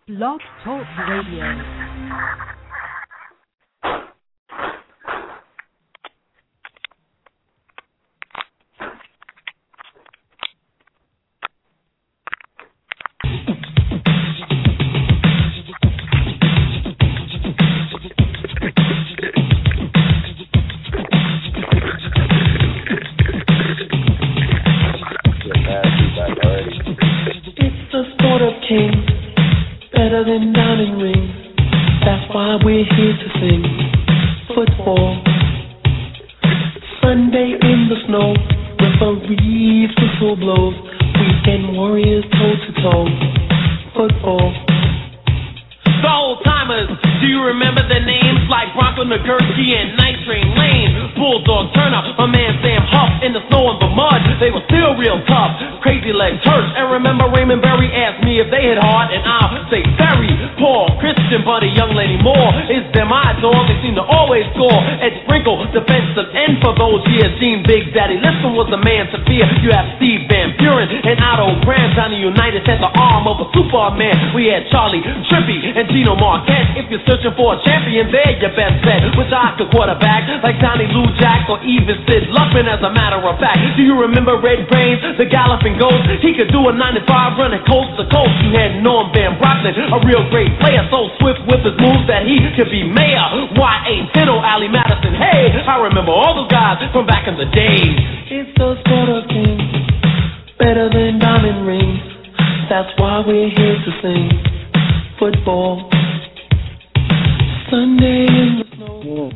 Blog Talk Radio. Big Daddy Lipson was the man to fear. You have Steve Van Buren and Otto Grant. Johnny Unitas had the arm of a Superman. We had Charlie Trippy and Gino Marquette. If you're searching for a champion, they're your best bet. With Oscar quarterback like Johnny Lou Jack or even Sid Luckman. As a matter of fact, do you remember Red Brains, the galloping ghost? He could do a 95 running coast to coast. You had Norm Van Brocklin, a real great player, so swift with his moves that he could be mayor. Y.A. Tittle, Allie Madison. Hey, I remember all those guys from back in the day. It's the sport of kings, better than diamond rings. That's why we're here to sing football. Sunday in the snow.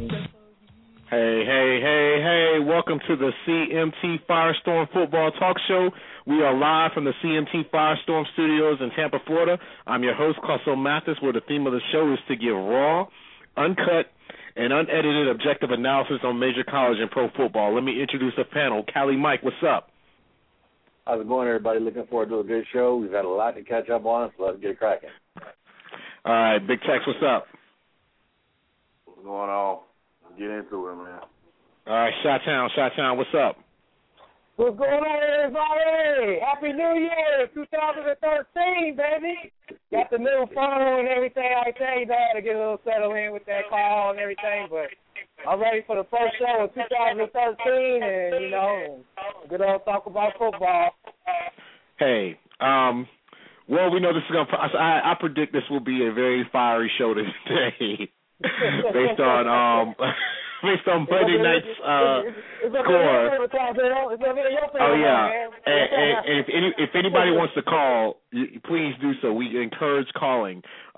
Hey, welcome to the CMT Firestorm Football Talk Show. We are live from the CMT Firestorm Studios in Tampa, Florida. I'm your host, Carson Mathis, where the theme of the show is to give raw, uncut, and unedited objective analysis on major college and pro football. Let me introduce the panel. Callie Mike, what's up? How's it going, everybody? Looking forward to a good show. We've got a lot to catch up on, so let's get cracking. All right, Big Tex, what's up? What's going on? Let's get into it, man. All right, Chi-Town, what's up? What's going on, everybody? Happy New Year, 2013, baby. Got the new phone and everything. I tell you that to get a little settled in with that call and everything, but I'm ready for the first show of 2013, and, you know, good old talk about football. Hey, well, we know this is going to, I predict this will be a very fiery show today based on Monday night's score. Oh, yeah. And if anybody wants to call, please do so. We encourage calling.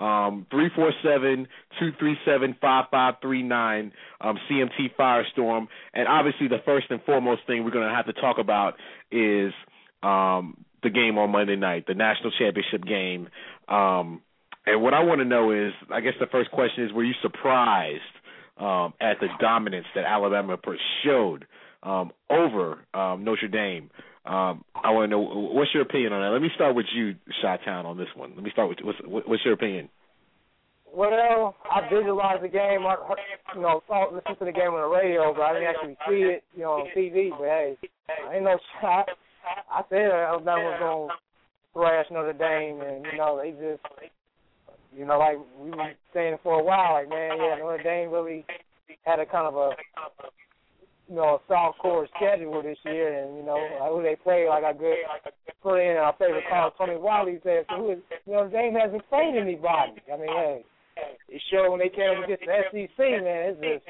347-237-5539, CMT Firestorm. And obviously the first and foremost thing we're going to have to talk about is the game on Monday night, the national championship game. And what I want to know is, I guess the first question is, were you surprised at the dominance that Alabama showed over Notre Dame? I want to know, what's your opinion on that? Let me start with you, Chi-Town, on this one. Let me start with what's your opinion? Well, I visualized the game. I listened to the game on the radio, but I didn't actually see it, on TV. But hey, ain't no shot. I said Alabama was going to thrash Notre Dame, and they just. Like we were saying for a while, like, man, yeah, Notre Dame really had a kind of a soft core schedule this year, and, who they play, like I put in our favorite call, Tony Wiley said, Notre Dame hasn't played anybody. I mean, hey, it showed when they came against the SEC, man, it's just,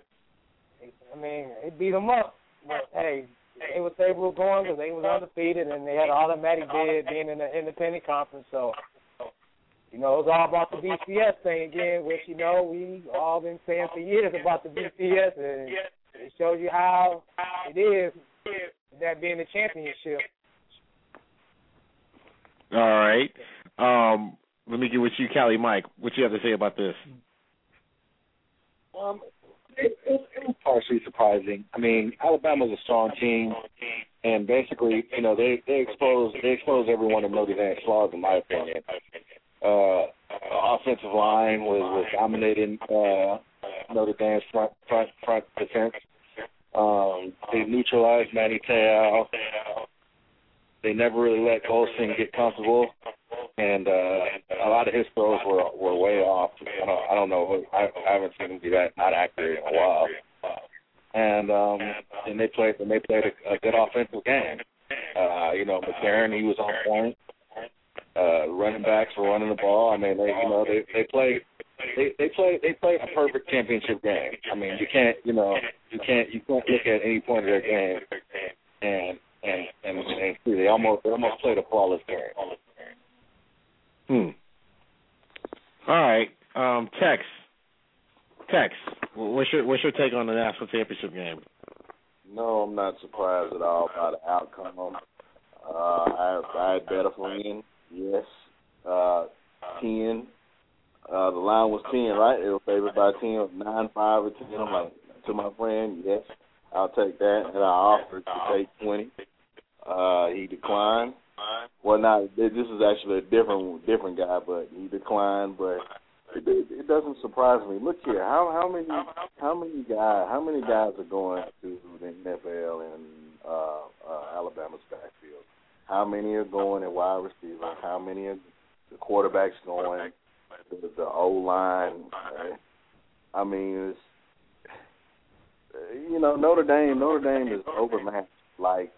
it beat them up. But, hey, they were able to go on because they was undefeated, and they had an automatic bid being in the independent conference, so. It was all about the BCS thing again, which, we all been saying for years about the BCS, and it shows you how it is, that being the championship. All right. Let me get with you, Callie Mike. What you have to say about this? It was partially surprising. Alabama's a strong team, and basically, they expose every one of Notre Dame's flaws, in my opinion. Offensive line was dominating Notre Dame's front defense. They neutralized Manny Te'o. They never really let Golston get comfortable. And a lot of his throws were way off. I don't know. I haven't seen him be that not accurate in a while. And they played a good offensive game. McCarron, he was on point. Running backs were running the ball. I mean, they played a perfect championship game. I mean, you can't look at any point of their game and see they almost played a flawless game. All right, Tex, what's your take on the national championship game? No, I'm not surprised at all by the outcome. I had bet a friend. Yes, 10. The line was 10, right? They were favored by 10, 9, 5, or 10. I'm like, to my friend, yes, I'll take that. And I offered to take 20. He declined. Well, now this is actually a different guy, but he declined. But it doesn't surprise me. Look here, how many guys are going to the NFL in Alabama's backfield? How many are going at wide receiver? How many are the quarterbacks going? The O-line. I mean, Notre Dame is overmatched. Like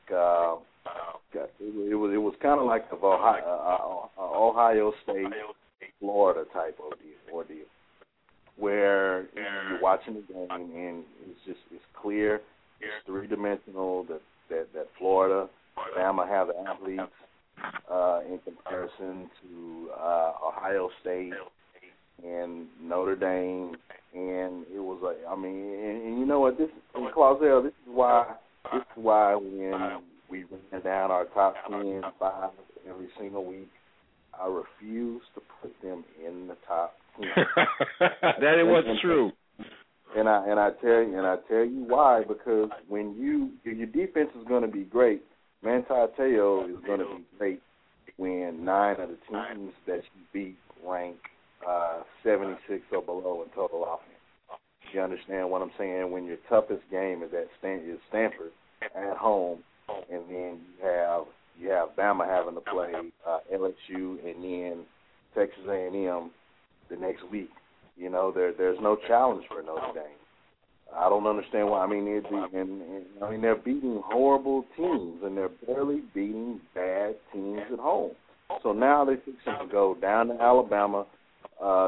it was kind of like the Ohio State, Florida type ordeal, where you're watching the game and it's clear, it's three-dimensional. That Florida, Bama have the athletes in comparison to Ohio State and Notre Dame, and it was like, I mean, and you know what, Clausell, this is why when we ran down our top 10, 5 every single week, I refuse to put them in the top 10. That it wasn't true. And I tell you why, because when your defense is going to be great, Manti Te'o is going to be great when 9 of the teams that you beat rank 76 or below in total offense. You understand what I'm saying? When your toughest game is Stanford at home, and then you have Bama having to play LSU and then Texas A&M the next week. There's no challenge for Notre Dame. I don't understand why. I mean, they're beating horrible teams, and they're barely beating bad teams at home. So now they're fixing to go down to Alabama. As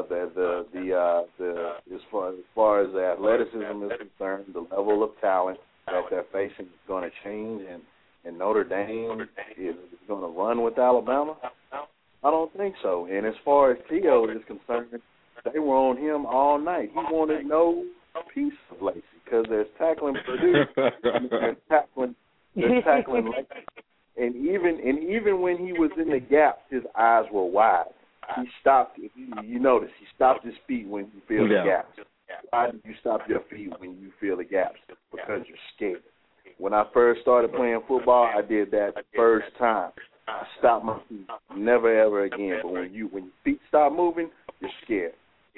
far as the athleticism is concerned, the level of talent that they're facing is going to change, and Notre Dame is going to run with Alabama. I don't think so. And as far as T.O. is concerned, they were on him all night. He wanted no piece of Lacey because there's tackling Purdue, there's tackling Lacey, and even when he was in the gaps, his eyes were wide. He stopped. You notice he stopped his feet when you feel the gaps. Why do you stop your feet when you feel the gaps? Because you're scared. When I first started playing football, I did that the first time. I stopped my feet. Never ever again. But when your feet stop moving, you're scared.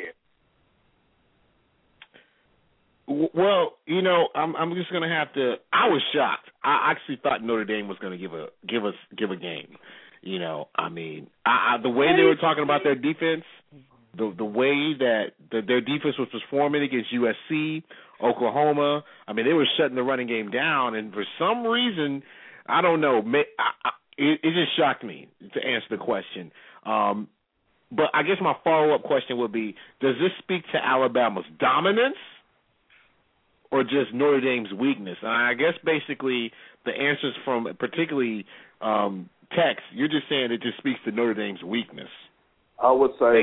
Well, I'm just gonna have to. I was shocked. I actually thought Notre Dame was gonna give a game. I mean, the way they were talking about their defense, the way that their defense was performing against USC, Oklahoma. I mean, they were shutting the running game down, and for some reason, I don't know. It just shocked me to answer the question. But I guess my follow-up question would be: does this speak to Alabama's dominance, or just Notre Dame's weakness? And I guess basically the answers from particularly Tex, you're just saying it just speaks to Notre Dame's weakness. I would say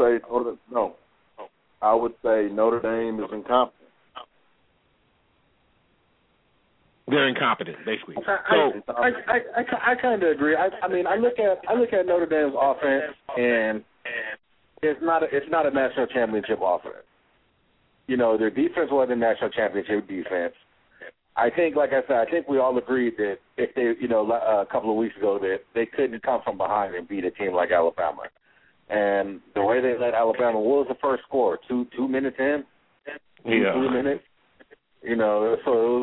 Notre Dame is incompetent. They're incompetent, basically. I kind of agree. I mean, I look at Notre Dame's offense, and it's not a national championship offense. Their defense wasn't a national championship defense. I think, like I said, we all agreed that if they, a couple of weeks ago, that they couldn't come from behind and beat a team like Alabama. And the way they let Alabama, what was the first score? 2 minutes in? 3 minutes? So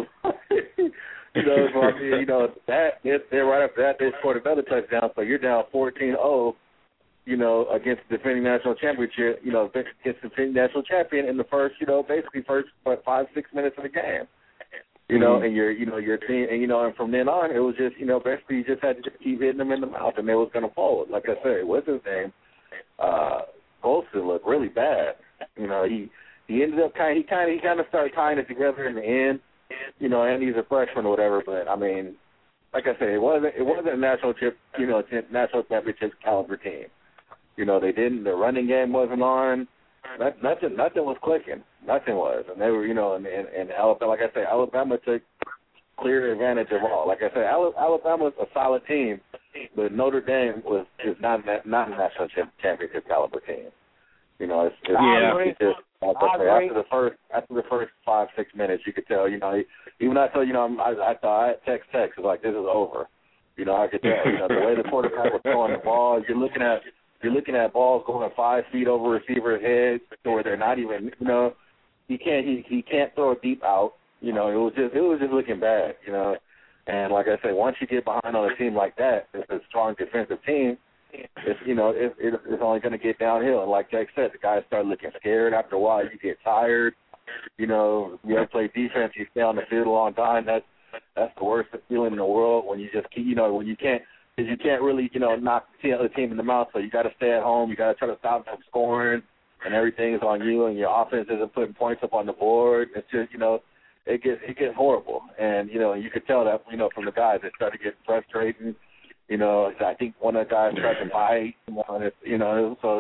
that they're right after that they scored another touchdown, so you're down 14-0, against the defending national championship, against the defending national champion in the first, basically first 5-6 minutes of the game. And your team, and from then on, it was just, basically you just had to just keep hitting them in the mouth, and they was going to fold. Like I said, what's his name? Golston looked really bad. He ended up kind of started tying it together in the end, and he's a freshman or whatever. But I mean, like I said, it wasn't a national championship caliber team. They didn't. The running game wasn't on. Nothing was clicking. Nothing was, and they were, and Alabama. Like I say, Alabama took clear advantage of all. Like I said, Alabama's a solid team, but Notre Dame is not a national championship caliber team. It's just after the first 5-6 minutes, you could tell. Even I told I thought I text was like, this is over. I could tell. The way the quarterback was throwing the ball, you're looking at balls going 5 feet over receivers' heads, where they're not even. He can't throw it deep out. It was just looking bad. And like I said, once you get behind on a team like that, it's a strong defensive team. It's only going to get downhill. And like Jake said, the guys start looking scared. After a while, you get tired. You ever play defense, you stay on the field a long time. That's the worst feeling in the world when you just keep, when you can't really, knock the other team in the mouth. So you got to stay at home. You got to try to stop them from scoring, and everything is on you, and your offense isn't putting points up on the board. It's just, it gets horrible. And, you could tell that, from the guys, it started getting frustrating. I think one of the guys tried to bite, so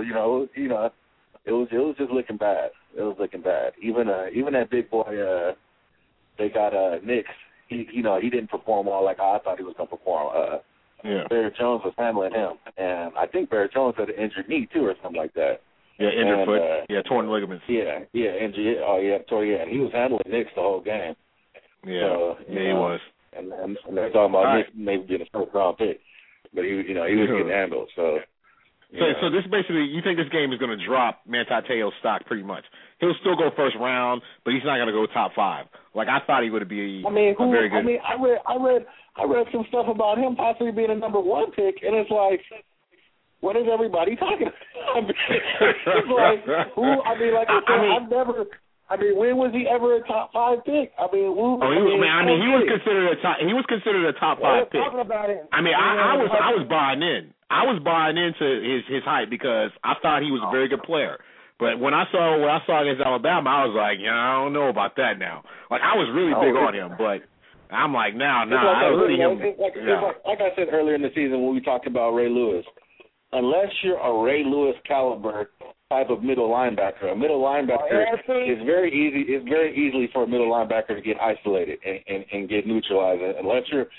it was just looking bad. It was looking bad. Even that big boy, they got Nix. He didn't perform well like I thought he was gonna perform. Barrett Jones was handling him, and I think Barrett Jones had an injured knee too, or something like that. Yeah, injured foot. Torn ligaments. Yeah, injured. Oh yeah, and he was handling Nix the whole game. Yeah, so, he was. And they're talking about Nix maybe getting a first round pick. But he was getting handled. So this basically, you think this game is going to drop Manti Te'o's stock pretty much? He'll still go first round, but he's not going to go top 5. Like I thought he would be. Very good. I read some stuff about him possibly being a number 1 pick, and it's like, what is everybody talking about? It's like who? I've never. When was he ever a top 5 pick? He was considered a top 5 pick. About it. I was buying in. I was buying into his hype because I thought he was a very good player. But when I saw what I saw against Alabama, I was like, I don't know about that now. Like I was really big on him, but I'm like, I don't see him. Like I said earlier in the season when we talked about Ray Lewis, unless you're a Ray Lewis caliber type of middle linebacker. A middle linebacker is very easy. It's very easily for a middle linebacker to get isolated and get neutralized. Unless you're,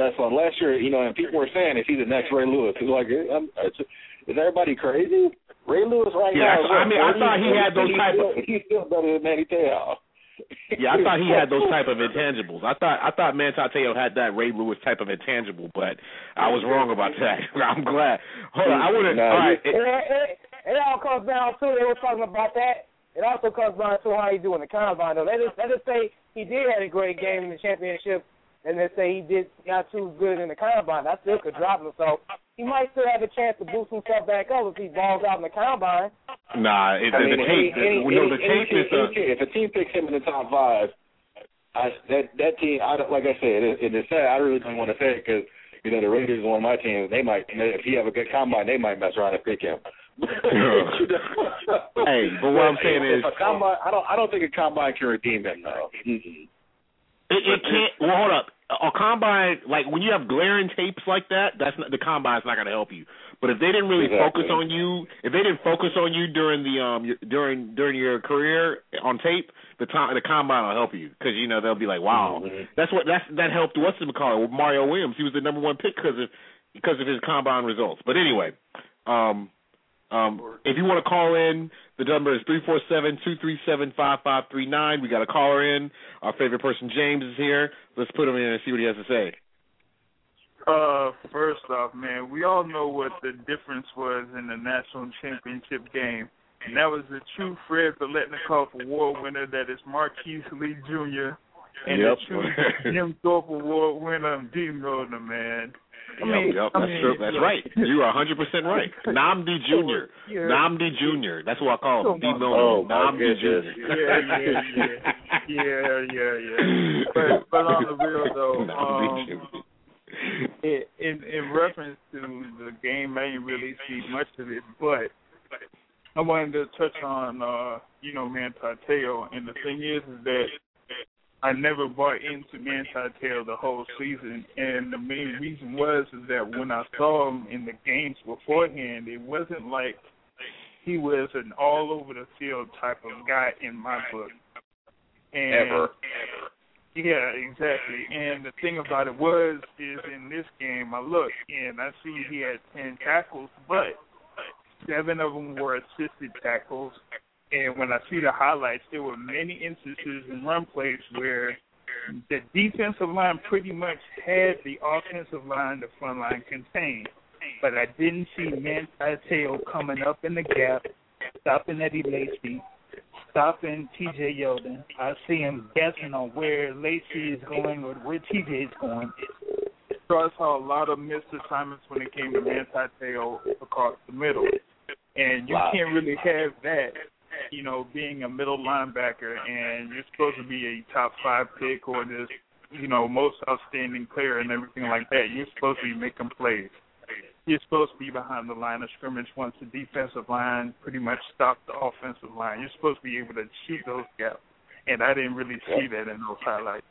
and people were saying if he's the next Ray Lewis, he's like, is everybody crazy? Ray Lewis now. I thought he had those type of. He's still better than Manti Te'o. Yeah, I thought he had those type of intangibles. I thought Manti Te'o had that Ray Lewis type of intangible, but I was wrong about that. I'm glad. Hold on, I wouldn't. All right. It all comes down to, they were talking about that. It also comes down to how he do in the combine, though. Let us say he did have a great game in the championship, and let's say he not too good in the combine. That still could drop him. So he might still have a chance to boost himself back up if he balls out in the combine. Nah, the tape is. If a team picks him in the top 5, that team, like I said, it's sad. I really don't want to say it because the Raiders is one of my teams. They might, if he have a good combine, they might mess around and pick him. Hey, but what I'm saying is, a combine, I don't think a combine can redeem him though. It can't. Well, hold up. A combine, like when you have glaring tapes like that, the combine's not going to help you. But if they didn't really focus on you, during the during your career on tape, the combine will help you because they'll be like, wow, that helped. What's the call it? Mario Williams. He was the number 1 pick because of his combine results. But anyway, if you want to call in, the number is 347-237-5539. We got a caller in. Our favorite person, James, is here. Let's put him in and see what he has to say. First off, man, we all know what the difference was in the national championship game. And that was the true Fred Biletnikoff Award winner that is Marquise Lee Jr. and the true Jim Thorpe Award winner, Dean Roder, man. That's true. That's right. You are 100% right. Namdi Jr. Namdi Jr. That's what I call him. Namdi Jr. Yeah. But on the real though, in reference to the game, I didn't really see much of it, but I wanted to touch on, Manti Te'o, and the thing is that I never bought into Manti Te'o the whole season, and the main reason is that when I saw him in the games beforehand, it wasn't like he was an all-over-the-field type of guy in my book. Ever. Yeah, exactly. And the thing about it is in this game, I looked, and I see he had 10 tackles, but 7 of them were assisted tackles. And when I see the highlights, there were many instances in run plays where the defensive line pretty much had the offensive line, the front line contained. But I didn't see Manti Te'o coming up in the gap, stopping Eddie Lacy, stopping T.J. Yeldon. I see him guessing on where Lacy is going or where T.J. is going. So I saw a lot of missed assignments when it came to Manti Te'o across the middle. And you can't really have that, being a middle linebacker, and you're supposed to be a top 5 pick or this, most outstanding player and everything like that. You're supposed to be making plays. You're supposed to be behind the line of scrimmage once the defensive line pretty much stopped the offensive line. You're supposed to be able to shoot those gaps, and I didn't really see that in those highlights.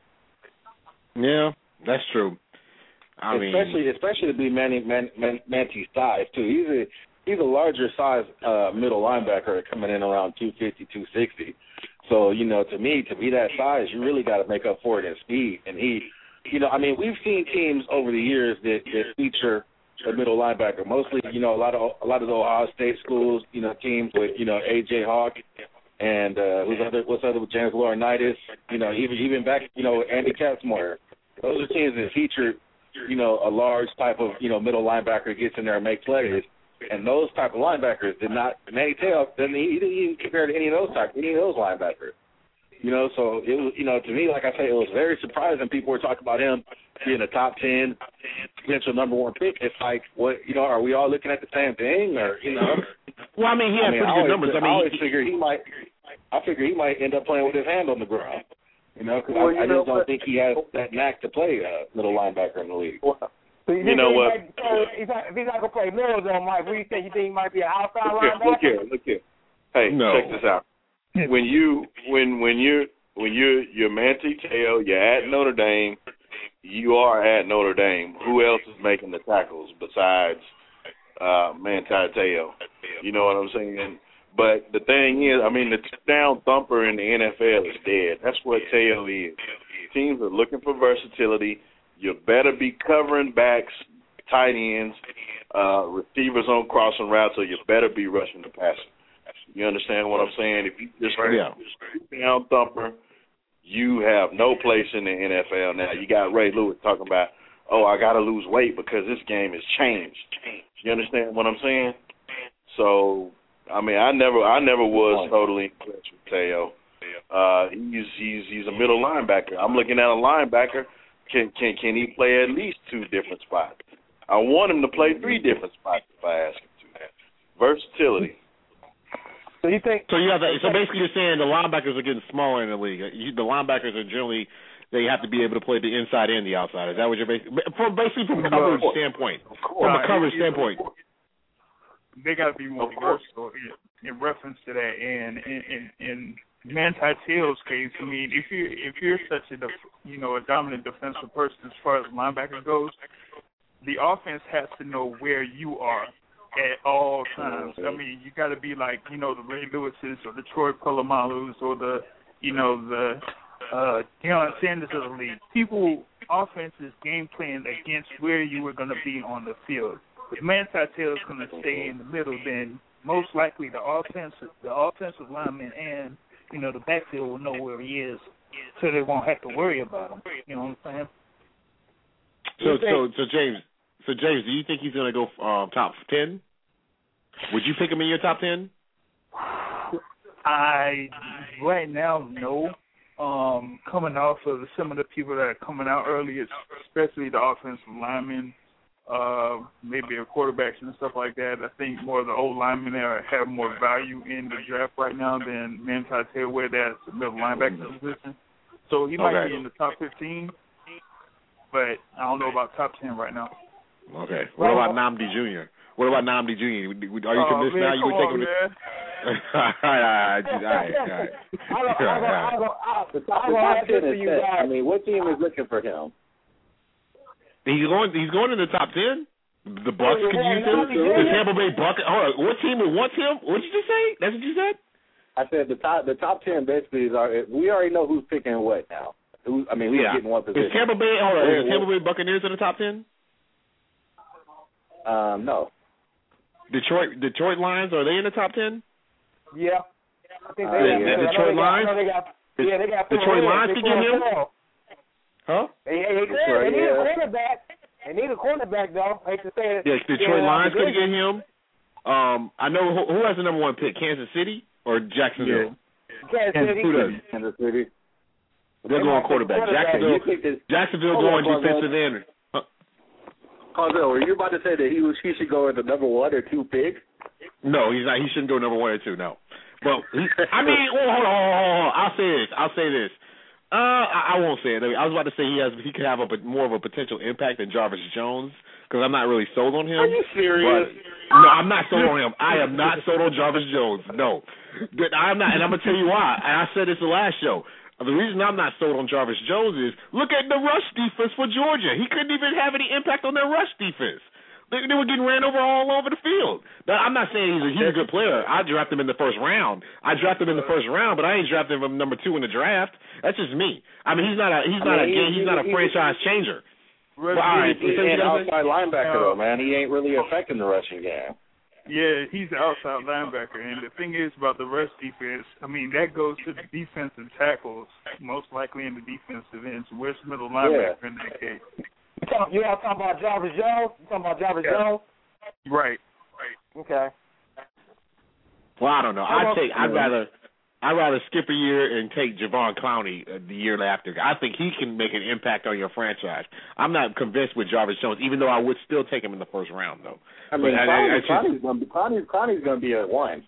Yeah, that's true. Especially to be Manti's size too. He's a larger size middle linebacker coming in around 250, 260. So, to me, to be that size, you really got to make up for it in speed. And we've seen teams over the years that feature a middle linebacker. Mostly, a lot of the Ohio State schools, teams with, A.J. Hawk and what's other with James Laurinaitis, even back, Andy Katzmoyer. Those are teams that feature, a large type of, middle linebacker gets in there and makes plays. And those type of linebackers did not. Manti Te'o didn't even compare to any of those linebackers. So it was. To me, like I say, it was very surprising. People were talking about him being a top 10 potential number 1 pick. It's like, what? Are we all looking at the same thing, or Well, he had pretty good numbers. I always figured he might. I figured he might end up playing with his hand on the ground. Because I just don't think he has that knack to play middle linebacker in the league. So you what? If he's not gonna play middle zone, Mike, what do you think? You think he might be an outside linebacker? Look here. Hey, check this out. When you're Manti Te'o, you're at Notre Dame. You are at Notre Dame. Who else is making the tackles besides Manti Te'o? You know what I'm saying? But the thing is, the touchdown thumper in the NFL is dead. That's what Te'o is. Teams are looking for versatility. You better be covering backs, tight ends, receivers on crossing routes, so you better be rushing the passer. You understand what I'm saying? If you just down thumper, you have no place in the NFL now. You got Ray Lewis talking about, I got to lose weight because this game has changed. You understand what I'm saying? So, I never was totally impressed with Te'o. He's a middle linebacker. I'm looking at a linebacker. Can he play at least 2 different spots? I want him to play 3 different spots if I ask him to. Versatility. So you think? So basically, you're saying the linebackers are getting smaller in the league. The linebackers are generally they have to be able to play the inside and the outside. Is that what you're basically from a coverage standpoint? From a coverage standpoint, they got to be more versatile in reference to that. And in Manti Te'o's case, if you're such a dominant defensive person as far as linebacker goes, the offense has to know where you are at all times. You got to be like the Ray Lewises or the Troy Polamalu's or the Deion Sanders of the league. Offenses game plan against where you were going to be on the field. If Manti Te'o is going to stay in the middle, then most likely the offensive lineman and the backfield will know where he is, so they won't have to worry about him. You know what I'm saying? So James, do you think he's going to go top 10? Would you pick him in your top 10? Right now, no. Coming off of some of the people that are coming out early, especially the offensive linemen, maybe a quarterbacks and stuff like that. I think more of the old linemen there have more value in the draft right now than Manti Te'o, that's the middle linebacker position. So he might be in the top 15, but I don't know about top 10 right now. Okay. What about Nnamdi Jr.? What about Nnamdi Jr.? Are you convinced now you would take him? All right. The top 10 is set. I mean, what team is looking for him? He's going in the top 10. The Bucs could use him. The Tampa Bay Bucs. Hold on. What team would want him? What did you just say? That's what you said? I said the top 10 basically is we already know who's picking what now. We're getting one position. Is Tampa Bay Buccaneers in the top 10? No. Detroit Lions, are they in the top 10? Yeah. I think they Detroit Lions? They got Detroit Lions could get him? Huh? They need a cornerback. They need a cornerback, though. I hate to say it. Yes, Detroit Lions could get him. I know who has the number one pick, Kansas City or Jacksonville? Yeah. Kansas City. They're going quarterback. Jacksonville going defensive end. Cosell, were you about to say that he should go in the number 1 or 2 pick? No, he's not. He shouldn't go number 1 or 2. No. Well, hold on. I'll say this. I won't say it. I was about to say he could have more of a potential impact than Jarvis Jones because I'm not really sold on him. Are you serious? No, I'm not sold on him. I am not sold on Jarvis Jones. No, I'm not, and I'm gonna tell you why. And I said this the last show. The reason I'm not sold on Jarvis Jones is look at the rush defense for Georgia. He couldn't even have any impact on their rush defense. They were getting ran over all over the field. Now, I'm not saying he's a good player. I draft him in the first round. but I ain't drafting him number 2 in the draft. That's just me. I mean, he's not a franchise changer. Well, all right, he's an outside linebacker though, man. He ain't really affecting the rushing game. Yeah, he's an outside linebacker, and the thing is about the rush defense, I mean, that goes to the defensive tackles, most likely in the defensive ends. Where's middle linebacker in that case? You talking about Jarvis Jones? Right. Okay. Well, I don't know. I'd rather skip a year and take Javon Clowney the year after. I think he can make an impact on your franchise. I'm not convinced with Jarvis Jones, even though I would still take him in the first round, though. I mean, Clowney's going to be a 1.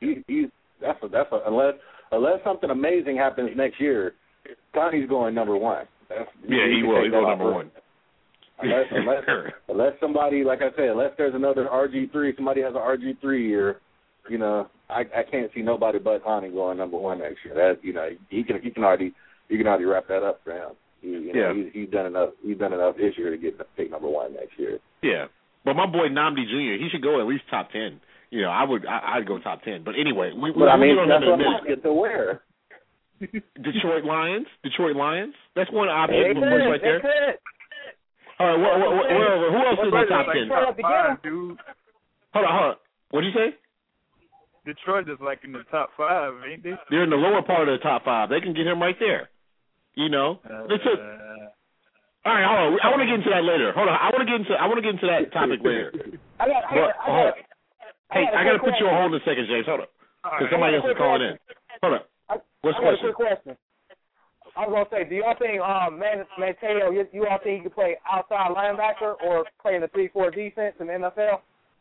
Unless something amazing happens next year, Clowney's going number 1. He will. He'll go number 1. Unless somebody, like I said, unless there's another RG3, somebody has an RG3 year, I can't see nobody but Clowney going number 1 next year. That you can already wrap that up for him. He's done enough. He's done enough this year to take number 1 next year. Yeah, but my boy Nnamdi Jr. he should go at least top 10. I'd go top 10. But anyway, that's what I'm asking. To where? Detroit Lions. That's one option right there. All right, who else is in the top 10? Hold on. What did you say? Detroit is like in the top 5, ain't they? They're in the lower part of the top 5. They can get him right there. All right, hold on. I want to get into that later. Hold on. I want to get into that topic later. I got to put you on hold in a second, James. Hold on. Because somebody else is calling in. Hold on. What's the question? Quick question. I was gonna say, do y'all think Mateo, you all think he could play outside linebacker or play in the 3-4 defense in the NFL?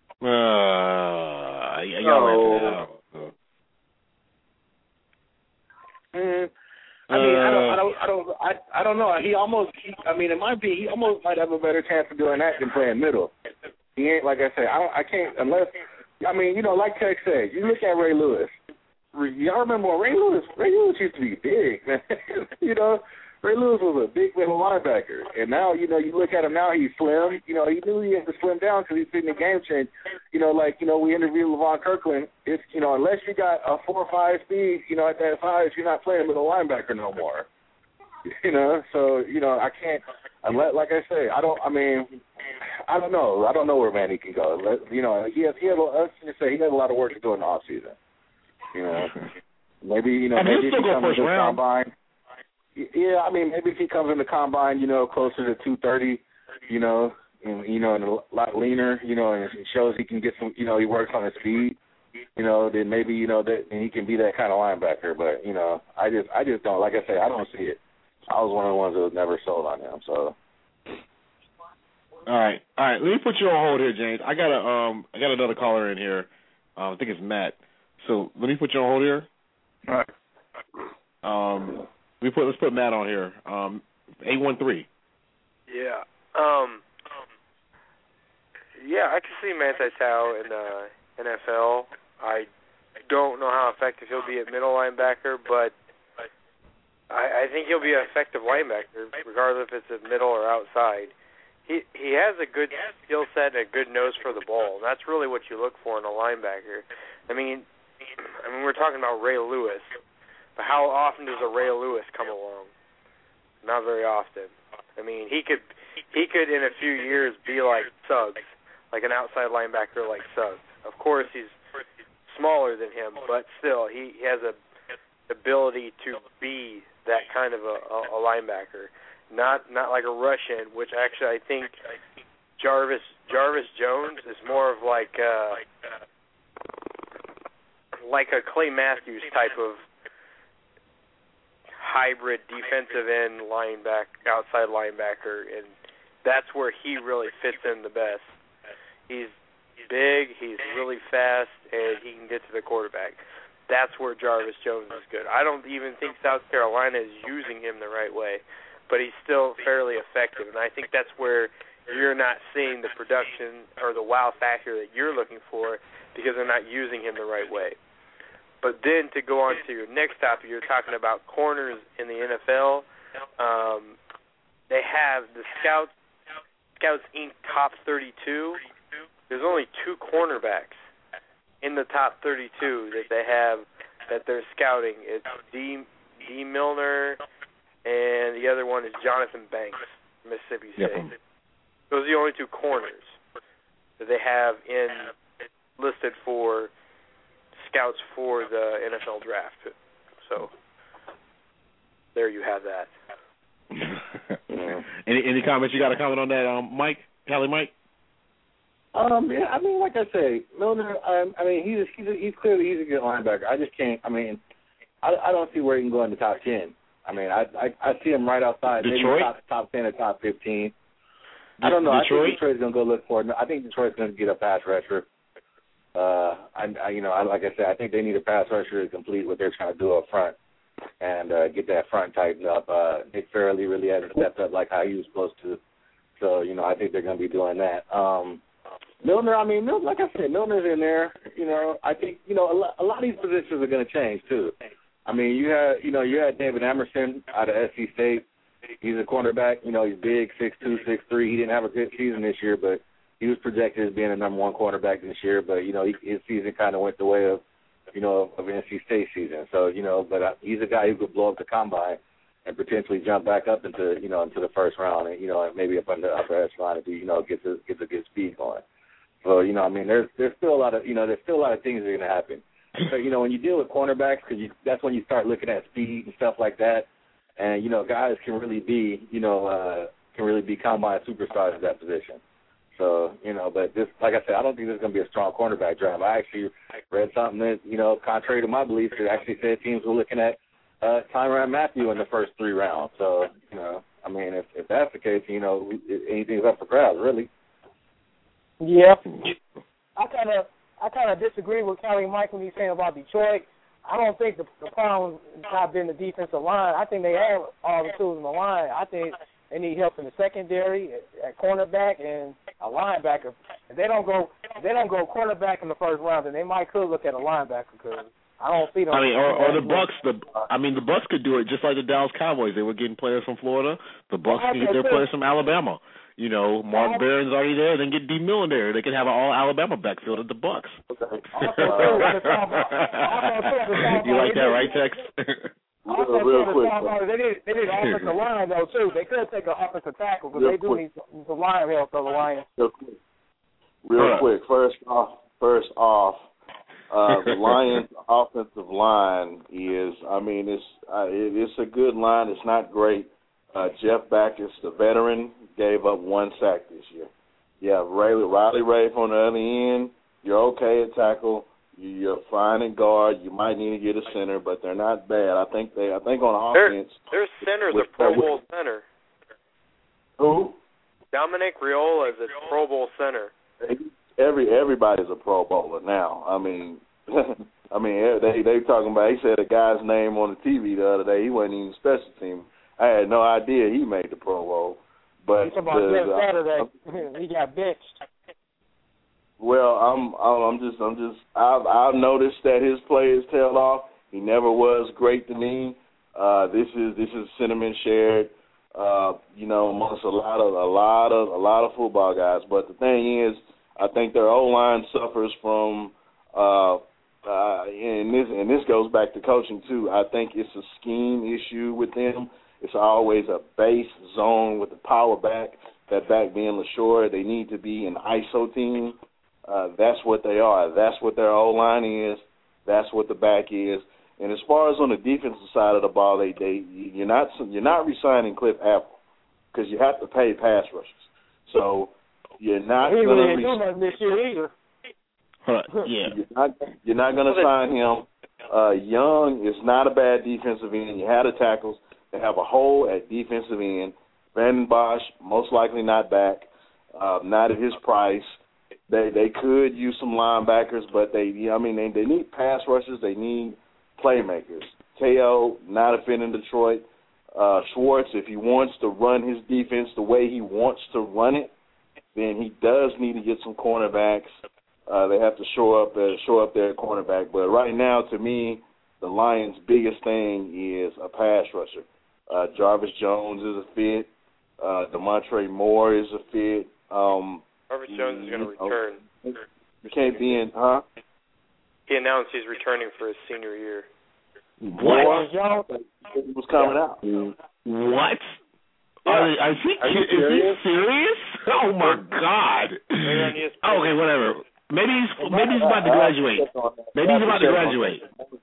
I don't know. He almost might have a better chance of doing that than playing middle. He ain't, like I said, I can't unless. I mean, like Tech said, you look at Ray Lewis. Y'all remember when Ray Lewis used to be big, man. Ray Lewis was a big middle linebacker. And now, you look at him now, he's slim. He knew he had to slim down because he's sitting in game change. We interviewed LeVon Kirkland. It's, unless you got a 4.5 speed, at that size, you're not playing middle linebacker no more. So, I can't, like I say, I don't know. I don't know where Manny can go. He had a lot of work to do in the offseason. Maybe if he comes in the combine. Yeah, maybe if he comes in the combine, closer to 230, and a lot leaner, and shows he can get some, he works on his speed, then maybe, that and he can be that kind of linebacker. But, I just don't, like I say, I don't see it. I was one of the ones that was never sold on him, so. All right. Let me put you on hold here, James. I got another caller in here. I think it's Matt. So let me put you on hold here. All right. Let's put Matt on here. 813. Yeah. Yeah, I can see Manti Te'o in the NFL. I don't know how effective he'll be at middle linebacker, but I think he'll be an effective linebacker, regardless if it's at middle or outside. He has a good skill set and a good nose for the ball. And that's really what you look for in a linebacker. I mean, we're talking about Ray Lewis, but how often does a Ray Lewis come along? Not very often. I mean, he could in a few years be like Suggs, like an outside linebacker like Suggs. Of course, he's smaller than him, but still, he has a ability to be that kind of a linebacker. Not like a Russian, which actually I think Jarvis Jones is more of like a Clay Matthews type of hybrid defensive end outside linebacker, and that's where he really fits in the best. He's big, he's really fast, and he can get to the quarterback. That's where Jarvis Jones is good. I don't even think South Carolina is using him the right way, but he's still fairly effective, and I think that's where you're not seeing the production or the wow factor that you're looking for because they're not using him the right way. But then to go on to your next topic, you're talking about corners in the NFL. They have the Scouts Inc. Top 32. There's only 2 cornerbacks in the top 32 that they have that they're scouting. It's D. Milner, and the other one is Jonathan Banks, Mississippi State. Those are the only 2 corners that they have listed for scouts for the NFL draft. So there you have that. Any comments? You got a comment on that, Mike? Cali Mike? Yeah, I mean, like I say, Milner. I mean, he's clearly a good linebacker. I just can't. I mean, I don't see where he can go in the top 10. I mean, I see him right outside, Detroit? maybe top 10 or top 15. I don't know. Detroit? I think Detroit's gonna go look for it. I think Detroit's gonna get a pass rusher. Like I said, I think they need a pass rusher to complete what they're trying to do up front and get that front tightened up. Nick Fairley really hasn't stepped up like how he was supposed to. So, I think they're going to be doing that. Milner, like I said, Milner's in there. I think, a lot of these positions are going to change, too. I mean, you had David Emerson out of SC State. He's a cornerback. He's big, 6'2", 6'3". He didn't have a good season this year, but he was projected as being a number 1 quarterback this year, but, his season kind of went the way of NC State season. So, but he's a guy who could blow up the combine and potentially jump back up into the first round and, maybe up on the upper echelon and get a good speed going. So, there's still a lot of, there's still a lot of things that are going to happen. But, when you deal with cornerbacks, because that's when you start looking at speed and stuff like that. And, guys can really be combine superstars at that position. So, but this, like I said, I don't think there's going to be a strong cornerback draft. I actually read something that, contrary to my beliefs, it actually said teams were looking at Tyrann Mathieu in the first 3 rounds. So, if that's the case, anything's up for grabs, really. Yeah. I kind of disagree with Cali Mike when he's saying about Detroit. I don't think the problem has not been the defensive line. I think they have all the tools in the line. I think they need help in the secondary, at cornerback, and a linebacker. If they don't go cornerback in the first round, then they might could look at a linebacker because I don't see them. Or the Bucks. The Bucks could do it just like the Dallas Cowboys. They were getting players from Florida. The Bucks can get their players from Alabama. Mark Barron's already there. Then get D. Millen there. They can have an all Alabama backfield at the Bucks. You like that, right, Tex? Real quick. They need an offensive line, though, too. They could take an offensive tackle because they do need some line help for the Lions. Real quick. First off, the Lions' offensive line is, it's a good line. It's not great. Jeff Backus, the veteran, gave up 1 sack this year. You have Riley Rafe on the other end. You're okay at tackle. You're fine at guard. You might need to get a center, but they're not bad. I think on offense. Their center's a Pro Bowl center. Who? Dominic Raiola is a Pro Bowl center. Everybody's a Pro Bowler now. I mean, they talking about. He said a guy's name on the TV the other day. He wasn't even special team. I had no idea he made the Pro Bowl. But he's about Saturday. He got benched. Well, I've noticed that his play has tailed off. He never was great to me. This is sentiment shared, amongst a lot of football guys. But the thing is, I think their O-line suffers from, and this goes back to coaching too. I think it's a scheme issue with them. It's always a base zone with the power back. That back being LaSure, they need to be an ISO team. That's what they are. That's what their O-line is. That's what the back is. And as far as on the defensive side of the ball, you're not re-signing Cliff Apple because you have to pay pass rushers. So you're not going to do nothing this year either. You're not going to sign him. Young is not a bad defensive end. You had the tackles. They have a hole at defensive end. Brandon Bosch most likely not back, not at his price. They could use some linebackers, but they need pass rushers. They need playmakers. Teo, not a fit in Detroit. Schwartz, if he wants to run his defense the way he wants to run it, then he does need to get some cornerbacks. They have to show up there at cornerback. But right now, to me, the Lions' biggest thing is a pass rusher. Jarvis Jones is a fit. Demontre Moore is a fit. Jarvis Jones is going to return. You can't be in, huh? He announced he's returning for his senior year. What? It was coming out. What? Yeah. Is he serious? Oh my God! Okay, whatever. Maybe he's about to graduate. Maybe he's about to graduate.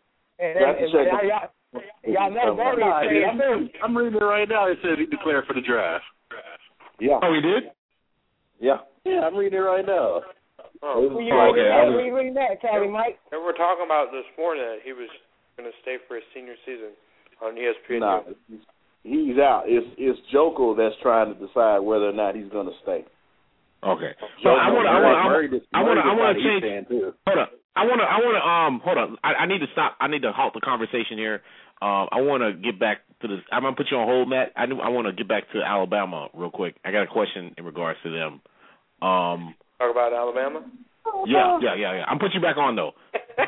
I'm reading it right now. It says he declared for the draft. Yeah. Oh, he did? Yeah. Yeah, I'm reading it right now. Oh. We reading that, Callie, Mike. And we're talking about this morning that he was going to stay for his senior season on ESPN. Nah, he's out. It's Joko that's trying to decide whether or not he's going to stay. Okay. So I want to change. Hold up. Hold on. I need to stop. I need to halt the conversation here. I want to get back to this. I'm going to put you on hold, Matt. I want to get back to Alabama real quick. I got a question in regards to them. Talk about Alabama? Yeah. I'm putting you back on, though.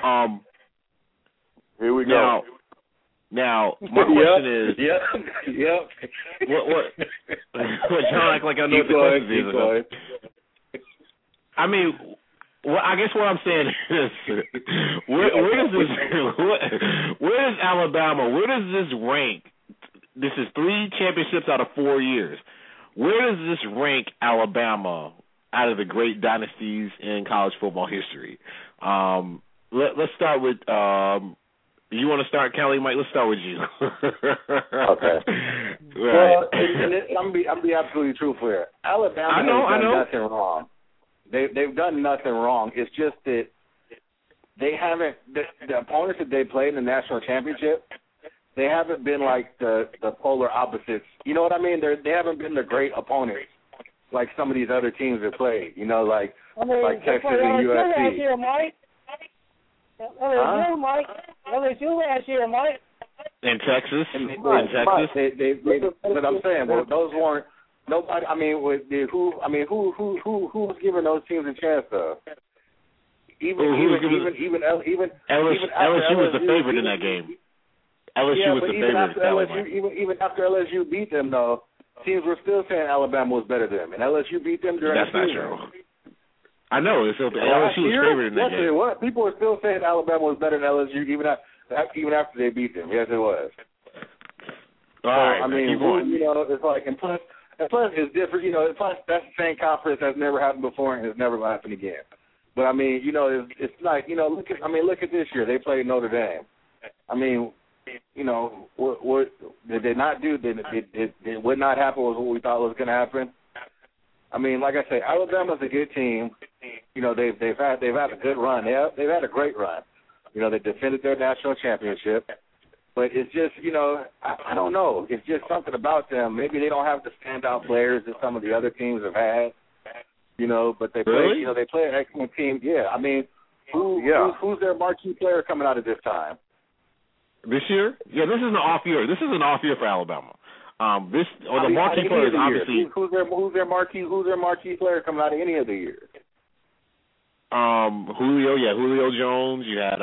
Here we go. Now my question is... Yep. What? John act like I know what the question is. I mean... Well, I guess what I'm saying is, where does Alabama, where does this rank? This is 3 championships out of 4 years. Where does this rank Alabama out of the great dynasties in college football history? Let's start with, you want to start, Kelly? Mike, let's start with you. Okay. Right. Well, I'm be absolutely truthful here. Alabama has done nothing wrong. They've done nothing wrong. It's just that they haven't the opponents that they played in the national championship, they haven't been like the polar opposites. You know what I mean? They haven't been the great opponents like some of these other teams have played. You know, like Texas and USC. LSU last year, Mike. In Texas. But I'm saying, well, those weren't. Nobody. I mean, who was giving those teams a chance though? Even LSU was the favorite in that game. LSU was the favorite. Even after LSU beat them, though, teams were still saying Alabama was better than them, and LSU beat them during the season. That's not true. I know. LSU was favored in that game. What? People were still saying Alabama was better than LSU even after they beat them. Yes, it was. All right. I mean, it's like, and plus it's different. Plus that's the same conference that's never happened before and it's never going to happen again. But I mean, it's like, look at this year. They played Notre Dame. I mean, what did they not do? Did what not happen was what we thought was going to happen. I mean, like I say, Alabama's a good team. They've had a good run. They've had a great run. They defended their national championship. But it's just, I don't know. It's just something about them. Maybe they don't have the standout players that some of the other teams have had, but they play, they play an excellent team. Yeah, I mean, who's their marquee player coming out of this time? This year? Yeah, this is an off year. This is an off year for Alabama. The marquee player is obviously who's their marquee player coming out of any of the years? Julio Jones. You had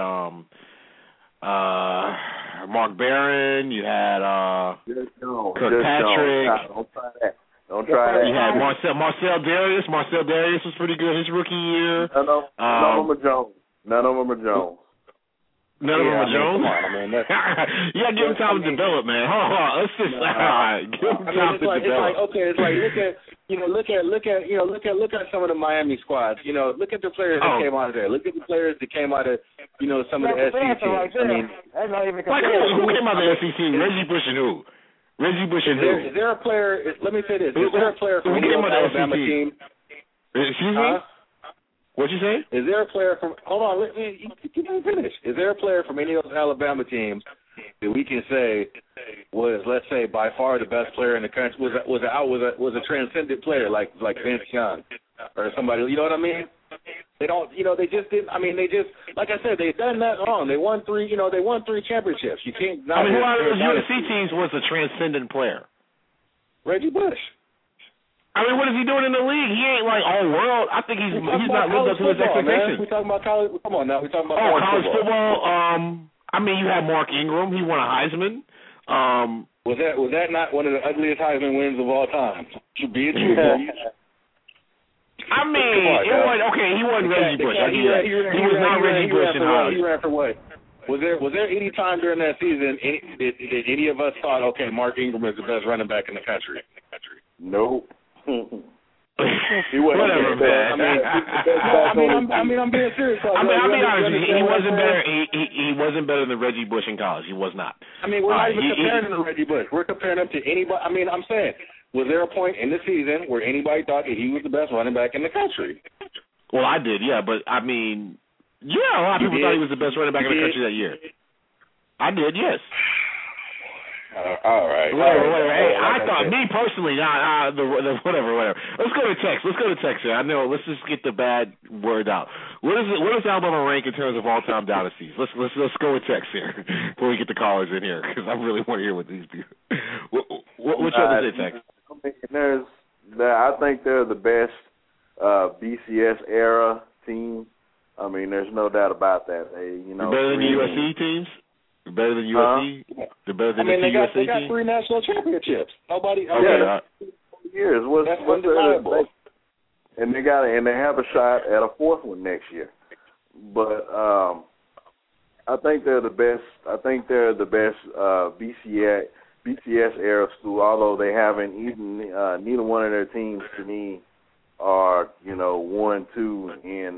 Mark Barron. You had Kirkpatrick. Don't try that. You had Marcel Darius. Marcel Darius was pretty good his rookie year. None of them are Jones. None of them are Jones. None of them are Jones. Come on, man. You got to give him time to develop, man. Hold on. Let's just give him time to develop. It's like look at some of the Miami squads. Look at the players that came out of there. Look at the players that came out of some of the SEC teams. I mean, who came out of the SEC? Reggie Bush and who? Reggie Bush and who? Is there a player? Let me say this. Is there a player from any of the Alabama team? Excuse me? What'd you say? Is there a player from? Hold on, let me finish. Is there a player from any of those Alabama teams that we can say was, let's say, by far the best player in the country? Was a transcendent player like Vince Young or somebody? You know what I mean? They don't. They just didn't. I mean, they just, like I said, they've done that wrong. They won three. They won 3 championships. You can't. Who out of those USC teams was a transcendent player? Reggie Bush. I mean, what is he doing in the league? He ain't like all world. I think he's not lived up to his expectations. We talking about college. Come on now, we talking about college football. I mean, you had Mark Ingram. He won a Heisman. Was that not one of the ugliest Heisman wins of all time? To be a true. I mean, he wasn't Reggie Bush. He was not Reggie Bush in Hollywood. He ran for what? Was there any time during that season did any of us thought, okay, Mark Ingram is the best running back in the country? Nope. He wasn't. Whatever, man. I'm being serious. I'll be honest with you. He wasn't better. He wasn't better than Reggie Bush in college. He was not. I mean, we're not even comparing him to Reggie Bush. We're comparing him to anybody. I mean, I'm saying, was there a point in the season where anybody thought that he was the best running back in the country? Well, I did, yeah. But I mean, a lot of people thought he was the best running back in the country that year. I did, yes. All right. Whatever. Hey, I thought, me personally, whatever. Let's go to text here. I know. Let's just get the bad word out. What does Alabama rank in terms of all-time dynasties? Let's go with text here before we get the callers in here, because I really want to hear what these people. What you have to say, text? I think they're the best BCS era team. I mean, there's no doubt about that. Better than the USC teams. Better than USC? They're better than they got 3 national championships. Nobody. Years. That's undeniable. And they have a shot at a 4th one next year. But I think they're the best. I think they're the best BCS era school. Although they haven't even neither one of their teams to me are 1-2 in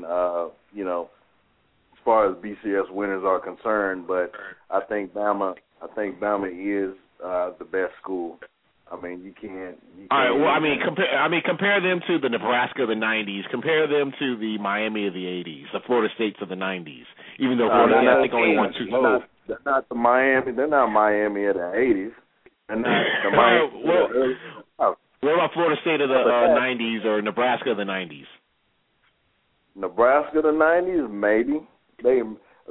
as far as BCS winners are concerned, but I think Bama is the best school. I mean, you can't. All right. Well, compare them to the Nebraska of the '90s. Compare them to the Miami of the '80s, the Florida States of the '90s. Even though Florida State, I think, only won 2. They're not the Miami. They're not Miami of the '80s. They're not the Miami. What about Florida State of the '90s or Nebraska of the '90s? Nebraska of the '90s, maybe. I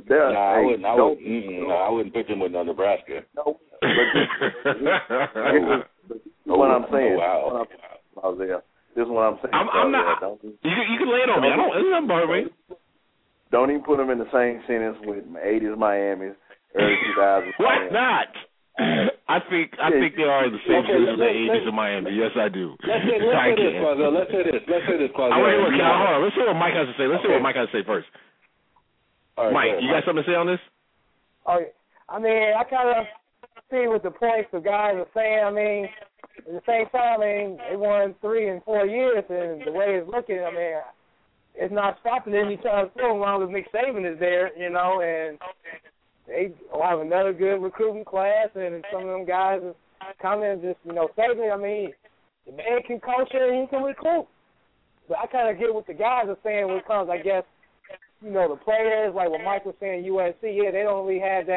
wouldn't put them with Nebraska. No. What I'm saying. Wow. This is what I'm saying. I'm not. You can lay it on me. It's not bothering me. Don't even put them in the same sentence with '80s Miami, early 2000s. Why not? I think they are in the same sentence with the '80s of Miami. Yes, I do. Let's say this, Quazell. Hold on. Let's see what Mike has to say. Let's see what Mike has to say first. Right, Mike, you got something to say on this? Oh, I mean, I kind of see what the points the guys are saying. I mean, at the same time, they won 3 and 4 years, and the way it's looking, it's not stopping anytime soon as long as Nick Saban is there, and they will have another good recruiting class, and some of them guys are coming just, Saban, the man can coach and he can recruit. But I kind of get what the guys are saying when it comes, I guess, the players, like what Mike was saying, USC, they don't really have that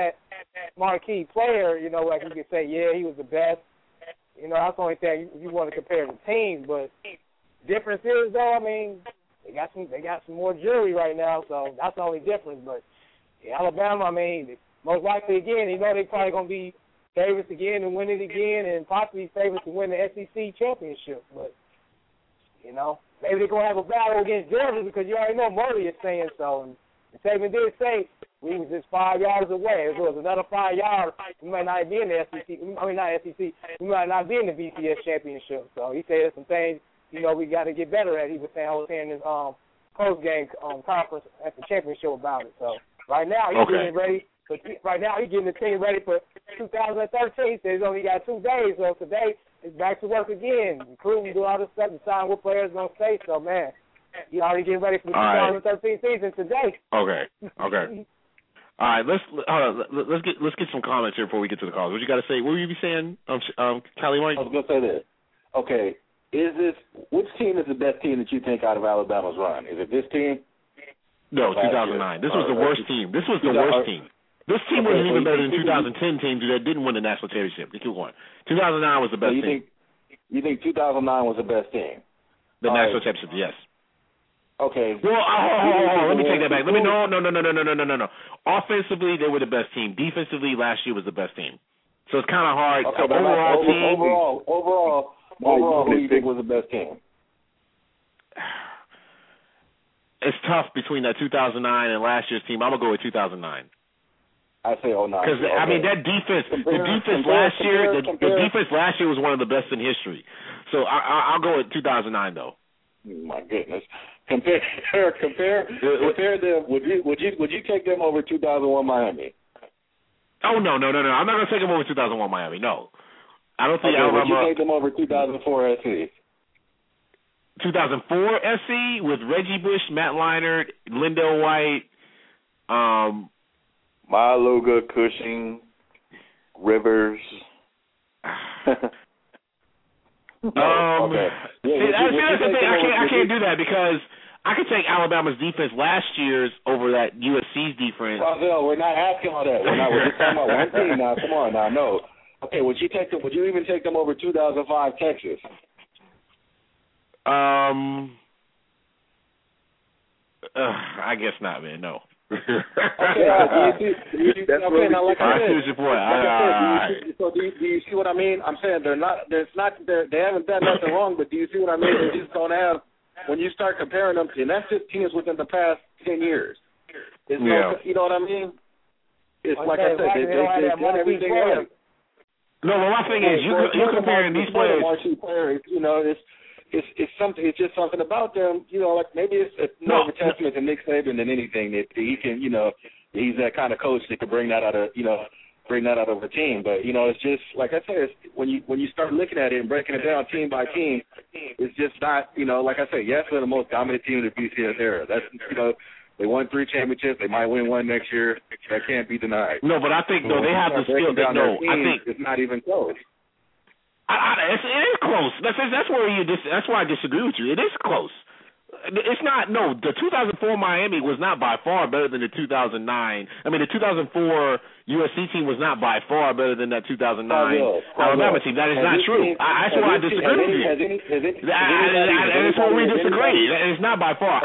marquee player, you know, like you could say, yeah, he was the best. You know, that's the only thing if you want to compare the teams. But difference is, though, I mean, they got some more jury right now, so that's the only difference. But Alabama, I mean, most likely again, you know, they probably gonna be favorites again and win it again, and possibly favorites to win the SEC championship. But you know, maybe they're gonna have a battle against Georgia because you already know Murray is saying so. And Saban did say we was just 5 yards away. If it was another 5 yards, we might not be in the SEC. I mean, not SEC. We might not be in the BCS championship. So he said some things, you know, we got to get better at. He was saying, I was saying his post-game conference at the championship about it. So right now he's getting ready. Right now he's getting the team ready for 2013. He says he's only got 2 days. So today it's back to work again. Recruiting, do all this stuff, decide what players going to stay. So, man, he already getting ready for the 2013 season today. Okay. All right, let's get some comments here before we get to the calls. What you got to say? What will you be saying, Callie White? I was going to say this. Okay, which team is the best team that you think out of Alabama's run? Is it this team? No, 2009. This was the worst team. This was the worst team. This team wasn't even better than 2010 teams that didn't win the national championship. Keep going. 2009 was the best team. You think 2009 was the best team? The national championship, yes. Okay. Well, let me take that back. No. Offensively, they were the best team. Defensively, last year was the best team. So it's kind of hard. Okay, overall, who do you think was the best team? It's tough between that 2009 and last year's team. I'm gonna go with 2009. I say 09. Because I mean that defense, the defense last year was one of the best in history. So I'll go with 2009 though. My goodness. Compare them. Would you take them over 2001 Miami? Oh no! I'm not gonna take them over 2001 Miami. No, I don't think Alabama. Would you take them over 2004 SC? 2004 SC with Reggie Bush, Matt Leinart, Lindell White, Maluga, Cushing, Rivers. Okay. That's the thing. I can't do that because I could take Alabama's defense last year's over that USC's defense. Well, we're not asking all that. We're just talking about one team now. Come on now, no. Okay, would you even take them over 2005 Texas? I guess not, man. No. Okay, now like I said, so do you see what I mean? I'm saying they haven't done nothing wrong, but do you see what I mean? They just don't have, when you start comparing them, and that's just teams within the past 10 years. You know what I mean? It's like I said, they've done everything right. No, well, my thing is, you're comparing these players. You know, it's something. It's just something about them. You know, like maybe it's more of a testament to Nick Saban than anything that he can. You know, he's that kind of coach that can bring that out of a team. But you know, it's just like I said, when you start looking at it and breaking it down team by team, it's just not. You know, like I said, yes, they're the most dominant team in the BCS era. That's they won 3 championships. They might win 1 next year. That can't be denied. No, but I think they have the skill. I think it's not even close. It is close. That's where I disagree with you. It is close. It's not. No, the 2004 Miami was not by far better than the 2009. I mean, the 2004 USC team was not by far better than that 2009 Alabama team. That is not true. That's why I disagree with you. That's where we disagree. It's not by far.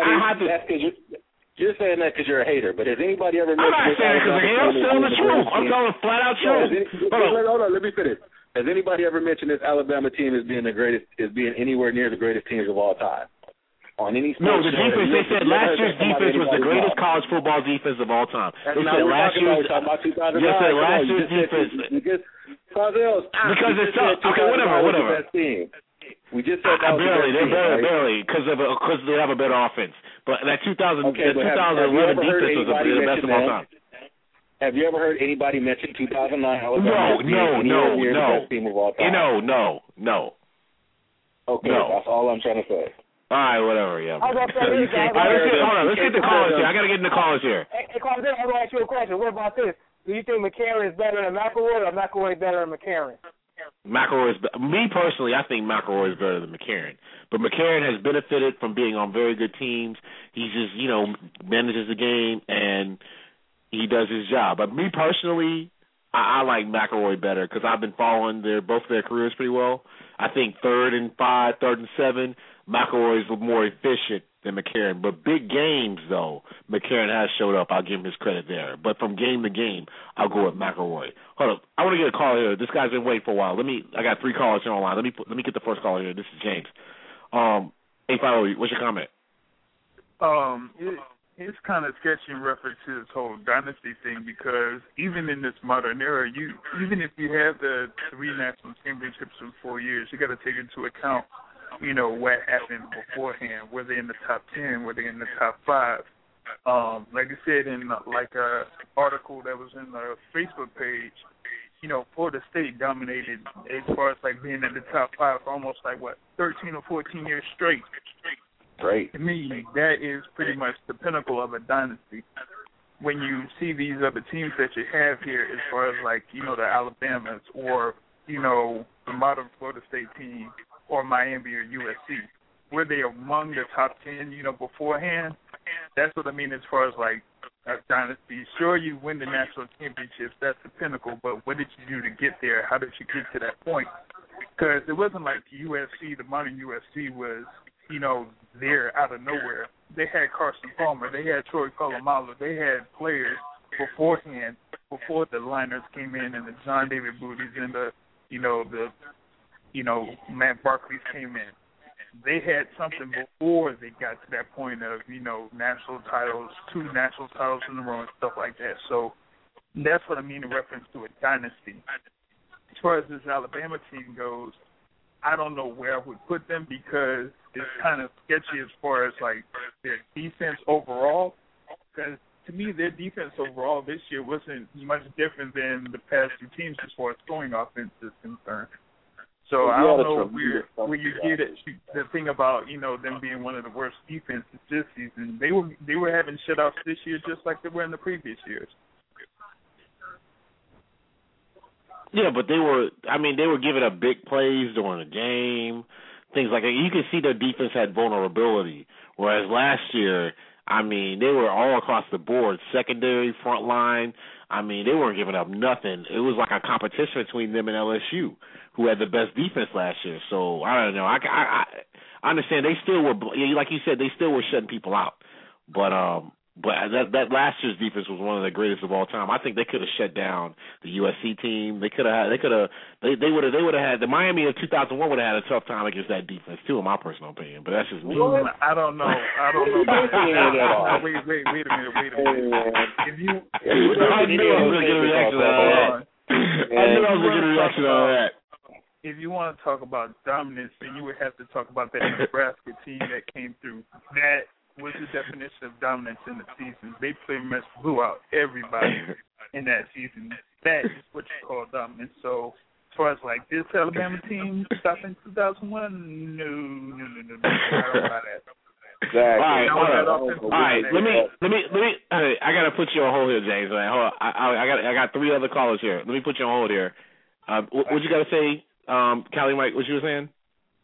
You're saying that because you're a hater, but has anybody ever mentioned? I'm not saying it because I'm telling the truth. I'm telling flat out truth. Hold on, let me finish. Has anybody ever mentioned this Alabama team as being anywhere near the greatest teams of all time? On any no, the defense. They said last year's defense was the greatest college football defense of all time. They said last year's. Yes, said last year's defense. Because it's tough. Okay, whatever. We just said that barely because they have a better offense. But that 2011 defense was the best of all time. Have you ever heard anybody mention 2009 No. Alabama? Team of all time? No. Okay, that's all I'm trying to say. All right, whatever. Yeah. Hold on, let's get the callers here. I got to get in the callers here. Hey, Carl, I'm going to ask you a question. What about this? Do you think McCarron is better than McElroy, or McElroy is better than McCarron? Me personally, I think McElroy is better than McCarron. But McCarron has benefited from being on very good teams. He just, manages the game, and he does his job. But me personally, I like McElroy better because I've been following both their careers pretty well. I think 3rd and 5, 3rd and 7, McElroy is more efficient than McCarron. But big games, though, McCarron has showed up. I'll give him his credit there. But from game to game, I'll go with McElroy. Hold up. I want to get a call here. This guy's been waiting for a while. I got 3 callers here online. Let me get the first caller here. This is James. 850, what's your comment? It's kind of sketchy in reference to this whole dynasty thing because even in this modern era, even if you have the 3 national championships in 4 years, you got to take into account, what happened beforehand. Were they in the top 10? Were they in the top 5? Like I said in a article that was in the Facebook page, Florida State dominated as far as being in the top 5 for almost 13 or 14 years straight. Great. To me, that is pretty much the pinnacle of a dynasty. When you see these other teams that you have here, as far as the Alabamas or the modern Florida State team or Miami or USC, were they among the top 10, beforehand? That's what I mean as far as a dynasty. Sure, you win the national championships, that's the pinnacle, but what did you do to get there? How did you get to that point? Because it wasn't like USC, the modern USC was, there out of nowhere. They had Carson Palmer, they had Troy Polamalu, they had players beforehand, before the liners came in and the John David Booties and the Matt Barkleys came in. They had something before they got to that point of, national titles, 2 national titles in a row and stuff like that. So that's what I mean in reference to a dynasty. As far as this Alabama team goes, I don't know where I would put them because it's kind of sketchy as far as their defense overall. Because to me, their defense overall this year wasn't much different than the past 2 teams as far as scoring offense is concerned. So I don't know where you get it. The thing about them being one of the worst defenses this season, they were having shutouts this year just like they were in the previous years. Yeah, but they were giving up big plays during the game, things like that. You can see their defense had vulnerability, whereas last year, they were all across the board, secondary, front line. They weren't giving up nothing. It was like a competition between them and LSU, who had the best defense last year. So, I don't know. I understand they still were, like you said, they still were shutting people out. But that last year's defense was one of the greatest of all time. I think they could have shut down the USC team. They would have had the Miami of 2001 would have had a tough time against that defense too, in my personal opinion. But that's just me. I don't know. Wait a minute. If you, I knew I was going to get a reaction out of that. If you want to talk about dominance, then you would have to talk about that Nebraska team that came through. That was the definition of dominance in the season. They pretty much blew out everybody in that season. That is what you call dominance. So as far as this Alabama team stopped in 2001, no, I don't buy that. Exactly. All right. Let me. I gotta put you on hold here, James. Hold on. I got 3 other callers here. Let me put you on hold here. What you gotta say, Callie Mike? What you were saying?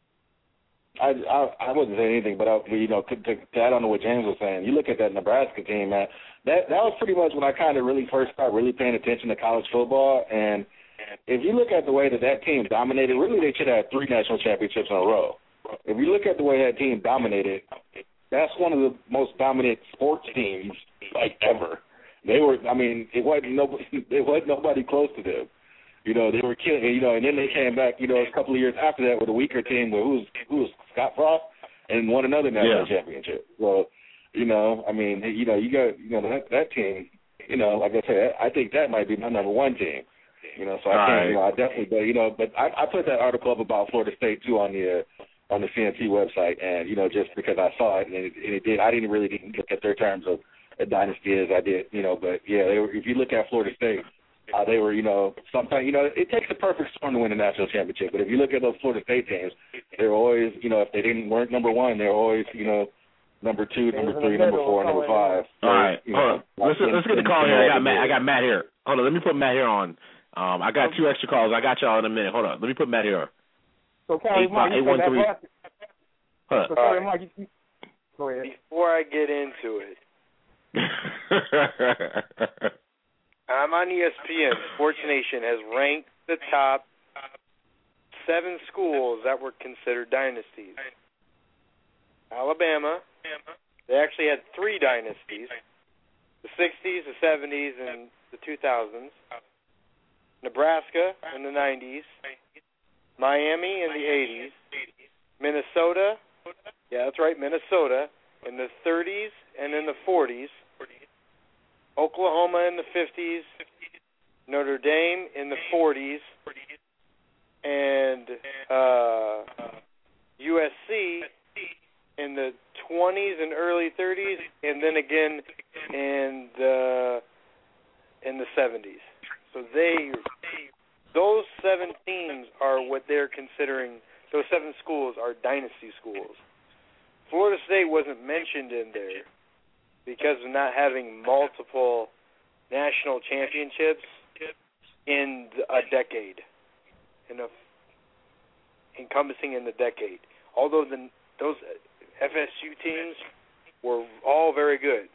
I wasn't saying anything, but to add on to what James was saying, you look at that Nebraska team, man. That was pretty much when I kind of really first started really paying attention to college football. And if you look at the way that team dominated, really they should have had 3 national championships in a row. If you look at the way that team dominated, that's one of the most dominant sports teams ever. They were, it wasn't nobody close to them. They were killing, and then they came back, a couple of years after that with a weaker team who was Scott Frost and won another national championship. So, you got, that team, like I said, I think that might be my number 1 team. So I can't, I definitely, but I put that article up about Florida State too on the CNT website, and just because I saw it, and it did, I didn't really look at their terms of a dynasty as I did, but yeah, if you look at Florida State. They were, sometimes, it takes a perfect storm to win a national championship. But if you look at those Florida State teams, they're always, if they weren't number 1, they're always, number 2, number 3, number 4, number 5. All right, hold on. Let's get the call here. I got Matt here. Hold on, let me put Matt here on. I got 2 extra calls. I got y'all in a minute. Hold on, let me put Matt here. So, Callie, Mike, 813. Mike, go ahead. Before I get into it, I'm on ESPN. Sports Nation has ranked the top 7 schools that were considered dynasties. Alabama, they actually had 3 dynasties, the 60s, the 70s, and the 2000s. Nebraska in the 90s. Miami in the 80s. Minnesota, yeah, that's right, Minnesota in the 30s and in the 40s. Oklahoma in the 50s. Notre Dame in the 40s. And USC in the 20s and early 30s, and then again in the 70s. So those 7 teams are what they're considering. Those 7 schools are dynasty schools. Florida State wasn't mentioned in there because of not having multiple national championships in a decade, encompassing in the decade. Although those FSU teams were all very good.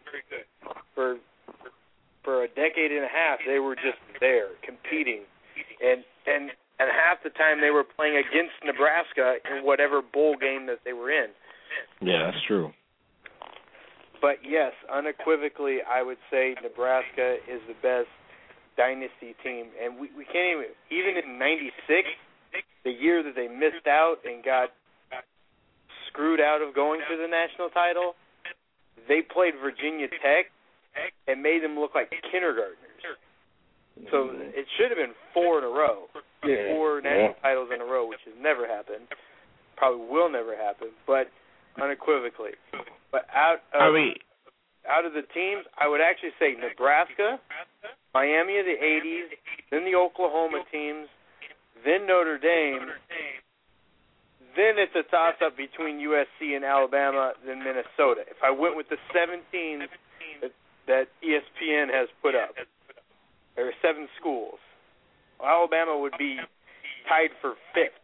For a decade and a half, they were just there competing, and half the time they were playing against Nebraska in whatever bowl game that they were in. Yeah, that's true. But yes, unequivocally, I would say Nebraska is the best dynasty team, and we can't even in '96, the year that they missed out and got screwed out of going to the national title, they played Virginia Tech and made them look like kindergartners. So it should have been 4 in a row, 4 national titles in a row, which has never happened, probably will never happen, but unequivocally. But out of the teams, I would actually say Nebraska, Miami of the 80s, then the Oklahoma teams, then Notre Dame, then it's a toss-up between USC and Alabama, then Minnesota. If I went with the 7 teams that ESPN has put up, there are 7 schools. Alabama would be tied for 5th.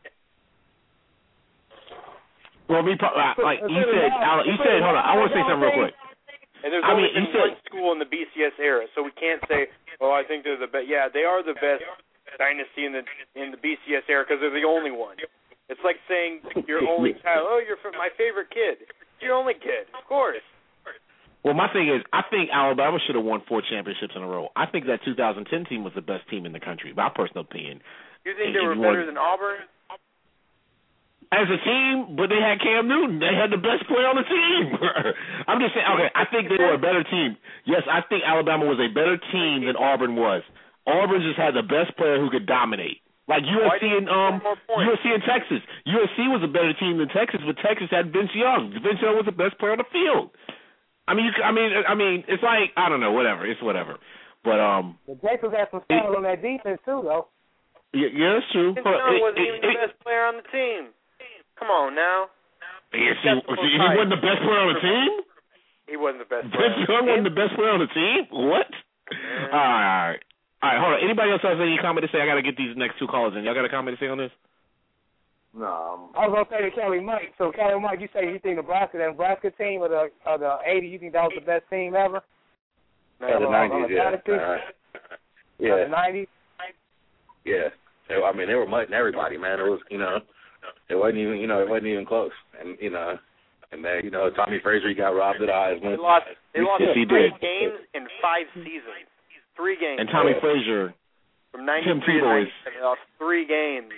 Well, like you said, hold on, I want to say something real quick. And there's only been one school in the BCS era, so we can't say, oh, I think they're the best. Yeah, they are the best dynasty in the BCS era because they're the only one. It's like saying your only child, oh, you're my favorite kid. It's your only kid, of course. Well, my thing is, I think Alabama should have won 4 championships in a row. I think that 2010 team was the best team in the country, my personal opinion. You think they were better than Auburn? As a team, but they had Cam Newton. They had the best player on the team. I'm just saying, okay, I think they were a better team. Yes, I think Alabama was a better team than Auburn was. Auburn just had the best player who could dominate. Like USC and Texas. USC was a better team than Texas, but Texas had Vince Young. Vince Young was the best player on the field. I mean, it's like, I don't know, whatever. It's whatever. But the Texas had some style on that defense too, though. Yeah, that's true. Vince Young wasn't even the best player on the team. Come on now. He wasn't the best player on the team? He wasn't the best player. Vince Young wasn't the best player on the team? What? All right, hold on. Anybody else has any comment to say? I got to get these next 2 callers in. Y'all got a comment to say on this? No. I was going to say to Kelly Mike. So, Kelly Mike, you say you think the Nebraska team of the 80s, you think that was the best team ever? Yeah, the 90s, yeah. The 90s? Yeah. I mean, they were mutting everybody, man. It was, it wasn't even close. And, and then, Tommy Frazier, he got robbed at Heisman. They lost 3 games in 5 seasons. 3 games. And Tommy Frazier, from 93 to 97, they lost 3 games.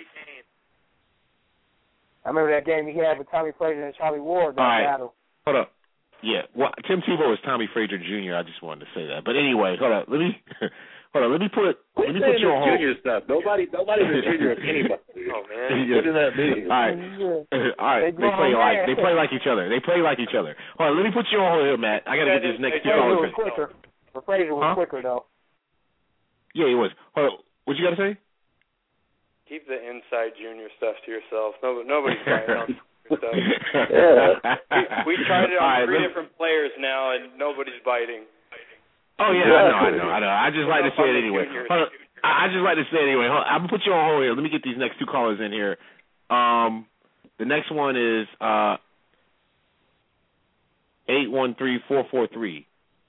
I remember that game he had with Tommy Frazier and Charlie Ward. Battle. Hold up. Yeah, well, Tim Tebow is Tommy Frazier Jr. I just wanted to say that. But anyway, hold up. Let me put you on hold. Junior stuff. Nobody's a junior of anybody. Oh man, what does that mean? All right. They play like each other. Hold on, let me put you on hold here, Matt. I gotta get this next 2 callers. Frazier was quicker though. Yeah, he was. Hold on. What you gotta say? Keep the inside junior stuff to yourself. Nobody's buying on stuff. We tried it on 3 different players now, and nobody's biting. Oh yeah, I know. I just like to say it anyway. I just like to say it anyway. I'm gonna put you on hold here. Let me get these next 2 callers in here. The next one is 813-443.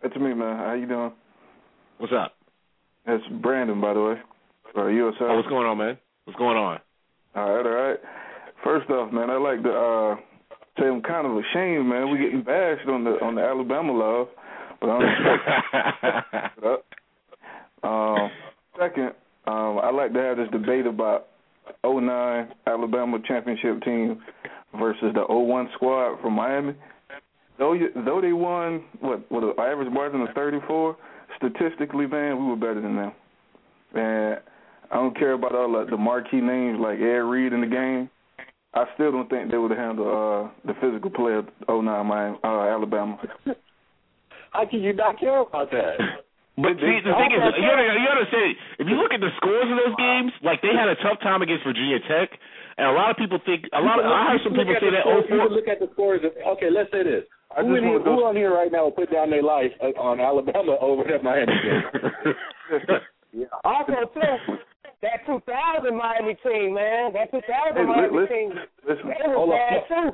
It's me, man. How you doing? What's up? It's Brandon, by the way. USL. Oh, what's going on, man? What's going on? All right. First off, man, I'd like to say I'm kind of ashamed, man. We getting bashed on the Alabama love, but I don't expect second, I'd like to have this debate about 2009 Alabama championship team versus the 2001 squad from Miami. Though they won, what an average margin of 34, statistically, man, we were better than them. And I don't care about all the marquee names like Ed Reed in the game. I still don't think they would have handled the physical play of 2009 Miami, Alabama. How can you not care about that? But see, the thing is, you understand, if you look at the scores of those games, like they had a tough time against Virginia Tech, and a lot of people think, I heard some people say that 04. You look at the scores. Okay, let's say this. Who on here right now will put down their life on Alabama over that Miami game? Also, too, that 2000 Miami team, man. That 2000 Miami team. Listen, they was bad, too.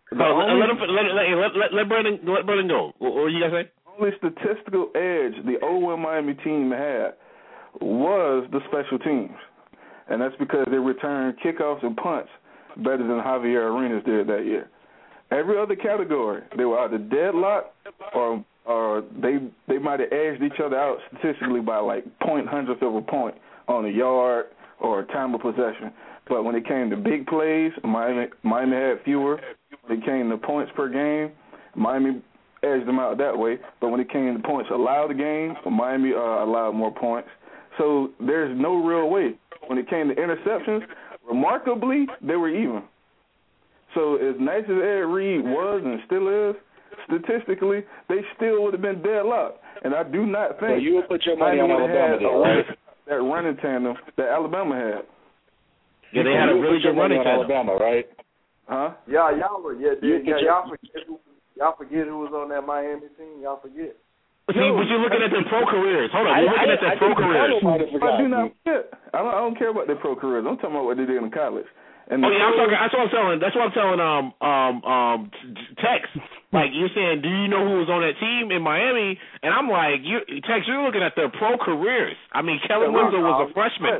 Let Brandon go. What you guys say? Only statistical edge the 2001 Miami team had was the special teams. And that's because they returned kickoffs and punts better than Javier Arenas did that year. Every other category, they were either deadlocked or they might have edged each other out statistically by like 0.100th of a point on a yard or time of possession. But when it came to big plays, Miami had fewer. When it came to points per game, Miami edged them out that way. But when it came to points allowed a game, Miami allowed more points. So there's no real way. When it came to interceptions, remarkably, they were even. So as nice as Ed Reed was and still is, statistically, they still would have been deadlocked. And I do not think you would put your money on Alabama there, right? That running tandem that Alabama had. Yeah, they had a really good running tandem. Alabama, right? Huh? Yeah, y'all were. Y'all forget who was on that Miami team. Y'all forget. See, but you're looking at their pro careers. Hold on, you're looking at their pro careers. I do not forget. I don't care about their pro careers. I'm talking about what they did in college. And that's what I'm telling. That's what I'm telling. Tex. Like you're saying, do you know who was on that team in Miami? And I'm like, Tex, you're looking at their pro careers. I mean, Kellen Winslow was a freshman.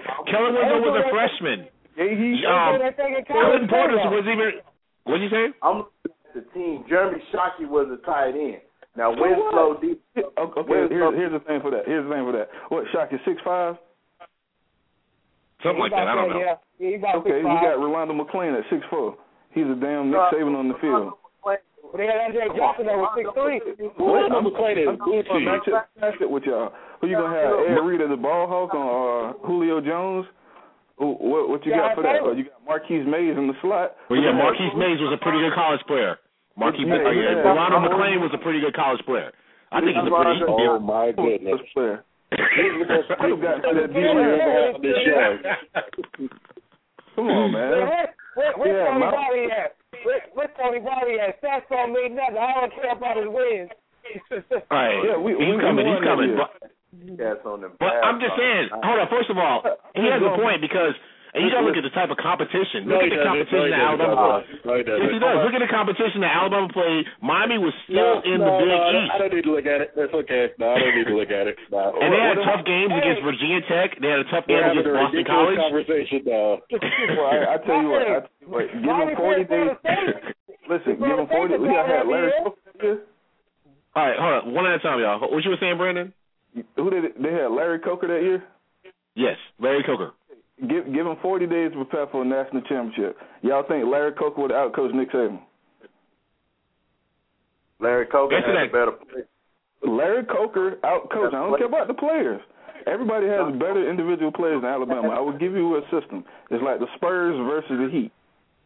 Kellen Porter was even. What'd you say? I'm looking at the team. Jeremy Shockey was a tight end. Now Winslow. Okay, here's the thing for that. What, Shockey 6'5"? Something like that. I don't know. Yeah, he got okay, 6'5". We got Rolando McClain at 6'4". He's a damn Nick Saban on the field. But they had Andre Johnson that was 6'3". Rolando McClain is Gucci. Match it with y'all. Who you gonna have? Ed Reed as the ball hawk on Julio Jones? What you got for that? You got Marquise Mays in the slot. Well, yeah, Marquise Mays was a pretty good college player. Rolando McClain was a pretty good college player. I think he's a pretty good. Oh my goodness. Player. Come on, man. Where's Tony Bobby at? Where's Tony Bobby at? Stats don't mean nothing. I don't care about his wins. All right. Yeah, he's coming. But I'm just saying, hold on, first of all, he has a point because and you got to look at the type of competition. Look at the competition that Alabama played. Yes, he does. Look at the competition that Alabama played. Miami was still in the Big East. I don't need to look at it. That's okay. No, I don't need to look at it. No. And they had tough games against Virginia Tech. They had a tough game against Boston College. Conversation now. Well, I tell you what. Give him 40 days. Listen, give him 40. We got to have Larry Coker. All right, hold on. One at a time, y'all. What you were saying, Brandon? Who did they had Larry Coker that year? Yes, Larry Coker. Give him 40 days to prepare for a national championship. Y'all think Larry Coker would outcoach Nick Saban? Larry Coker has a better player. Larry Coker outcoached. I don't care about the players. Everybody has better individual players than Alabama. I will give you a system. It's like the Spurs versus the Heat.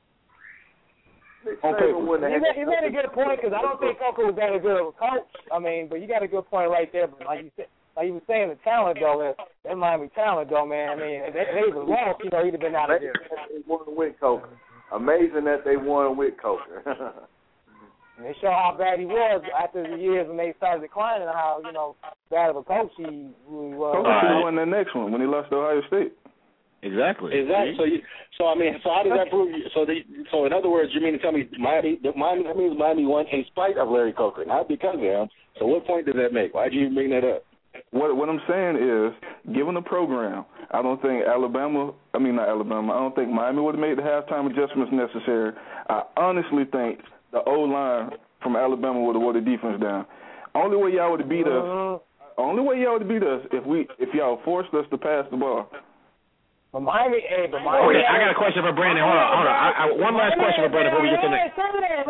You made a good point because I don't think Coker was that good of a coach. I mean, but you got a good point right there. But like you said. Like you were saying, the talent, though, that Miami talent, though, man. I mean, if they was lost, he'd have been out of there. They won with Coker. Amazing that they won with Coker. And they show how bad he was after the years when they started declining, how, bad of a coach he really was. Coker should have won that next one when he lost to Ohio State. Exactly. So how does that prove? So in other words, you mean to tell me that means Miami won in spite of Larry Coker, not because of him. So what point does that make? Why did you even bring that up? What I'm saying is, given the program, I don't think I don't think Miami would have made the halftime adjustments necessary. I honestly think the O-line from Alabama would have wore the defense down. Only way y'all would have beat us if y'all forced us to pass the ball. But Miami. I got a question for Brandon. Hold on. One last question for Brandon before we get to the next.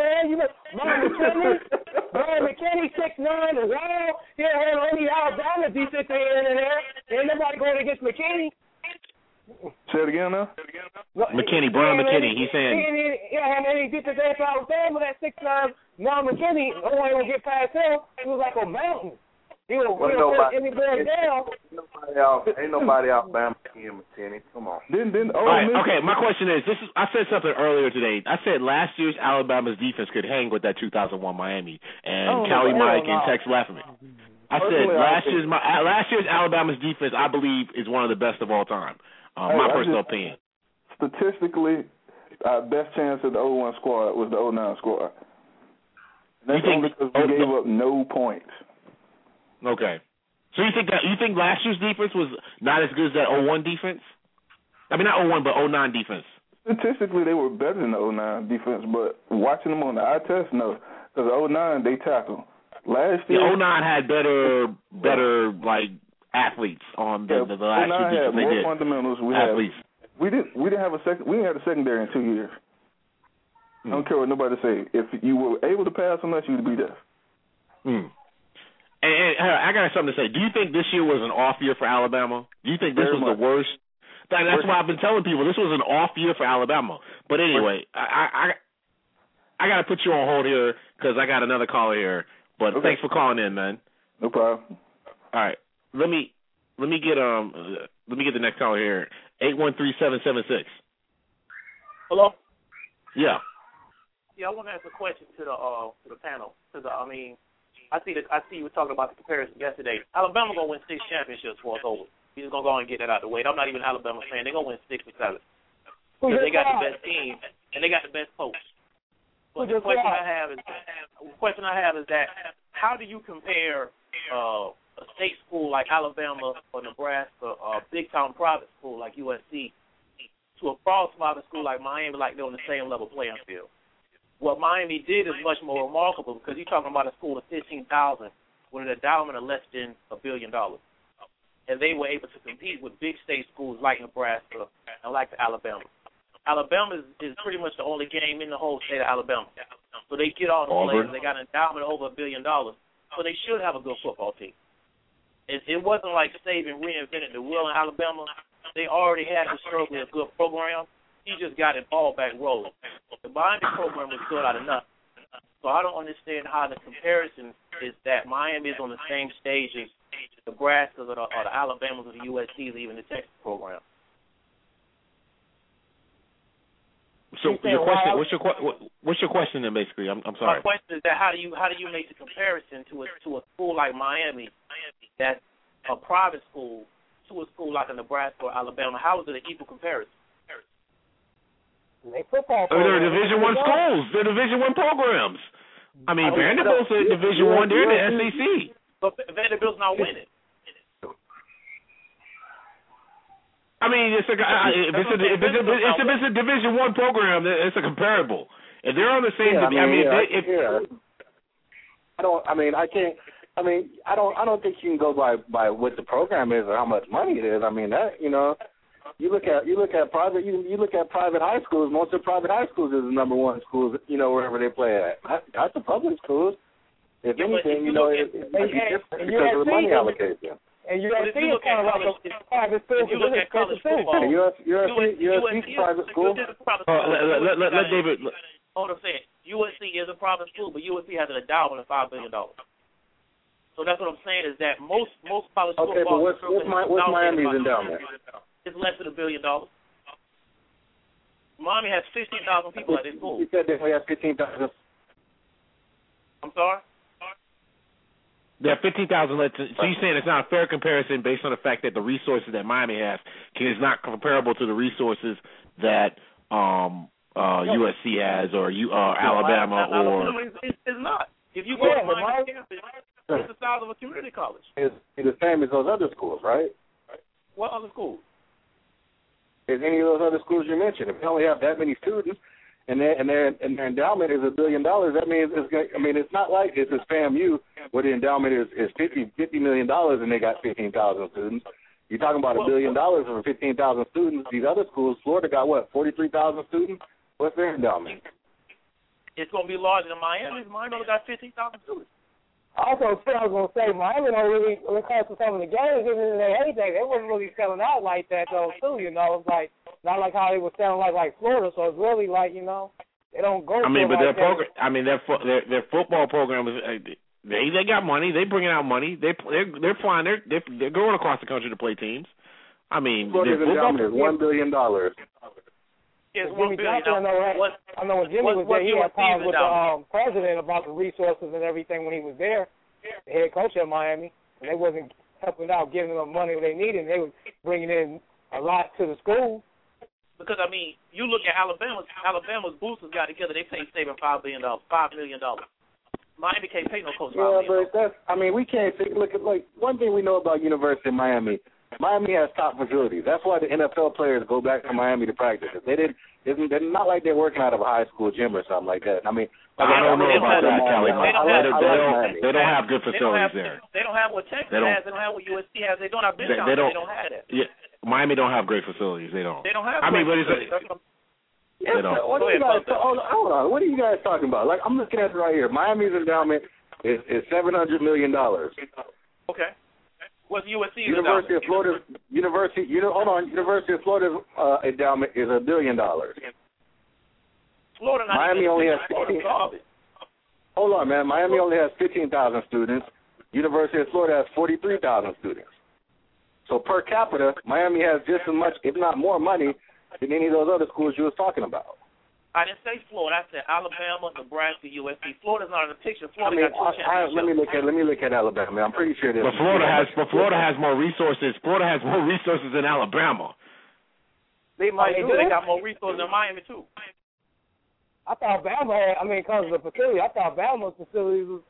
Brian McKinney, 6'9", and wow, he don't handle any Alabama defense in there. Ain't nobody going against McKinney. Say it again now. McKinney, Brian McKinney. He's saying. Yeah, any defense for Alabama, that 6'9", Brian McKinney, nobody gonna get past him. He was like a mountain. He will put any boy down. Ain't nobody out Bama here, McKinney. Come on. All right, okay, my question is, I said something earlier today. I said last year's Alabama's defense could hang with that 2001 Miami and Callie Mike and Tex Lafferman. I said last year's Alabama's defense, I believe, is one of the best of all time. My personal opinion. Statistically, our best chance at the 01 squad was the 09 squad. That's only because we gave up no points. Okay. So you think last year's defense was not as good as that 01 defense? I mean, not 01, but 09 defense. Statistically, they were better than the 09 defense, but watching them on the eye test, no. Because 09, they tackled. Last year, 09 had better like athletes on the last year defense. They had more fundamentals. We didn't have a secondary in 2 years. I don't care what nobody say. If you were able to pass on us, you'd be there. And I got something to say. Do you think this year was an off year for Alabama? Do you think this was the worst? That's why I've been telling people this was an off year for Alabama. But anyway, I got to put you on hold here because I got another caller here. But thanks for calling in, man. No problem. All right, let me get the next caller here. 813-776. Hello. Yeah. Yeah, I want to ask a question to the panel because I see you were talking about the comparison yesterday. Alabama gonna win 6 championships before it's over. He's gonna go and get that out of the way. I'm not even an Alabama fan. They're gonna win 6 or 7 because they got the best team and they got the best coach. But the question I have is that how do you compare a state school like Alabama or Nebraska or a big time private school like USC to a cross-private school like Miami, like they're on the same level playing field? What Miami did is much more remarkable because you're talking about a school of 15,000 with an endowment of less than $1 billion. And they were able to compete with big state schools like Nebraska and like Alabama. Alabama is pretty much the only game in the whole state of Alabama. So they get all the players. They got an endowment of over $1 billion. So they should have a good football team. It wasn't like Saban reinvented the wheel in Alabama. They already had historically a good program. He just got it all back rolling. The Miami program was good out of nothing. So I don't understand how the comparison is that Miami is on the same stage as the Nebraska or the Alabamas or the USCs, even the Texas program. So your question, what's your question then? Basically, I'm sorry. My question is that how do you make the comparison to a school like Miami, that's a private school, to a school like a Nebraska or Alabama? How is it an equal comparison? They football they're Division I schools. They're Division I programs. I mean, Vanderbilt's a Division I. They're the SEC. But Vanderbilt's not winning. I mean, if it's a Division I program, it's a comparable. If they're on the same, I don't think you can go by what the program is or how much money it is. I mean that You look at private high schools. Most of the private high schools is the number one schools, wherever they play at. Not the public schools. If anything, it may be different because of the money allocation. And USC is kind of like a private school. If you look at college football, USC is a private school. Let David. Hold on a second. USC is a private school, but USC has an endowment of $5 billion. So that's what I'm saying is that most college football. Okay, but what's Miami's endowment? It's less than $1 billion. Miami has 15,000 people at this school. You said they only have 15,000. I'm sorry? There are 15,000. So you're saying it's not a fair comparison based on the fact that the resources that Miami has is not comparable to the resources that USC has or Alabama or. It's not. If you go to Miami campus, it's the size of a community college. It's the same as those other schools, right? What other schools? As any of those other schools you mentioned. If they only have that many students and their endowment is $1 billion, that means it's not like it's FAMU where the endowment is $50 million and they got 15,000 students. You're talking about $1 billion over 15,000 students. These other schools, Florida got what, 43,000 students? What's their endowment? It's going to be larger than Miami. Miami only got 15,000 students. Also, I was going to say, Miami don't really, when it comes to some of the games, even in their heyday, they wasn't really selling out like that, though, too, you know. It's like, not like how they were selling like Florida, so it's really like, you know, they don't go but their program, their football program is, they got money. They bringing out money. They're flying. They're going across the country to play teams. I mean, Florida's endowment is $1 billion. Yes, Jimmy Johnson, I know when Jimmy was there, he had talked with the president about the resources and everything when he was there, the head coach at Miami, and they wasn't helping out, giving them money they needed. They were bringing in a lot to the school. Because, I mean, you look at Alabama's boosters got together, they paid Saban $5 million. Miami can't pay no coach $5 million. Yeah, but that's, I mean, we can't look at, like, one thing we know about University of Miami, Miami has top facilities. That's why the NFL players go back to Miami to practice. They're not like they're working out of a high school gym or something like that. I mean, I don't know about that, Kelly. They don't have good facilities there. They don't have what Texas has. They don't have what USC has. They don't have Biscayne. They don't have that. Yeah, Miami don't have great facilities. They don't. They don't have. I mean, what is it? What are you guys talking about? Like, I'm looking at it right here. Miami's endowment is $700 million. Okay. What's USC? University of Florida's endowment is $1 billion. Florida. Miami only has 15. Hold on, man. Miami only has 15,000 students. University of Florida has 43,000 students. So per capita, Miami has just as much, if not more, money than any of those other schools you was talking about. I didn't say Florida. I said Alabama, Nebraska, USC. Florida's not in the picture. Florida got two championships. Let me look at Alabama. I'm pretty sure this. But Florida has more resources. Florida has more resources than Alabama. They might do. They got more resources than Miami too. I thought Bama had. I mean, because of the facility, I thought Bama's facilities was.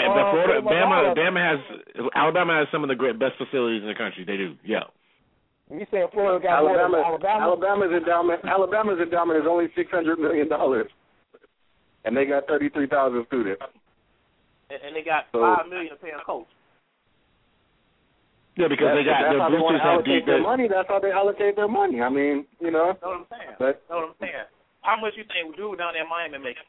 Alabama has some of the best facilities in the country. They do. Yeah. You saying Florida got more than Alabama? Alabama's endowment is only $600 million, and they got 33,000 students. And they got $5 million to pay a coach. Yeah, because they got their boosters have deep money. That's how they allocate their money. I mean, you know. That's what I'm saying. How much you think dude down there in Miami making?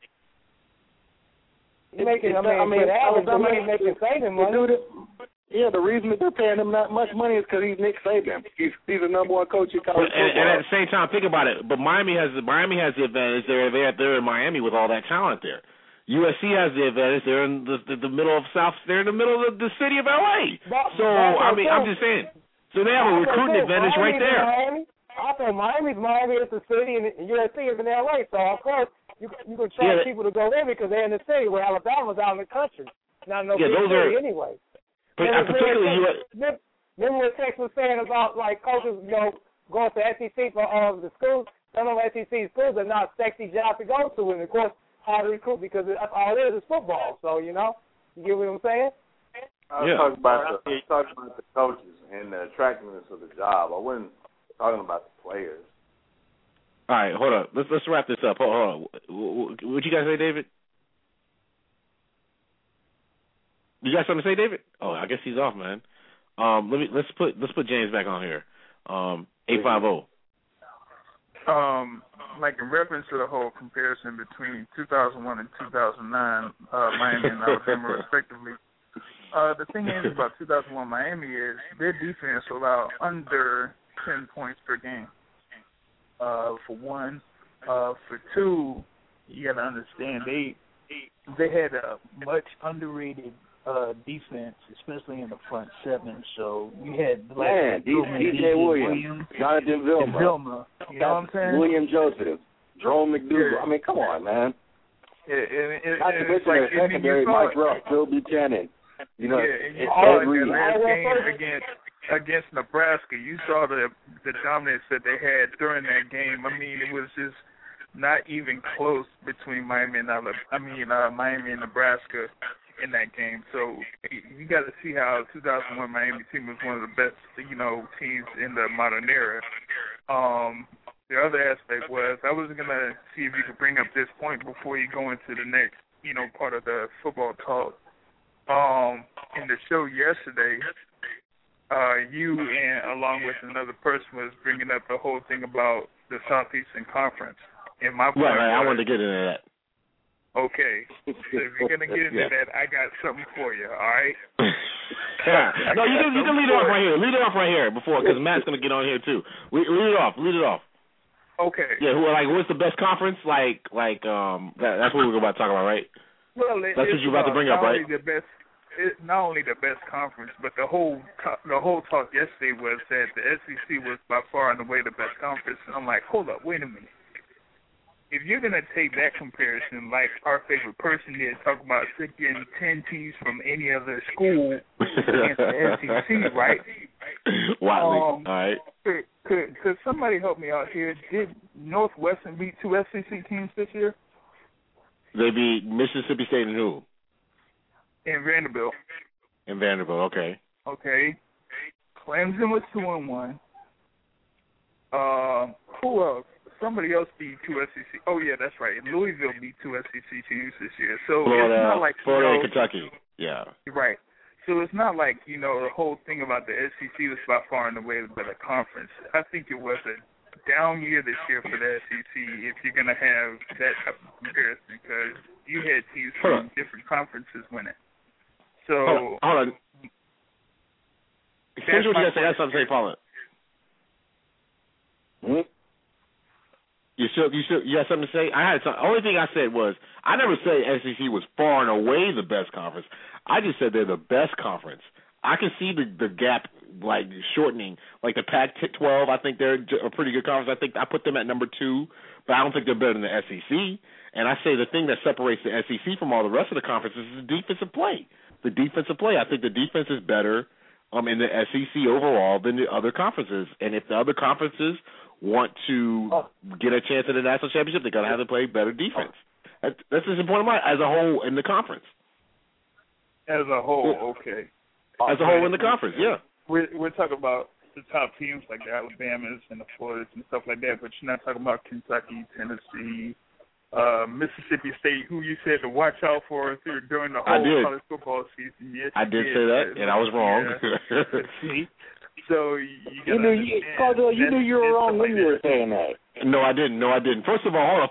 Alabama ain't making saving money. Yeah, the reason that they're paying him that much money is because he's Nick Saban. He's the number one coach in college football. And at the same time, think about it. But Miami has the advantage. They're in Miami with all that talent there. USC has the advantage. They're in the middle of South. They're in the middle of the city of LA. I'm just saying. So they have a recruiting advantage right there. I thought Miami is the city and USC is in LA. So of course you can charge people to go there because they're in the city where Alabama's out in the country. Not no big city anyway. Particularly remember what Tex was saying about like coaches, going to SEC for the schools. Some of SEC schools are not sexy jobs to go to, and of course hard to recruit because that's all it is football. So you get what I'm saying? I was talking about the coaches and the attractiveness of the job. I wasn't talking about the players. All right, hold on. Let's wrap this up. Hold on. What'd you guys say, David? You got something to say, David? Oh, I guess he's off, man. Let's put James back on here. 850. Like in reference to the whole comparison between 2001 and 2009, Miami and Alabama respectively. The thing is about 2001 Miami is their defense allowed under 10 points per game. For one, for two, you got to understand they had a much underrated defense, especially in the front seven. So you had DJ Williams, Jonathan Vilma. You know what I'm saying? William Joseph, Jerome McDougal. I mean, come on, man. Not to mention their secondary, Mike Ruff, Phil Buchanan. You know, and you saw in the last game against Nebraska, you saw the dominance that they had during that game. I mean, it was just not even close between Miami and Nebraska in that game. So you got to see how 2001 Miami team was one of the best, teams in the modern era. The other aspect was I was gonna see if you could bring up this point before you go into the next, part of the football talk. In the show yesterday, you and along with another person was bringing up the whole thing about the Southeastern Conference. And my point right, I wanted to get into that. Okay, so if you're gonna get into that, I got something for you. All right. No, you can lead it off right here. Lead it off right here because Matt's gonna get on here too. Lead it off. Okay. Yeah, what's the best conference? That's what we're about to talk about, right? Well, that's what you're about to bring up, right? Not only the best conference, but the whole talk yesterday was that the SEC was by far and away the best conference. And I'm like, hold up, wait a minute. If you're going to take that comparison, like our favorite person did, talk about sticking 10 teams from any other school against the SEC, right? Wiley. All right. Could somebody help me out here? Did Northwestern beat 2 SEC teams this year? They beat Mississippi State and who? And Vanderbilt. Okay. Okay. Clemson was 2-1. Who else? Somebody else beat 2 SEC. Oh, yeah, that's right. And Louisville beat 2 SEC teams this year. So Florida, it's not like Florida and Kentucky. Yeah. Right. So it's not like, the whole thing about the SEC was by far and away the better conference. I think it was a down year this year for the SEC if you're going to have that type of comparison because you had teams from different conferences winning. So hold on. Here's what you got to say. That's something to say, Paula. You had something to say? The only thing I said was I never said SEC was far and away the best conference. I just said they're the best conference. I can see the gap shortening. Like the Pac-12, I think they're a pretty good conference. I think I put them at number 2, but I don't think they're better than the SEC. And I say the thing that separates the SEC from all the rest of the conferences is the defensive play. I think the defense is better in the SEC overall than the other conferences. And if the other conferences want to get a chance at the national championship, they got to have to play better defense. That's just important as a whole in the conference. As a whole, okay. As a whole in the conference, yeah. We're talking about the top teams like the Alabamas and the Floridas and stuff like that, but you're not talking about Kentucky, Tennessee, Mississippi State, who you said to watch out for during the whole college football season. Yes, I did say that, and I was wrong. See? So you knew you were wrong when you were saying that. No, I didn't. First of all,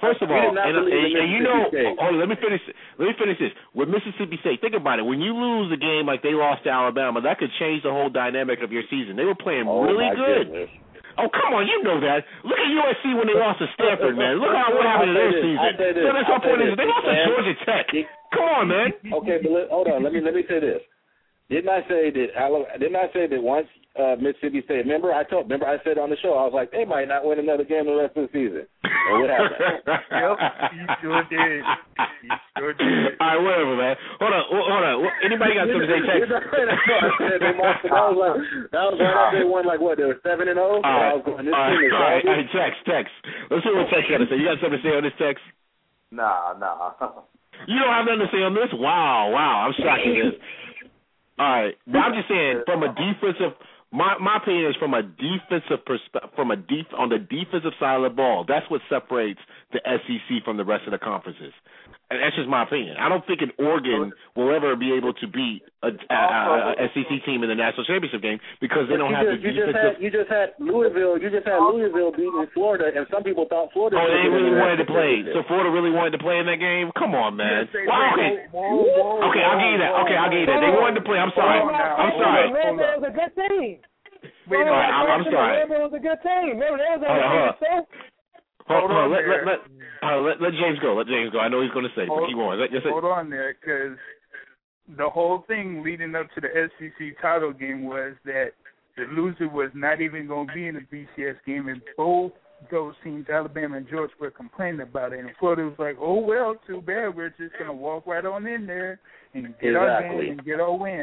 let me finish this. With Mississippi State, think about it. When you lose a game like they lost to Alabama, that could change the whole dynamic of your season. They were playing really good. Goodness. Oh, come on, you know that. Look at USC when they lost to Stanford, man. Look at what happened in their season. That's my point. They lost to Georgia Tech. Come on, man. Okay, but hold on. Let me say this. Didn't I say that once Mississippi State? Remember I said on the show, I was like, they might not win another game the rest of the season. And what happened? Yep, you sure did. All right, whatever, man. Hold on. Anybody got something to say? Text. That was right after they won, they were 7-0. All right. Text. Let's see what text got to say. You got something to say on this text? Nah. You don't have nothing to say on this? Wow. I'm shocked at this. All right, but I'm just saying from a defensive. My opinion is from a defensive perspective, on the defensive side of the ball. That's what separates the SEC from the rest of the conferences. And that's just my opinion. I don't think an Oregon will ever be able to beat a SEC team in the national championship game because they don't have the defensive. You just had Louisville beating Florida, and some people thought Florida. Oh, they really wanted to play. So Florida really wanted to play in that game. Come on, man. Okay, I'll give you that. They wanted to play. I'm sorry. Louisville was a good team. I'm sorry. Louisville was a good team. Remember, they was on Hold on. Let James go. I know he's going to say, but keep going. Hold on there, because the whole thing leading up to the SEC title game was that the loser was not even going to be in the BCS game, and both those teams, Alabama and Georgia, were complaining about it. And Florida was like, oh, well, too bad. We're just going to walk right on in there and get our game and get our win.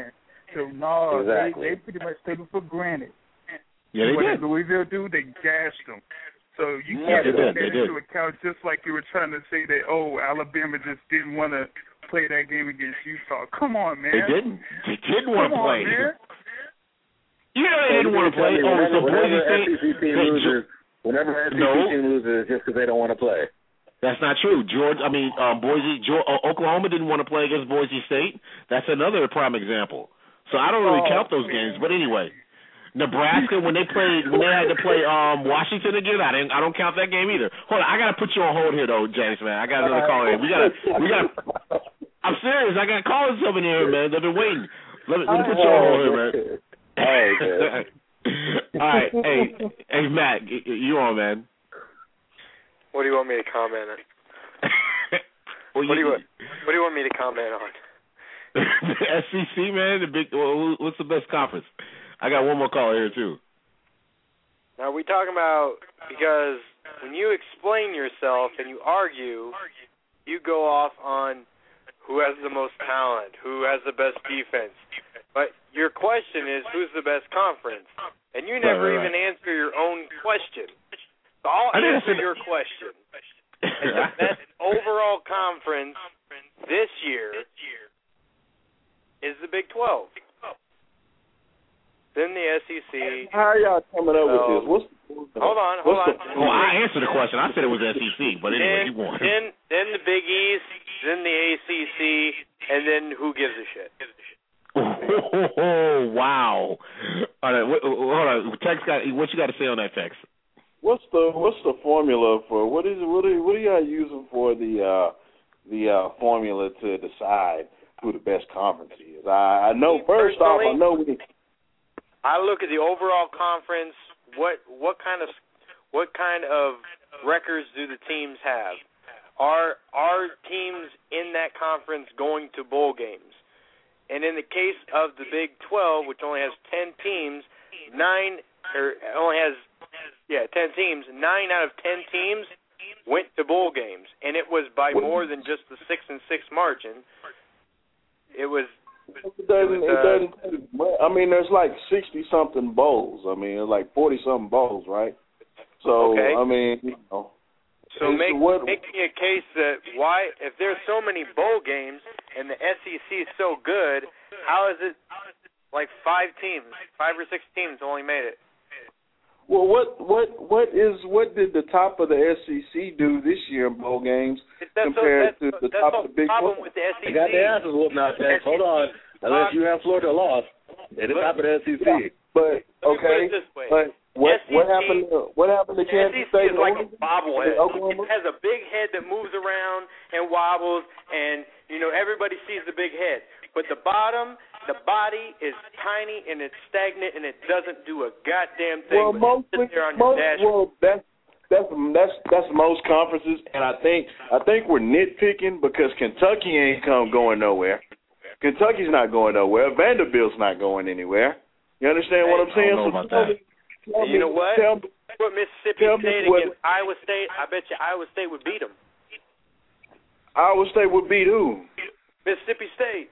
So no, Exactly. they pretty much took it for granted. Yeah, they what did. did Louisville do? They gashed them. So you Yeah, can't they take did. that into account, just like you were trying to say that, Alabama just didn't want to play that game against Utah. Come on, man. They didn't. They didn't want to play. Come on, man. You know they didn't want to play. Whenever SEC team loses, it's just because they don't want to play. That's not true. Oklahoma didn't want to play against Boise State. That's another prime example. So I don't really count those games. But anyway, Nebraska when they had to play Washington again, I don't count that game either. Hold on, I gotta put you on hold here though, James, man. I got another caller in. We got. I'm serious. I got callers over here, man. They've been waiting. Let me put you on hold here, man. All right, hey, Matt, you on, man? What do you want me to comment on? What do you want me to comment on? The SEC, man. What's the best conference? I got one more caller here too. Now we talking about, because when you explain yourself and you argue, you go off on who has the most talent, who has the best defense. But your question is, who's the best conference? And you never even answer your own question. So I'll answer your question. And the best overall conference this year is the Big 12. Then the SEC. How are y'all coming up with this? Hold on. Oh, I answered the question. I said it was SEC, but anyway, you won. Then the Big East, then the ACC, and then who gives a shit? Oh, wow. All right, hold on. Tex, what you got to say on that, Tex? What's the formula for what are y'all using for the formula to decide who the best conference is? I know first off, I know I look at the overall conference. What kind of records do the teams have? Are teams in that conference going to bowl games? And in the case of the Big 12, which only has 10 teams, 9 out of 10 teams went to bowl games, and it was by more than just the 6-6 margin. It doesn't. I mean, there's like 60-something bowls. I mean, it's like 40-something bowls, right? So okay. I mean, you know. So make me a case that why, if there's so many bowl games and the SEC is so good, how is it like 5 or 6 teams only made it? Well, what did the top of the SEC do this year in bowl games compared to the top of the Big 12? With the SEC. I got the answers whooped now, Tex. Hold on. Unless you have Florida lost, at the top of the SEC. But okay, but what happened to Kansas State? The SEC is like a bobblehead. It has a big head that moves around and wobbles, and everybody sees the big head. But the body is tiny and it's stagnant and it doesn't do a goddamn thing. Well, that's most conferences, and I think we're nitpicking because Kentucky ain't going nowhere. Kentucky's not going nowhere. Vanderbilt's not going anywhere. You understand what I'm saying? I don't know about that. You know what? Put Mississippi State against Iowa State. I bet you Iowa State would beat them. Iowa State would beat who? Mississippi State.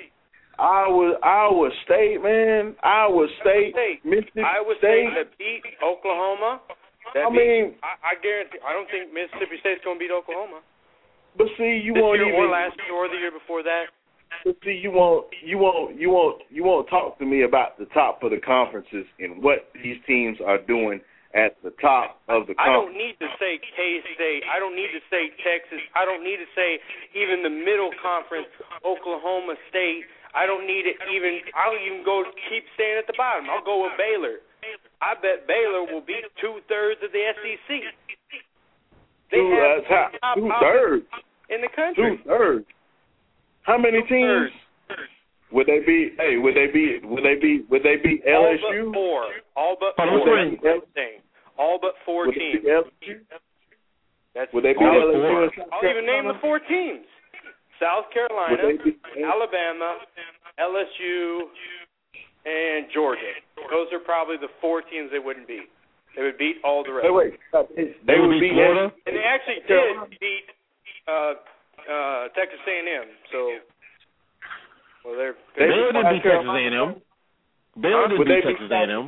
Iowa State, man. Iowa State. Mississippi State that beat Oklahoma. I guarantee. I don't think Mississippi State's going to beat Oklahoma. But see, you this won't year even. Or last year or the year before that. But see, you won't talk to me about the top of the conferences and what these teams are doing at the top of the conference. I don't need to say K-State. I don't need to say Texas. I don't need to say even the middle conference, Oklahoma State. I don't need it even. I'll even go keep staying at the bottom. I'll go with Baylor. I bet Baylor will beat 2/3 of the SEC. They have two-thirds in the country. 2/3. How many teams would they beat? Hey, would they beat LSU? All but 4. All but 4 teams. Would they beat LSU? I'll even name the 4 teams: South Carolina, Alabama, LSU, and Georgia. Those are probably the 4 teams they wouldn't beat. They would beat all the rest. They would beat Florida? And they actually did beat Texas A&M. So Well, Baylor didn't beat Texas A&M. Baylor didn't beat Texas A&M.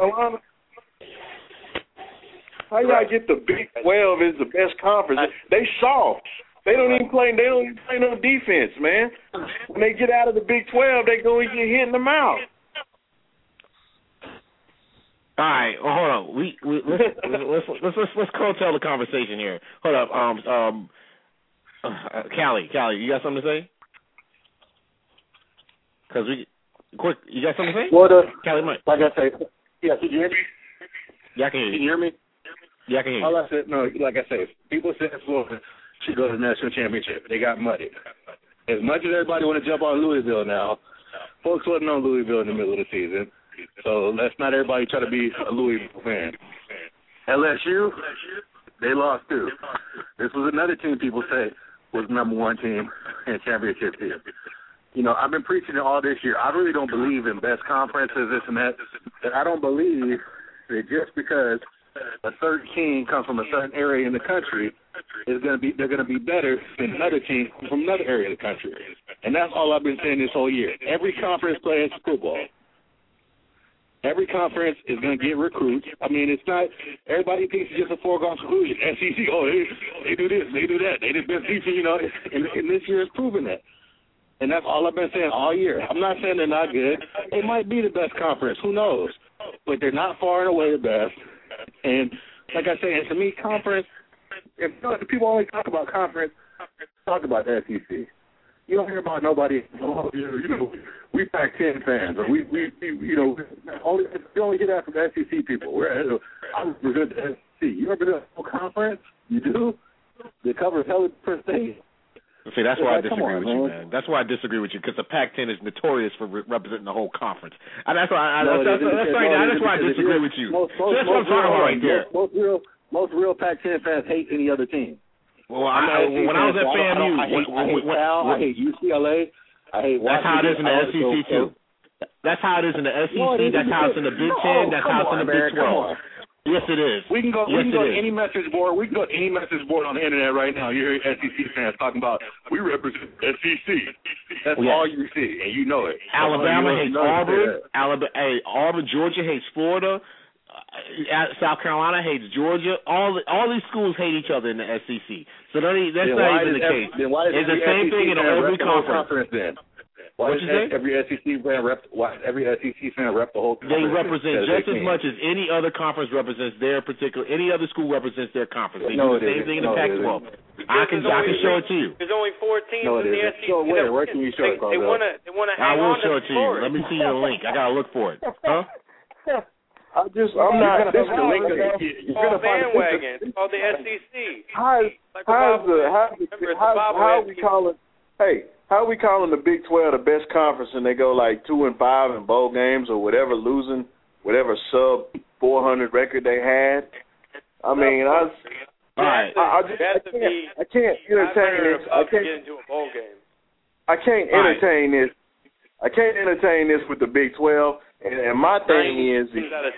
How y'all get the Big 12 is the best conference? They soft. They don't even play no defense, man. When they get out of the Big 12, they go and get hit in the mouth. All right, well, hold on. Let's curtail the conversation here. Hold up, Callie, you got something to say? Cause you got something to say? Well, Callie, Mike. Like I say, yeah, can you hear me? Yeah, I can hear you. Can you hear me? Yeah, I can hear you. All I said, no, like I say, people said Florida should go to the national championship. They got muddied. As much as everybody want to jump on Louisville now, folks wasn't on Louisville in the middle of the season. So let's not everybody try to be a Louisville fan. LSU, they lost too. This was another team people say was number one team and championship team. You know, I've been preaching it all this year. I really don't believe in best conferences, this and that. I don't believe that just because a certain team comes from a certain area in the country they're going to be better than another team from another area of the country. And that's all I've been saying this whole year. Every conference plays football. Every conference is going to get recruits. I mean, it's not – everybody thinks it's just a foregone conclusion. SEC, they do this, they do that. They did best teaching, you know, and this year has proven that. And that's all I've been saying all year. I'm not saying they're not good. They might be the best conference. Who knows? But they're not far and away the best. And like I say, to me, conference – if people always talk about conference, talk about the SEC. You don't hear about nobody, we Pac-10 fans, or we you only hear that from the SEC people. I represent the SEC. You represent the whole conference? You do? They cover hell different states. See, that's why I disagree with you, man. That's why I disagree with you, because the Pac-10 is notorious for representing the whole conference. And that's why I disagree with you. That's what I'm talking about right there. Most real Pac-10 fans hate any other team. Well, when I was at FAMU, I hate Cal, I hate UCLA, I hate Washington. That's how it is in the SEC too. That's how it is in the SEC. That's how it's in the Big 10. That's how it's in the Big 12. Yes, it is. We can go to any message board. We can go to any message board on the internet right now. You hear SEC fans talking about we represent SEC. That's all you see, and you know it. Alabama hates Auburn. Auburn, Georgia hates Florida. South Carolina hates Georgia. All these schools hate each other in the SEC. So that's not even the case. It's the same thing in every conference. Then why does every SEC fan rep the whole conference? They represent just as much as any other conference represents any other school represents their conference. They do the same thing in the Pac-12. I can show it to you. There's only 4 teams in the SEC. So where can you show it? They want to hang on to show it to you. Let me see your link. I gotta look for it. Huh? I'm not. This is the link. You're gonna bandwagon. It's called the SEC. How are we calling the Big 12 the best conference, and they go like 2-5 in bowl games or whatever, losing whatever sub 400 record they had? I mean, I can't entertain this. I can't get into a bowl game. I can't entertain this. I can't entertain this with the Big 12. And my thing is,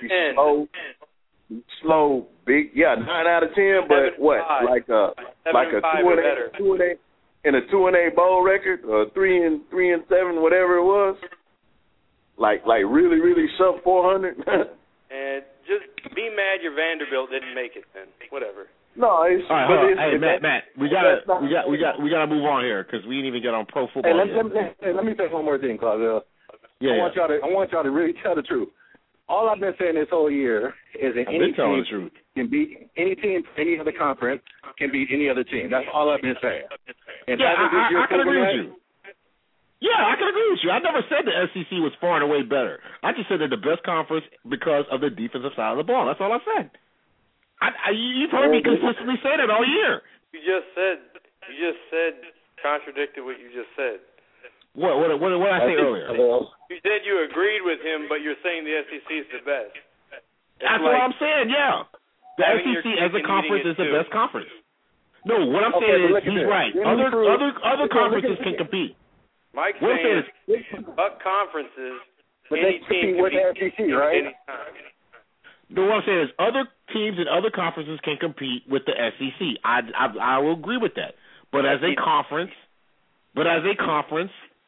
slow, big, 9 out of 10. But what, like a 2-8 in a 2-8 bowl record, or 3-7, whatever it was, like really, really sub 400. And just be mad your Vanderbilt didn't make it. Then whatever. No, it's. All right, Matt, we gotta move on here because we didn't even get on pro football. Let me say one more thing, Claudio. I want y'all to really tell the truth. All I've been saying this whole year is that any team can beat any team, any other conference can beat any other team. That's all I've been saying. And I can agree with you. Yeah, I can agree with you. I never said the SEC was far and away better. I just said they're the best conference because of the defensive side of the ball. That's all I said. You've heard me consistently say that all year. You just said contradicted what you just said. What did I say earlier? You said you agreed with him, but you're saying the SEC is the best. That's what I'm saying, yeah. The SEC as a conference is the best conference. No, what I'm saying is he's right. Other conferences can compete. Mike's saying Buck conferences, but any team can beat the SEC, right? anytime. No, what I'm saying is other teams and other conferences can compete with the SEC. I will agree with that. But as a conference,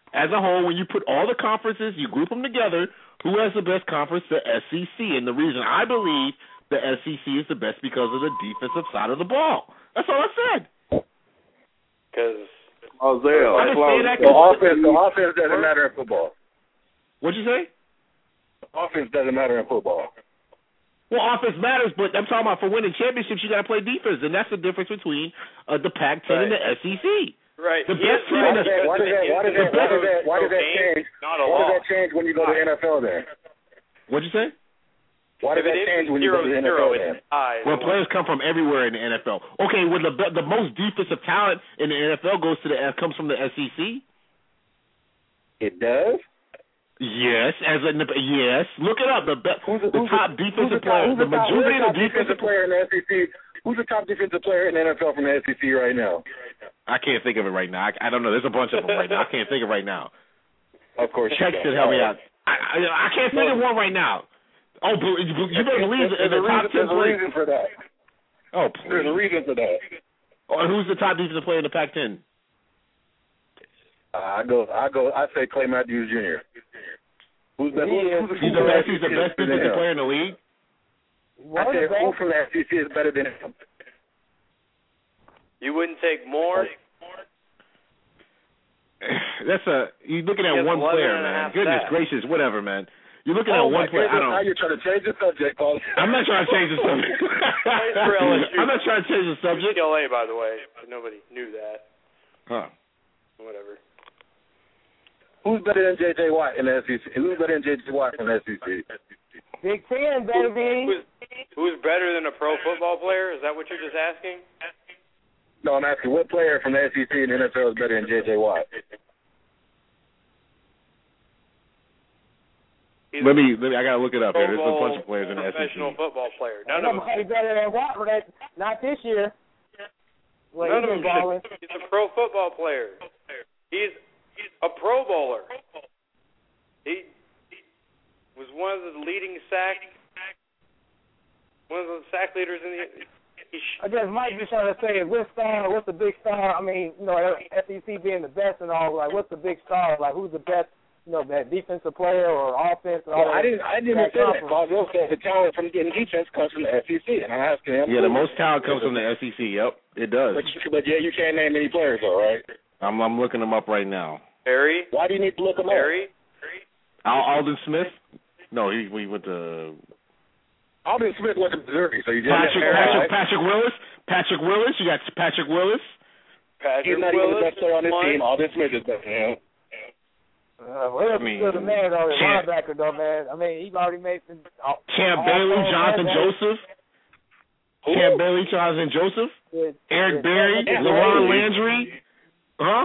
as a whole, when you put all the conferences, you group them together, who has the best conference? The SEC. And the reason I believe the SEC is the best because of the defensive side of the ball. That's all I said. Because the offense doesn't matter in football. What'd you say? Offense doesn't matter in football. Well, offense matters, but I'm talking about for winning championships, you got to play defense, and that's the difference between the Pac-10 and the SEC. Right. The best team. Why does that change? Why does that change when you go to the NFL? Then. What'd you say? Why does that change when you go to the NFL? Then? Well, players come from everywhere in the NFL. Okay, well, the most defensive talent in the NFL comes from the SEC. It does. Yes, yes. Look it up. The top defensive player. The majority of the defensive player in the SEC. Who's the top defensive player in the NFL from the SEC right now? I can't think of it right now. I don't know. There's a bunch of them right now. I can't think of it right now. Of course. Check should help me out. I can't think of one right now. Oh, you better believe it. There's a reason for that. Oh, please. There's a reason for that. Oh, and who's the top defensive player in the Pac-10? I say Clay Matthews Jr. He's the best defensive player in the league? I say who from the SEC is better than him? You wouldn't take more? You're looking at one player, man. Goodness gracious, whatever, man. You're looking at one player. Now you're trying to change the subject, Paul. I'm not trying to change the subject. I'm not trying to change the subject. UCLA, by the way. Nobody knew that. Huh. Whatever. Who's better than J.J. Watt in the SEC? Who's better than J.J. Watt in the SEC? Big Ten, baby. Who's better than a pro football player? Is that what you're just asking? No, I'm asking what player from the SEC and the NFL is better than J.J. Watt? Let me. I gotta look it up here. There's a bunch of players in the SEC. Professional football player. None of them better than Watt, not this year. Well, none of them. He's a pro football player. He's a Pro Bowler. He was one of the leading sack leaders in the. I guess Mike just trying to say, what's the big star? I mean, SEC being the best and all. Like, what's the big star? Like, who's the best? That defensive player or offense. And all I didn't say that. Bob said the talent from getting defense comes from the SEC, and I'm asking him. Yeah, the most talent comes from the SEC. Yep, it does. But you can't name any players, though, right? I'm looking them up right now. Harry? Why do you need to look them up? Harry? Alden Smith? No, he went to. Alden Smith went to Missouri, so you just Patrick Willis. Patrick Willis. You got Patrick Willis. He's not even the best player on this team. Alden Smith is better than him. Still the man, though, the linebacker, though, man. I mean, he's already made some. Champ Bailey, Jonathan Joseph. Champ Bailey, Jonathan Joseph. Eric Berry, LaRon Landry. Huh?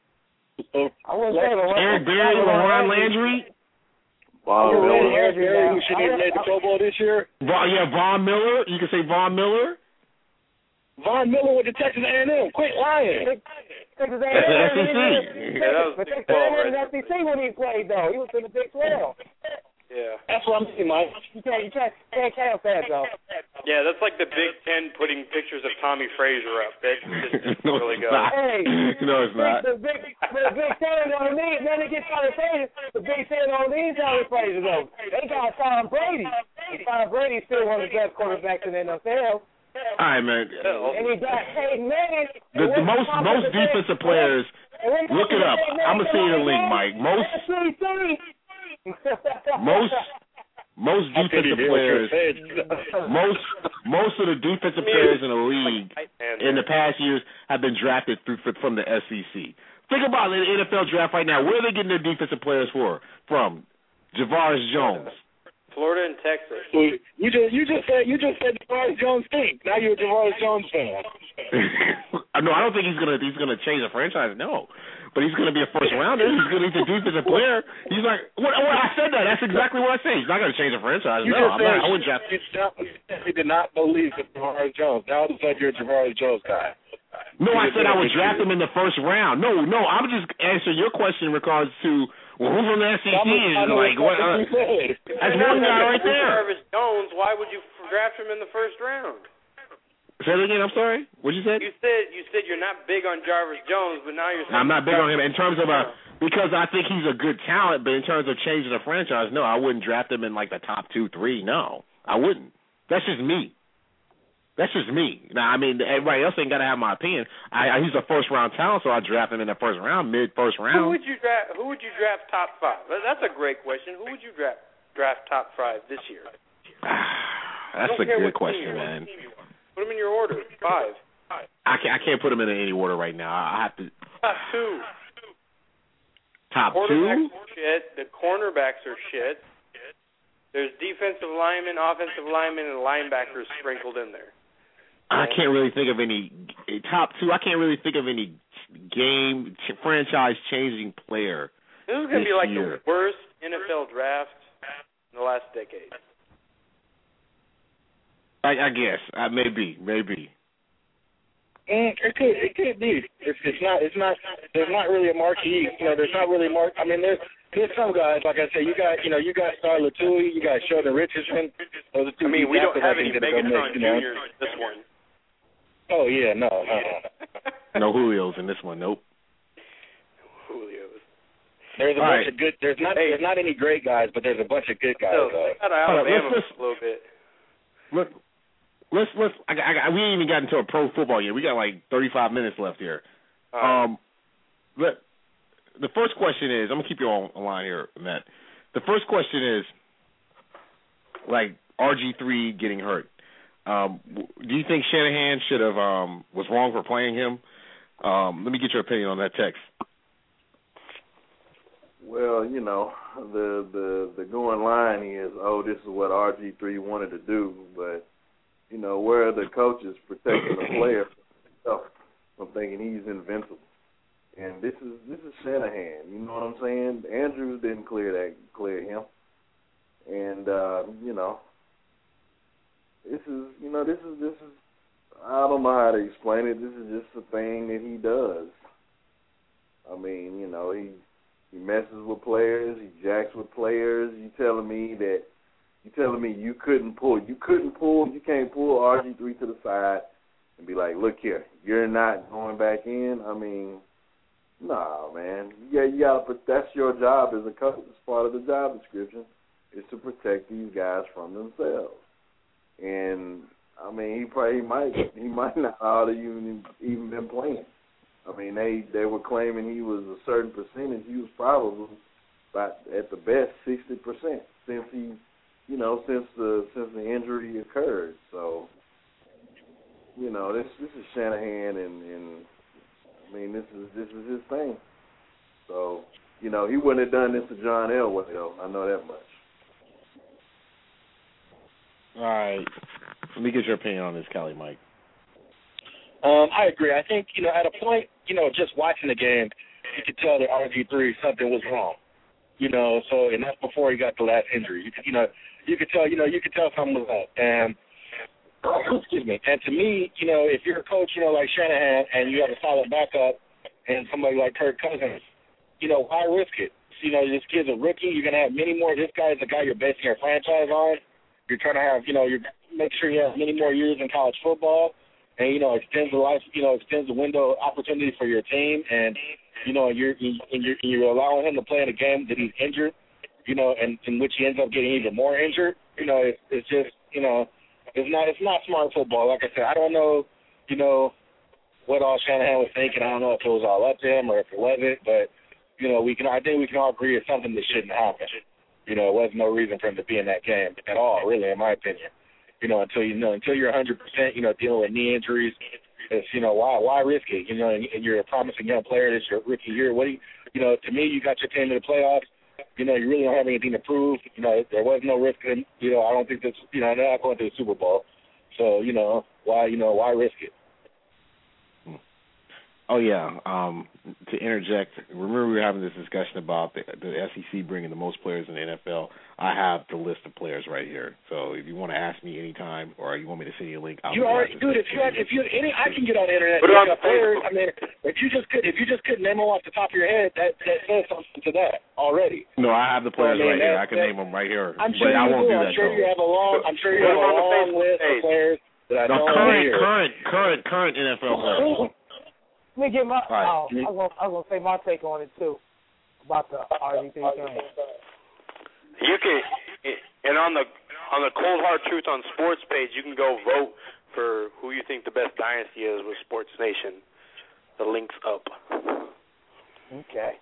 Eric Berry, LaRon Landry. Eric Berry, who should have made the Pro Bowl this year. Von Miller. You can say Von Miller. Von Miller went to Texas A&M. Quit lying. Texas A&M. That's the SEC. But Texas A&M is SEC when he played, though. He was in the Big 12. Yeah. That's what I'm saying, Mike. You can't count that, though. Yeah, that's like the Big Ten putting pictures of Tommy Frazier up. That just no, really goes. Hey, no, it's not. The Big Ten don't need, then they get Tommy Frazier. The Big Ten don't need Tommy Frazier, though. They got Tom Brady. And Tom Brady's still one of the best quarterbacks in the NFL. All right, man. And he got Peyton Manning. The most defensive players. Look it up. I'm gonna send you the link, Mike. Most defensive players. Most of the defensive players in the league in the past years have been drafted from the SEC. Think about it, the NFL draft right now. Where are they getting their defensive players from? Javaris Jones. Florida and Texas. You just said Javaris Jones stinks. Now you're a Javaris Jones fan. No, I don't think he's gonna change the franchise. No, but he's gonna be a first rounder. He's gonna be a defensive player. He's like, what? I said that. That's exactly what I said. He's not gonna change the franchise. No, I'm not. I wouldn't draft. You did not believe in Javaris Jones. Now all of a sudden you're a Javaris Jones guy. No, I said I would draft him in the first round. No, I'm just answering your question in regards to. Well, who's from the SEC? Like, what? That's one guy right there. Javaris Jones. Why would you draft him in the first round? Say it again. I'm sorry. What you said? You said you're not big on Jarvis Jones, but now you're saying I'm not big on him in terms of because I think he's a good talent, but in terms of changing the franchise, no, I wouldn't draft him in like the top 2, 3. No, I wouldn't. That's just me. Now, I mean, everybody else ain't got to have my opinion. He's a first-round talent, so I draft him in the first round, mid-first round. Who would you draft top 5? That's a great question. Who would you draft top 5 this year? That's a good question, man. Put them in your order. 5. I can't put them in any order right now. I have to. Top 2. Top 2? Are shit. The cornerbacks are shit. There's defensive linemen, offensive linemen, and linebackers sprinkled in there. I can't really think of any top 2. I can't really think of any franchise-changing player. This is going to be like year. the worst NFL draft in the last decade. I guess maybe. It could be. It's not. There's not really a marquee. There's not really I mean, there's some guys. Like I said, you got Star Latui, you got Sheldon Richardson. Those are 2. I mean, we don't have any Megatron Juniors in this one. Oh yeah, no. No Julios in this one. Nope. Julio's. There's a bunch of good. There's not any great guys, but there's a bunch of good guys. Out of Alabama a little bit. Look. We ain't even got into a pro football yet. We got like 35 minutes left here. But the first question is, I'm gonna keep you on line here, Matt. The first question is, like RG3 getting hurt. Do you think Shanahan should have was wrong for playing him? Let me get your opinion on that text. Well, the going line is, this is what RG3 wanted to do, but where are the coaches protecting the player from thinking he's invincible? And this is Shanahan. You know what I'm saying? Andrews didn't clear him, and this is I don't know how to explain it. This is just a thing that he does. I mean, he messes with players, he jacks with players. You telling me you can't pull RG3 to the side and be like, look here, you're not going back in? I mean, nah, man. Yeah, you gotta. That's your job as a coach. It's part of the job description is to protect these guys from themselves. And I mean, he might not ought to even been playing. I mean, they were claiming he was a certain percentage. He was probably about at the best 60% since the injury occurred. So, this is Shanahan, and I mean, this is his thing. So, he wouldn't have done this to John Elway, though. I know that much. All right. Let me get your opinion on this, Kelly, Mike. I agree. I think, at a point, just watching the game, you could tell that RG3 something was wrong. So, and that's before he got the last injury. You could tell something was up. And excuse me. And to me, if you're a coach, like Shanahan, and you have a solid backup, and somebody like Kirk Cousins, why risk it? This kid's a rookie. You're gonna have many more. This guy is the guy you're basing your franchise on. You're trying to have, you make sure you have many more years in college football, and extends the life, extends the window of opportunity for your team, and you're allowing him to play in a game that he's injured, and in which he ends up getting even more injured. It's just, it's not smart football. Like I said, I don't know, what all Shanahan was thinking. I don't know if it was all up to him or if it wasn't, but I think we can all agree it's something that shouldn't happen. It wasn't no reason for him to be in that game at all, really, in my opinion. Until you're 100%, dealing with knee injuries, it's, why risk it? And you're a promising young player. This is your rookie year. What do you, to me, you got your team to the playoffs. You really don't have anything to prove. There was no risk. I don't think that's, they're not going to the Super Bowl. So, why risk it? Oh, yeah. To interject, remember we were having this discussion about the SEC bringing the most players in the NFL. I have the list of players right here. So if you want to ask me anytime or you want me to send you a link, I can get on the internet. Players, I mean, if you just couldn't name them off the top of your head, that says something to that already. No, I have the players right here. I can name them right here. I'm sure you have a long list of players that I no, don't current NFL players. Let me get my. Right. I was gonna say my take on it too about the RG3 game. You can, and on the Cold Hard Truth on Sports page, you can go vote for who you think the best dynasty is with Sports Nation. The link's up. Okay.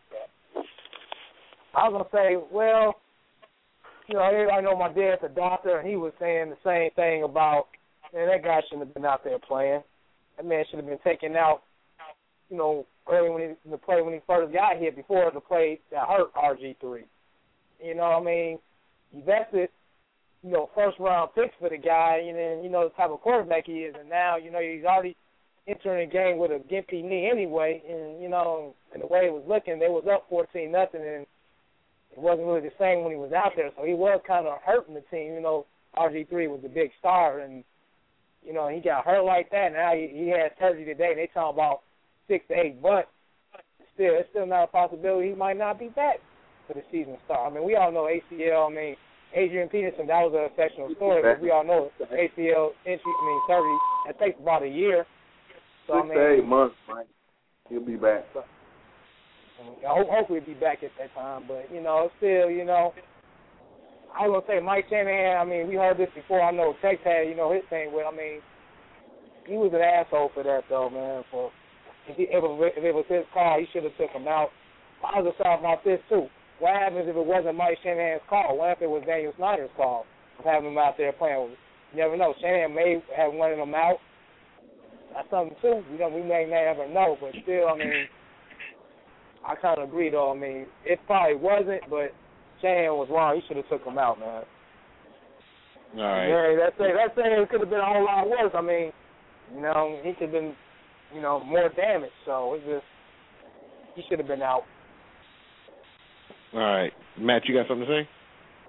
I was gonna say, well, you know, everybody know my dad's a doctor, and he was saying the same thing about, man, that guy shouldn't have been out there playing. That man should have been taken out, you know, early when he first got here before the play that hurt RG3. You know, I mean, you invested, you know, first-round picks for the guy, and then, you know, the type of quarterback he is, and now, you know, he's already entering the game with a gimpy knee anyway, and, you know, and the way it was looking, they was up 14-0, and it wasn't really the same when he was out there, so he was kind of hurting the team. You know, RG3 was the big star, and, you know, he got hurt like that. Now he has surgery today. They talking about 6 to 8, but it's still not a possibility he might not be back for the season start. I mean, we all know ACL. I mean, Adrian Peterson, that was an exceptional story, but we all know ACL surgery, that takes about a year. So, 6 to 8 months, Mike. He'll be back. So, hopefully he'll be back at that time, but, you know, still, you know, I was going to say Mike Shanahan, I mean, we heard this before. I know Tex had, you know, his thing with, I mean, he was an asshole for that, though, man. If it was his call, he should have took him out. I was excited about this, too. What happens if it wasn't Mike Shanahan's call? What if it was Daniel Snyder's call of having him out there playing? You never know. Shanahan may have wanted him out. That's something, too. You know, we may never know, but still, I mean, I kind of agree, though. I mean, it probably wasn't, but Shanahan was wrong. He should have took him out, man. All right. Yeah, that saying it could have been a whole lot worse. I mean, you know, he could have been, you know, more damaged. So it's just, he should have been out. All right. Matt, you got something to say?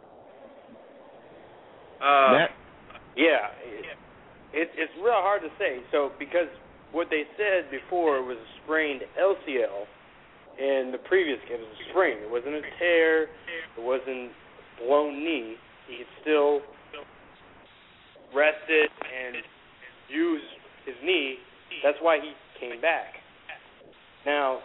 Matt? Yeah. It's real hard to say. So, because what they said before was a sprained LCL, in the previous game, it was a sprain. It wasn't a tear. It wasn't blown knee. He could still rest it and use his knee. That's why he came back. Now,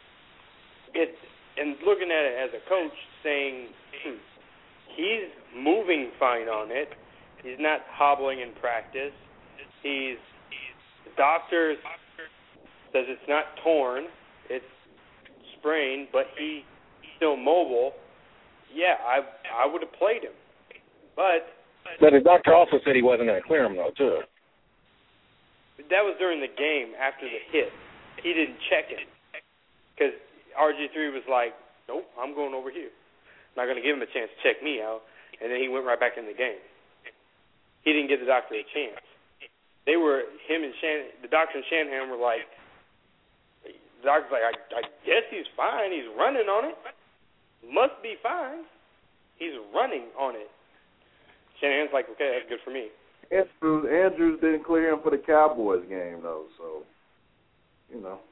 and looking at it as a coach, saying he's moving fine on it. He's not hobbling in practice. The doctor says it's not torn. It's sprained, but he's still mobile. Yeah, I would have played him. But the doctor also said he wasn't going to clear him, though, too. That was during the game after the hit. He didn't check him because RG3 was like, nope, I'm going over here. Not going to give him a chance to check me out. And then he went right back in the game. He didn't give the doctor a chance. The doctor and Shanahan were like, the doctor's like, I guess he's fine. He's running on it. Must be fine. He's running on it. Shanahan's like, okay, that's good for me. Andrews didn't clear him for the Cowboys game, though, so, you know.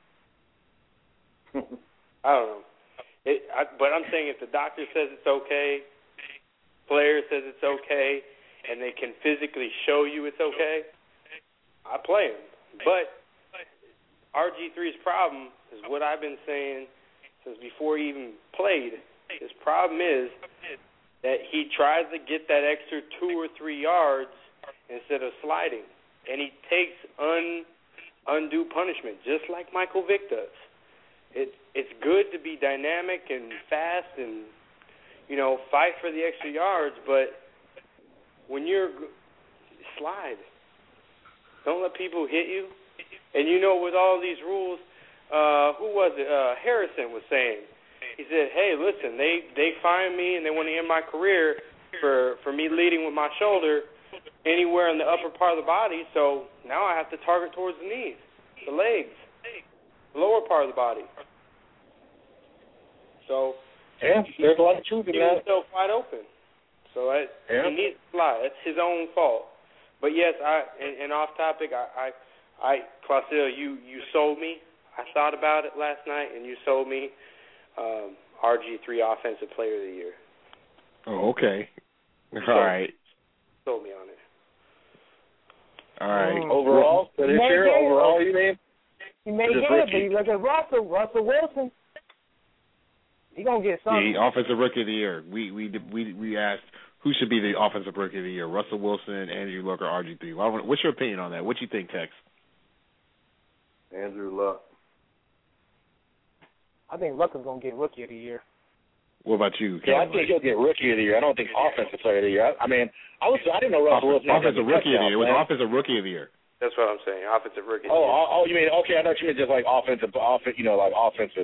I don't know. But I'm saying if the doctor says it's okay, player says it's okay, and they can physically show you it's okay, I play him. But RG3's problem is what I've been saying since before he even played. His problem is that he tries to get that extra 2 or 3 yards instead of sliding. And he takes undue punishment, just like Michael Vick does. It's good to be dynamic and fast and, you know, fight for the extra yards, but when you're slide, don't let people hit you. And, you know, with all these rules, who was it? Harrison was saying. He said, hey, listen, they find me and they want to end my career for me leading with my shoulder anywhere in the upper part of the body, so now I have to target towards the knees, the legs, the lower part of the body. So yeah, there's a lot of truth in that. He was still wide open. So he needs to fly. That's his own fault. But, yes, and off topic, Claudio, you sold me. I thought about it last night, and you sold me RG3 Offensive Player of the Year. Oh, okay. All right. Sold me on it. All right. Overall, for this year, overall, you mean? He may get it, but you look at Russell Wilson. He gonna get something. The offensive rookie of the year. We asked who should be the offensive rookie of the year: Russell Wilson, Andrew Luck, or RG3. What's your opinion on that? What you think, Tex? Andrew Luck. I think Luck is gonna get rookie of the year. What about you, Kevin? Yeah, I think he'll get rookie of the year. I don't think offensive player of the year. I didn't know Russell Wilson. Offensive rookie of the year. It was offensive rookie of the year. That's what I'm saying. Offensive rookie. Oh, you mean okay? I thought you meant just like offensive. Like offensive.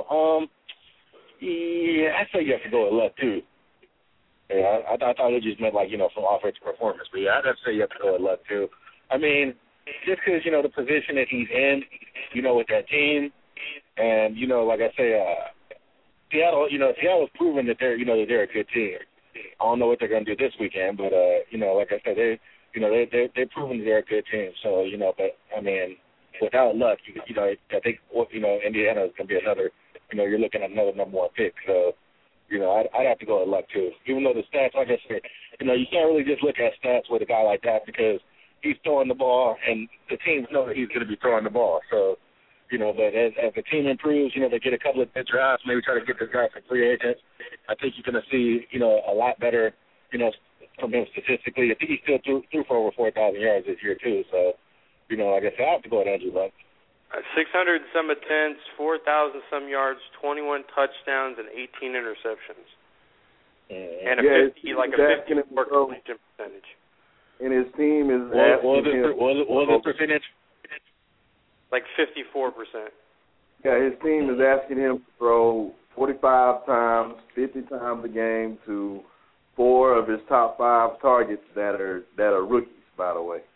Yeah, I say you have to go with Luck too. Yeah, I thought it just meant like from offensive performance. But yeah, I'd have to say you have to go with Luck too. I mean, just because the position that he's in, with that team, and like I say, Seattle's proven that they're they're a good team. I don't know what they're going to do this weekend, but like I said, they're proven that they're a good team. So but I mean, without Luck, I think Indiana is going to be another. You're looking at another number one pick. So I'd have to go with Luck too. Even though the stats, like I said, you can't really just look at stats with a guy like that because he's throwing the ball and the teams know that he's going to be throwing the ball. So. But as the team improves, they get a couple of good drafts, maybe try to get this guy from free agents. I think you're going to see, a lot better, from him statistically. I think he still threw for over 4,000 yards this year too. So, like I said, I have to go with Andrew Luck. 600 and some attempts, 4,000 some yards, 21 touchdowns, and 18 interceptions. And a 54 completion percentage. And his team is what was his percentage? Like 54%. Yeah, his team is asking him to throw 45 times, 50 times a game to 4 of his top 5 targets that are rookies, by the way.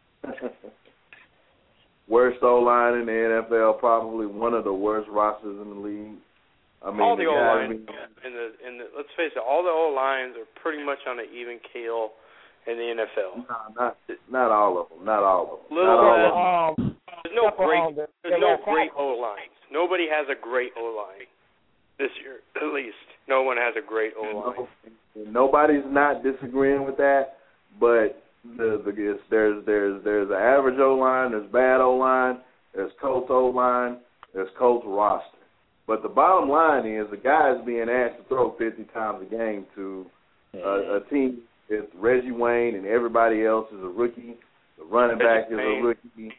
Worst O-line in the NFL, probably one of the worst rosters in the league. I mean, all the O-lines in the let's face it, all the O-lines are pretty much on an even keel in the NFL. No, not all of them. Not all of them. There's no great O-lines. Nobody has a great O-line this year, at least. No one has a great O-line. Nobody's not disagreeing with that, but there's an average O-line, there's bad O-line, there's Colts O-line, there's Colts roster. But the bottom line is the guy is being asked to throw 50 times a game to a team. It's Reggie Wayne and everybody else is a rookie. The running back is a rookie.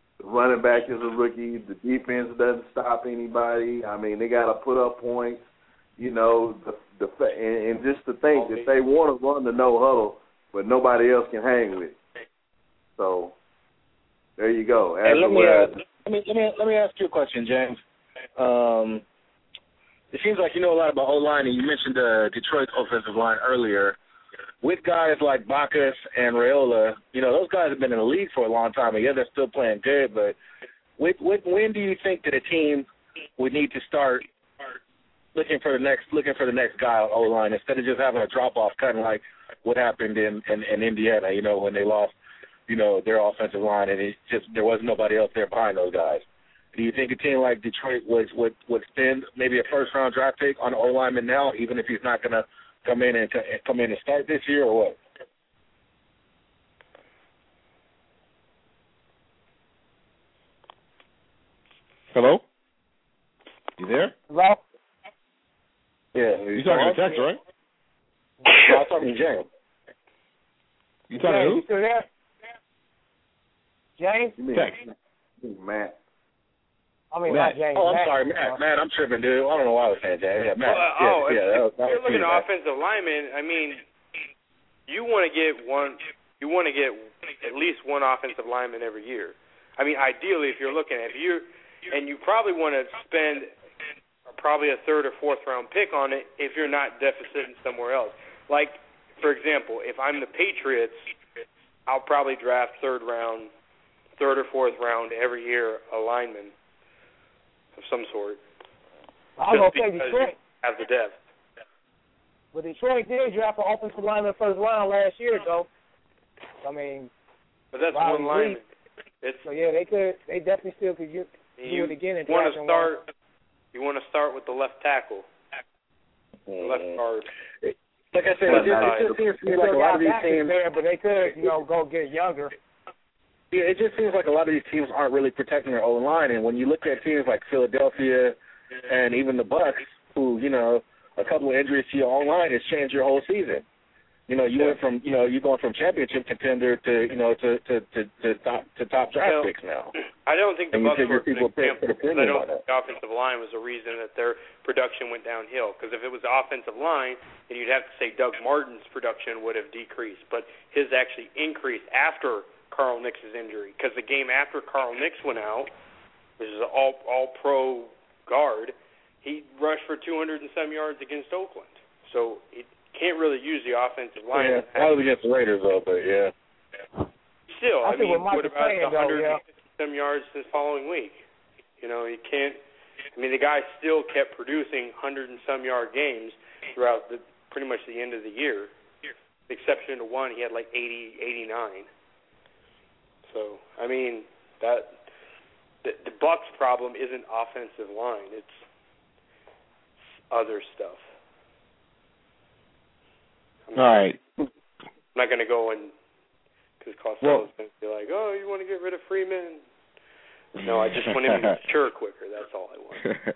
The defense doesn't stop anybody. I mean, they got to put up points. And just to think that they want to run the no huddle, but nobody else can hang with it. So there you go. Let me ask you a question, James. It seems like you know a lot about O-line, and you mentioned Detroit's offensive line earlier. With guys like Bacchus and Raiola, those guys have been in the league for a long time, and they're still playing good. But when do you think that a team would need to start looking for the next guy on O-line instead of just having a drop off, kind of like what happened in Indiana? When they lost, their offensive line, and there was nobody else there behind those guys. Do you think a team like Detroit would spend maybe a first round draft pick on O-lineman now, even if he's not going to come in and start this year, or what? Hello? You there? Hello? Yeah. You talking to Tex, right? I'm talking to James. You talking to who? You still there? James? Tex. Matt. I mean, Matt. not James. Oh, I'm sorry, Matt. Matt, I'm tripping, dude. I don't know why I was saying James. Yeah, Matt. If you're looking at Matt. offensive linemen, I mean, you want to get at least one offensive lineman every year. I mean, ideally, if you're looking at and you probably want to spend probably a third or fourth round pick on it if you're not deficiting somewhere else. Like, for example, if I'm the Patriots, I'll probably draft third or fourth round every year a lineman of some sort. I was going to say Detroit. Have the depth. But Detroit did draft an offensive lineman first round last year, though. I mean, but that's one lineman. So yeah, they definitely still could do it again. And you want to start with the left tackle. The left guard. Like I said, it just seems to me like a lot of these teams there, but they could, go get younger. Yeah, it just seems like a lot of these teams aren't really protecting their own line. And when you look at teams like Philadelphia and even the Bucks, who, a couple of injuries to your own line has changed your whole season. You went from, you're going from championship contender to top draft picks now. I don't think the Bucks were an example. I don't think the offensive line was a reason that their production went downhill. Because if it was the offensive line, then you'd have to say Doug Martin's production would have decreased. But his actually increased after Carl Nix' injury. Because the game after Carl Nix went out, which is an all-pro guard, he rushed for 200 and some yards against Oakland. So it can't really use the offensive line. Yeah, that was against the Raiders, though, but yeah. Still, I mean, what about the 150-some yards this following week? You can't. I mean, the guy still kept producing 100-and-some-yard games throughout pretty much the end of the year. The exception to one, he had like 80, 89. So, I mean, the Bucs' problem isn't offensive line. It's other stuff. All right. I'm not going to go and because Costello's going to be like, oh, you want to get rid of Freeman? No, I just want him to mature quicker. That's all I want.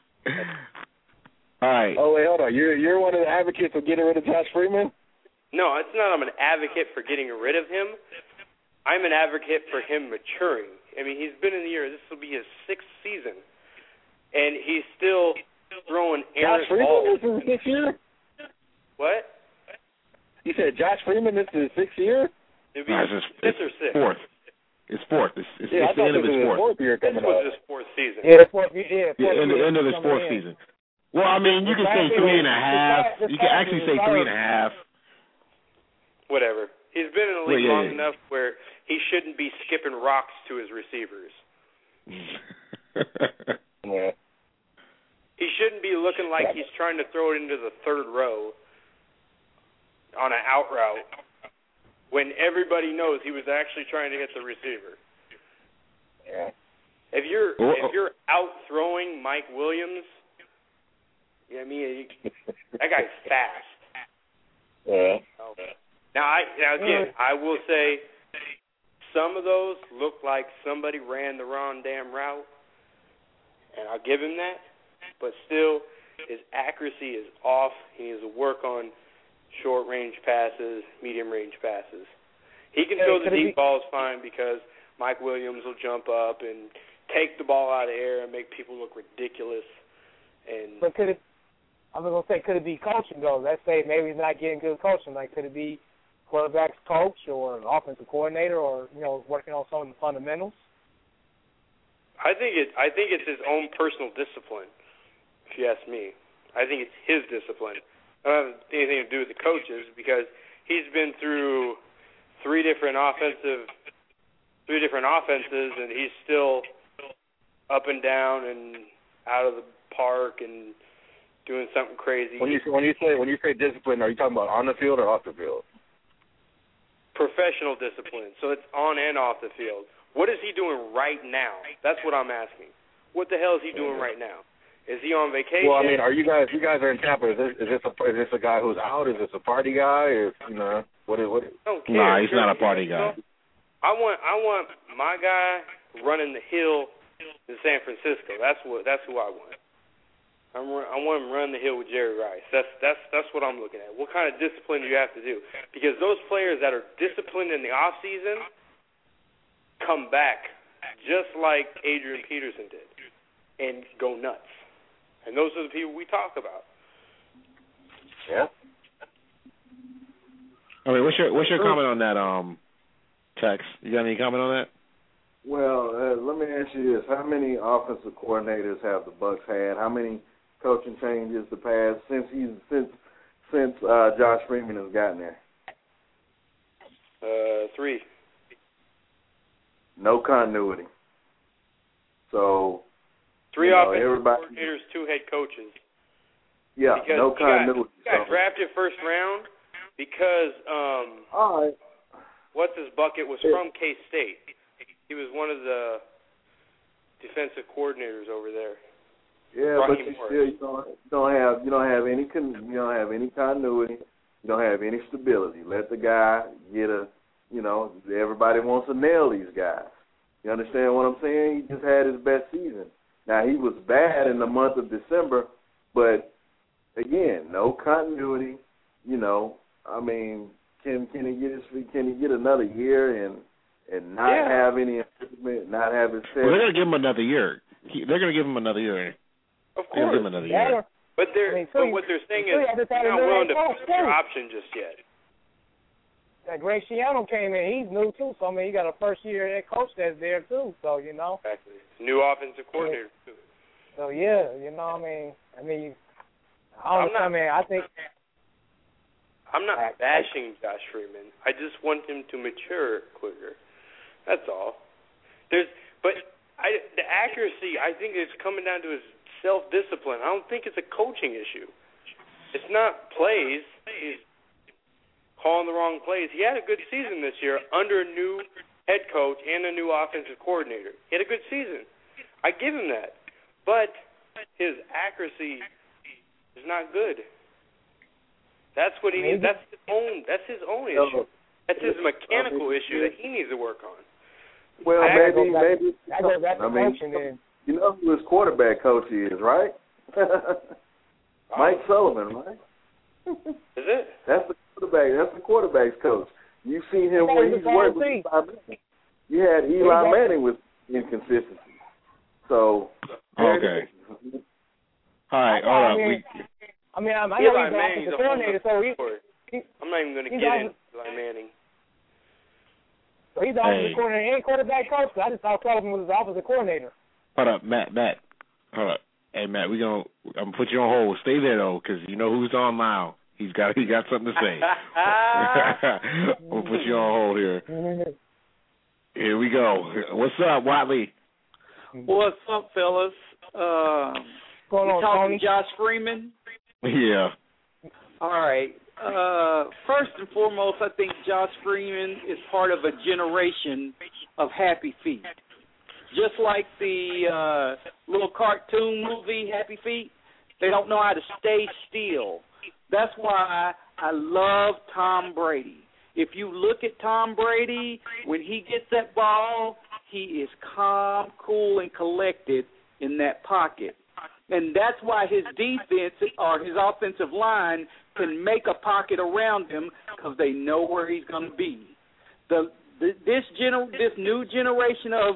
All right. Oh, wait, hold on. You're one of the advocates of getting rid of Josh Freeman? No, it's not. I'm an advocate for getting rid of him. I'm an advocate for him maturing. I mean, he's been in the year. This will be his 6th season, and he's still throwing errant balls. Josh Freeman, this is his 6th year? What? You said Josh Freeman, this is his 6th year? It'd be 5th or 6th. 4th. It's 4th. It's the end of his 4th. Year coming this was his 4th season. Yeah, end of his 4th season. Well, I mean, you can say 3.5. You can actually say 3.5. Whatever. He's been in the league long enough where he shouldn't be skipping rocks to his receivers. Yeah. He shouldn't be looking like he's trying to throw it into the 3rd row on an out route when everybody knows he was actually trying to hit the receiver. Yeah. If you're out throwing Mike Williams, I mean, that guy's fast. Yeah. Now again, I will say some of those look like somebody ran the wrong damn route, and I'll give him that. But still, his accuracy is off. He needs to work on short-range passes, medium-range passes. He can throw the deep balls fine because Mike Williams will jump up and take the ball out of the air and make people look ridiculous. But could it be coaching, though? Let's say maybe he's not getting good coaching. Like, could it be quarterback's coach or an offensive coordinator or, working on some of the fundamentals? I think it's his own personal discipline, if you ask me. I think it's his discipline. I don't have anything to do with the coaches because he's been through three different offenses, and he's still up and down and out of the park and doing something crazy. When you say discipline, are you talking about on the field or off the field? Professional discipline. So it's on and off the field. What is he doing right now? That's what I'm asking. What the hell is he doing right now? Is he on vacation? Well, I mean, you guys are in Tampa. Is this a guy who's out? Is this a party guy? What? I don't care. Nah, he's not a party guy. I want my guy running the hill in San Francisco. That's who I want. I want him running the hill with Jerry Rice. That's what I'm looking at. What kind of discipline do you have to do? Because those players that are disciplined in the off season come back just like Adrian Peterson did and go nuts. And those are the people we talk about. Yeah. I mean, what's your comment on that, Tex? You got any comment on that? Well, let me ask you this: how many offensive coordinators have the Bucs had? How many coaching changes the past since Josh Freeman has gotten there? 3. No continuity. So 3 offensive coordinators, 2 head coaches. Yeah, because no continuity. He got drafted first round because all right. What's his bucket was from K-State. He was one of the defensive coordinators over there. Yeah, but you don't have any continuity. You don't have any stability. Let the guy get a everybody wants to nail these guys. You understand what I'm saying? He just had his best season. Now, he was bad in the month of December, but, again, no continuity. I mean, can he get another year and not have any improvement, not have his set? Well, they're going to give him another year. They're going to give him another year. Of course. Give him another year. But what they're saying is they're not willing to put their option just yet. That Greg Schiano came in. He's new, too. So, I mean, you got a first-year head coach that's there, too. So, Exactly. New offensive coordinator, too. So, yeah, I think I'm not bashing Josh Freeman. I just want him to mature quicker. That's all. The accuracy, I think, is coming down to his self-discipline. I don't think it's a coaching issue. It's not plays. He's calling the wrong plays. He had a good season this year under a new head coach and a new offensive coordinator. He had a good season. I give him that. But his accuracy is not good. That's what he needs. That's his own issue. That's his mechanical issue that he needs to work on. Well, maybe. You know who his quarterback coach is, right? Mike Sullivan, right? Is it? That's the quarterback. That's the quarterback's coach. You've seen him when he's worked with Eli Manning. You had Eli Manning with inconsistency. So okay. All right. I know he's the coordinator, so I'm not even going to get into Eli Manning. So he's the offensive coordinator and quarterback coach. So I just thought Sullivan was the offensive coordinator. Hold up, Matt. Hold up. Hey, Matt, I'm gonna put you on hold. Stay there though, because you know who's on now. He got something to say. I'm gonna put you on hold here. Here we go. What's up, Watley? What's up, fellas? Going on, talking Josh Freeman? Yeah. All right. First and foremost, I think Josh Freeman is part of a generation of happy feet. Just like the little cartoon movie, Happy Feet, they don't know how to stay still. That's why I love Tom Brady. If you look at Tom Brady, when he gets that ball, he is calm, cool, and collected in that pocket. And that's why his defense or his offensive line can make a pocket around him because they know where he's going to be. This new generation of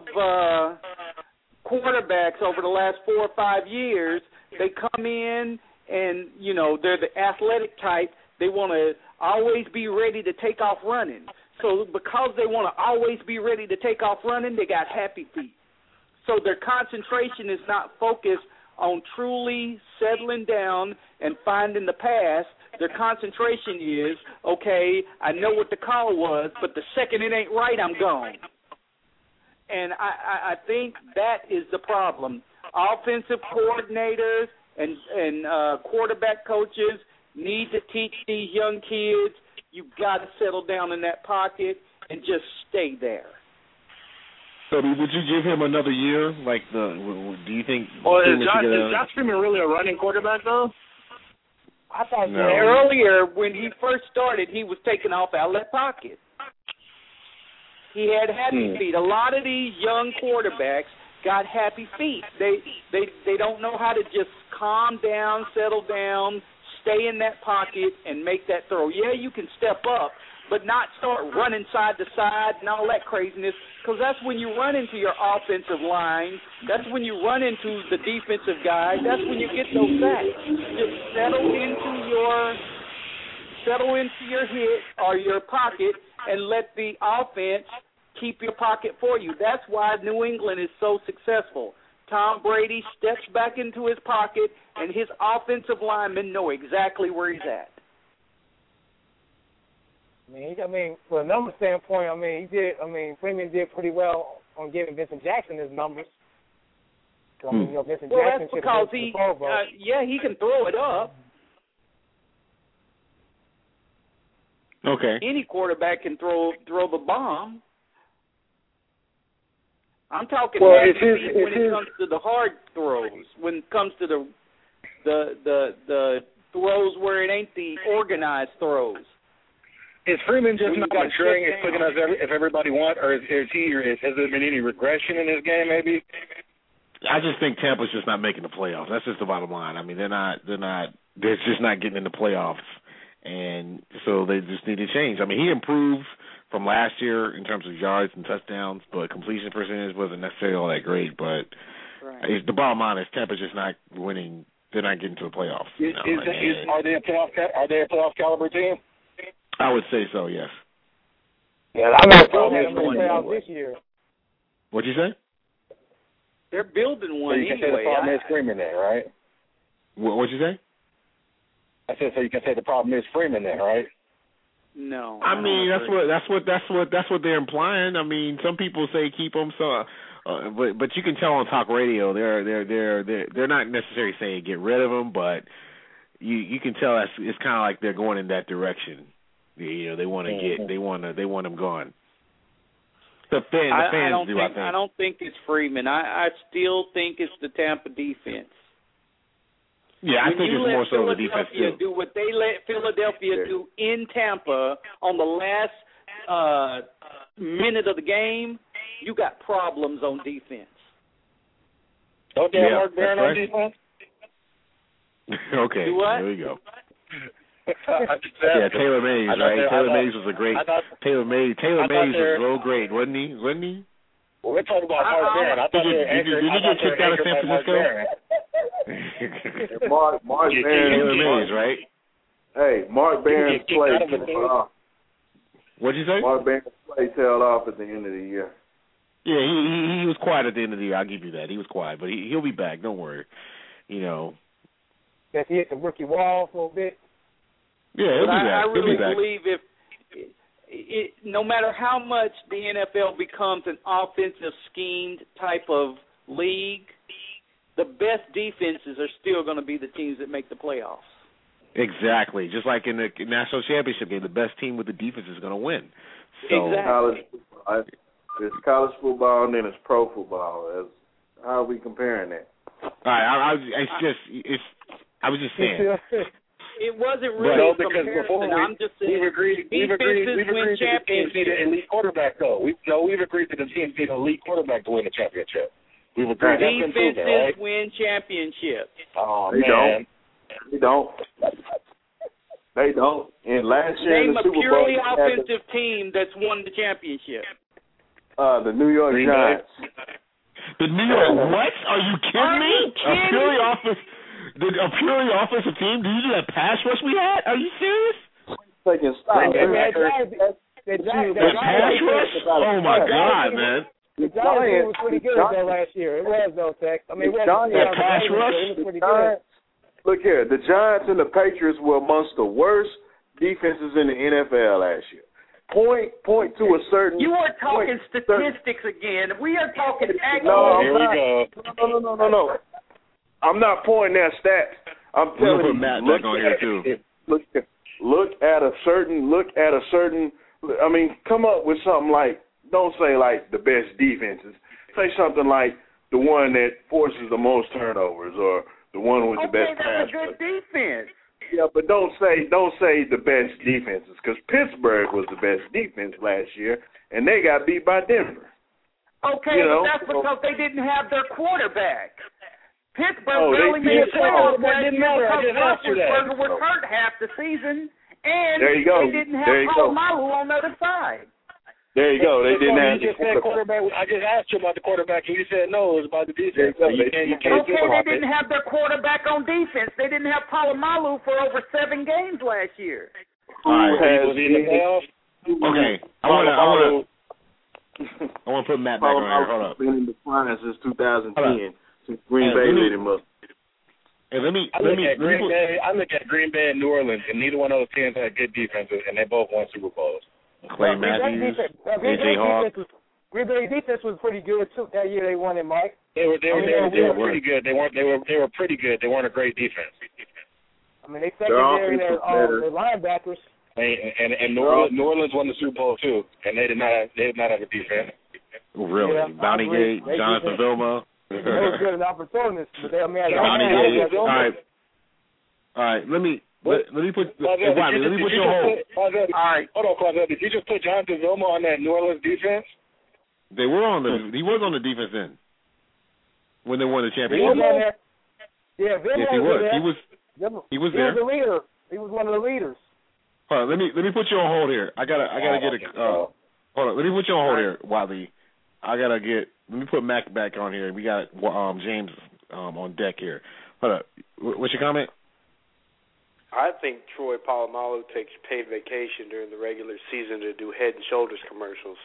quarterbacks over the last 4 or 5 years, they come in and, they're the athletic type. They want to always be ready to take off running. So because they want to always be ready to take off running, they got happy feet. So their concentration is not focused on truly settling down and finding the pass. Their concentration is, okay, I know what the call was, but the second it ain't right, I'm gone. And I think that is the problem. Offensive coordinators and quarterback coaches need to teach these young kids, you've got to settle down in that pocket and just stay there. So would you give him another year? Do you think? Well, is Josh Freeman really a running quarterback though? I thought earlier when he first started, he was taking off out of that pocket. He had happy feet. A lot of these young quarterbacks got happy feet. They don't know how to just calm down, settle down, stay in that pocket, and make that throw. Yeah, you can step up, but not start running side to side and all that craziness, because that's when you run into your offensive line. That's when you run into the defensive guys. That's when you get those sacks. Just settle into your hit or your pocket and let the offense keep your pocket for you. That's why New England is so successful. Tom Brady steps back into his pocket, and his offensive linemen know exactly where he's at. From a number standpoint, Freeman did pretty well on giving Vincent Jackson his numbers. Vincent Jackson that's because he can throw it up. Okay. Any quarterback can throw the bomb. I'm talking when it comes to the hard throws, when it comes to the throws where it ain't the organized throws. Is Freeman just not maturing as quick enough if everybody wants, or has there been any regression in his game? Maybe. I just think Tampa's just not making the playoffs. That's just the bottom line. I mean, they're just not getting in the playoffs, and so they just need to change. I mean, he improved from last year in terms of yards and touchdowns, but completion percentage wasn't necessarily all that great. But the bottom line is Tampa's just not winning. They're not getting to the playoffs. Are they a playoff caliber team? I would say so. Yes. Yeah, I'm not playoffs this year. What'd you say? They're building one so you can say the problem is Freeman then, right? What'd you say? I said so you can say the problem is Freeman then, right? No. I mean that's what they're implying. I mean, some people say keep them, so but you can tell on talk radio they're not necessarily saying get rid of them, but you can tell it's kind of like they're going in that direction. You know, they want them gone. The fans do. I think. I don't think it's Freeman. I still think it's the Tampa defense. Yeah, I think it's more so the defense too. Do what they let Philadelphia do in Tampa on the last minute of the game, you got problems on defense. Don't they have Mark Barron on defense? Okay, what? There we go. Yeah, Taylor Mays, right? Taylor Mays was a great. Taylor Mays was real great, wasn't he? Well, we're talking about Mark Barron. Did he get kicked out of San Francisco? Mark Barron. Taylor Mays, right? Hey, Mark Barron's play. What'd you say? Mark Barron's play tailed off at the end of the year. Yeah, he was quiet at the end of the year. I'll give you that. He was quiet, but he'll be back. Don't worry. You know. Yes, he hit the rookie wall for a bit. Yeah, he'll be back. I really believe if no matter how much the NFL becomes an offensive schemed type of league, the best defenses are still going to be the teams that make the playoffs. Exactly. Just like in the national championship game, the best team with the defense is going to win. So, exactly. It's college football and then it's pro football. How are we comparing that? All right. I was just saying. It wasn't really a comparison. I'm just saying. We've agreed that the teams need an elite quarterback, though. We've agreed that the teams need an elite quarterback to win the championship. We've agreed that's been proven, right? Win championships. Oh, man. They don't. They don't. And last year in the Super Bowl, name a purely offensive team that's won the championship. The New York Giants. The New York what? Are you kidding me? A purely offensive team? Did you do that pass rush we had? Are you serious? They can stop. The pass rush? Oh my God, man! The Giants was pretty good though last year. It was though, Tech. I mean, that pass rush. It was pretty good. Look here, the Giants and the Patriots were amongst the worst defenses in the NFL last year. Point to a certain. You are talking statistics again. We are talking actual. No, No. I'm not pointing at stats. I'm telling you. Matt back on here too. Look at a certain. I mean, come up with something like. Don't say like the best defenses. Say something like the one that forces the most turnovers or the one with the best pass. Okay, that's a good defense. Yeah, but don't say the best defenses because Pittsburgh was the best defense last year and they got beat by Denver. Okay, but that's because they didn't have their quarterback. Pittsburgh barely made the playoffs last year because Roethlisberger was hurt half the season, and they didn't have Polamalu on the other side. There you go. They didn't have the quarterback. I just asked you about the quarterback, and you said no, it was about the defense. They didn't have their quarterback on defense. They didn't have Polamalu for over 7 games last year. All right. Okay. I want to put Matt back on here. Hold up. Been in decline since 2010. Since Green Bay made him up. Hey, I look at Green Bay and New Orleans, and neither one of those teams had good defenses, and they both won Super Bowls. Clay Matthews, AJ Hawk. Green Bay defense was pretty good too that year. They won it, Mike. They were pretty good. They were pretty good. They weren't a great defense. I mean, they secondary their linebackers. And New Orleans won the Super Bowl too, and they did not have a defense. Really, yeah, Bounty Gate, Jonathan Vilma. They were good at opportunists, but they All right. Let me Let me put you on hold. All right, hold on, Claudio. Did you just put Jonathan Vilma on that New Orleans defense? He was on the defense end when they won the championship. He was on there. Yeah, yes, he was. He was there. He was the leader. He was one of the leaders. Hold on, let me put you on hold here. I gotta get a. Hold on, let me put you on hold here, Wiley. Let me put Mac back on here. We got James on deck here. Hold up. What's your comment? I think Troy Polamalu takes paid vacation during the regular season to do Head and Shoulders commercials.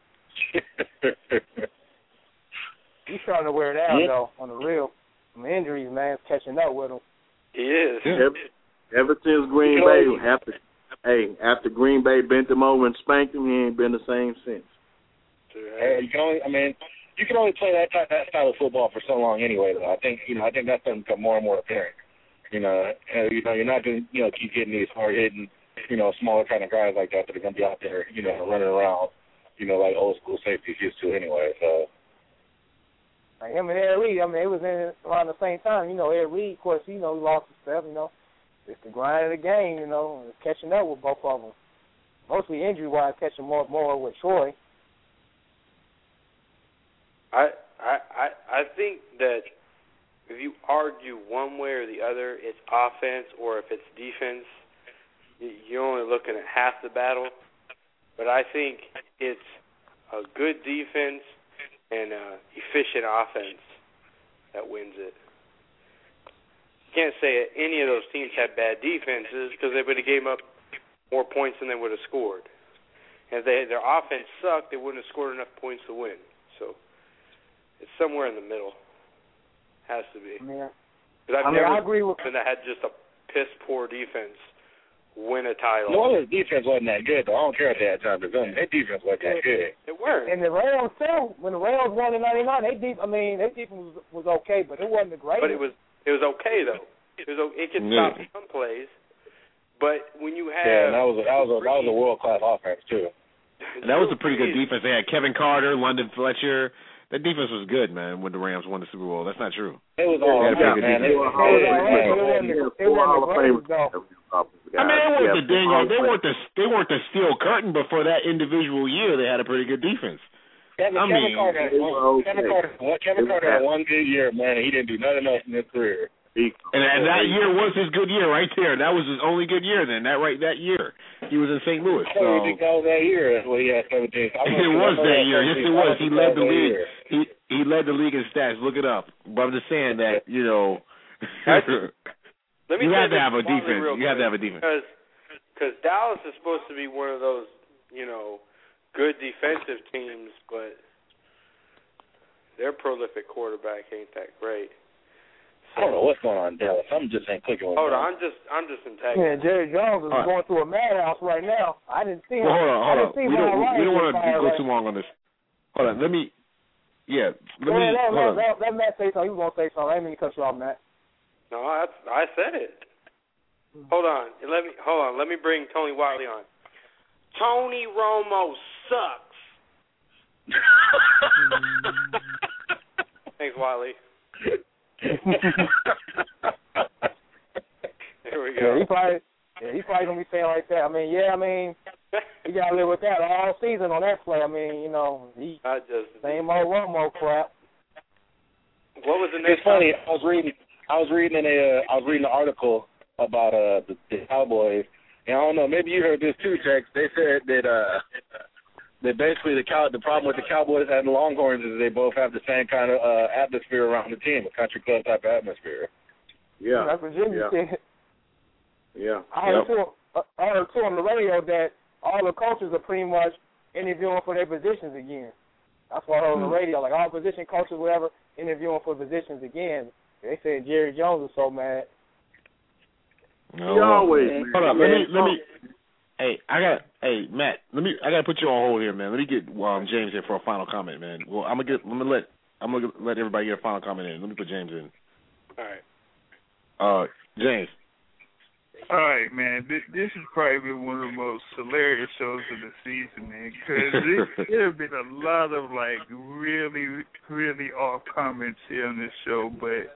He's starting to wear it out, though, on the real. Some injuries, man, is catching up with him. He is. Yeah. Ever since Green Bay, after Green Bay bent him over and spanked him, he ain't been the same since. You can only play that style of football for so long anyway, though. I think that's going to become more and more apparent. You're not going to keep getting these hard hitting, smaller kind of guys like that are going to be out there, running around, like old school safeties used to anyway. So. Like him and Ed Reed, it was in around the same time. Ed Reed, of course, he lost his stuff. It's the grind of the game. Catching up with both of them. Mostly injury wise, catching more with Troy. I think that if you argue one way or the other, it's offense or if it's defense, you're only looking at half the battle. But I think it's a good defense and efficient offense that wins it. You can't say any of those teams had bad defenses because they would have gave up more points than they would have scored. And if their offense sucked, they wouldn't have scored enough points to win. So it's somewhere in the middle. Has to be. Yeah. Because I agree with that had just a piss poor defense win a title. New Orleans defense wasn't that good, though. I don't care if they had time to go. Their defense wasn't that good. It weren't. And the Rams too. When the Rams won in '99, their defense was okay, but it wasn't the greatest. But it was okay though. It could stop some plays. But when you have that was a world class offense too. And that was a pretty good defense. They had Kevin Carter, London Fletcher. That defense was good, man, when the Rams won the Super Bowl. That's not true. It was all right, man. They weren't the steel curtain, but for that individual year, they had a pretty good defense. Kevin Carter had one good year, man, and he didn't do nothing else in his career. And that year was his good year right there. That was his only good year then. That year. He was in St. Louis. So that year is what he had 17. It was that year. Yes, it was. He led the league. He led the league in stats. Look it up. But I'm just saying that, you have to have a defense. You have to have a defense. Because Dallas is supposed to be one of those, good defensive teams, but their prolific quarterback ain't that great. I don't know what's going on in Dallas. I'm just ain't clicking with Hold on, I'm just intact. Yeah, Jerry Jones is going through a madhouse right now. I didn't see him. Well, hold on. We don't want to go too long on this. Hold on. Let me Let Matt say something. He was going to say something. I didn't mean to cut you off, Matt. No, I said it. Hold on. Let me bring Tony Wiley on. Tony Romo sucks. Thanks, Wiley. There we go. Yeah, he's probably gonna be saying like that. You gotta live with that all season on that play. Same old Romo crap. What was the next? It's funny. I was reading an article about the Cowboys, and I don't know. Maybe you heard this too, Tex. They said that basically the problem with the Cowboys and the Longhorns is they both have the same kind of atmosphere around the team, a country club type of atmosphere. Yeah, that's what Jimmy said. Yeah. I heard too on the radio that all the coaches are pretty much interviewing for their positions again. That's what I heard on the radio. Like all position coaches, whatever, interviewing for positions again. They said Jerry Jones is so mad. No. He always. Hold on. Let me. Hey, Matt. I gotta put you on hold here, man. Let me get James in for a final comment, man. Well, I'm gonna let everybody get a final comment in. Let me put James in. All right. James. All right, man. This is probably one of the most hilarious shows of the season, man. Because there have been a lot of really, really off comments here on this show. But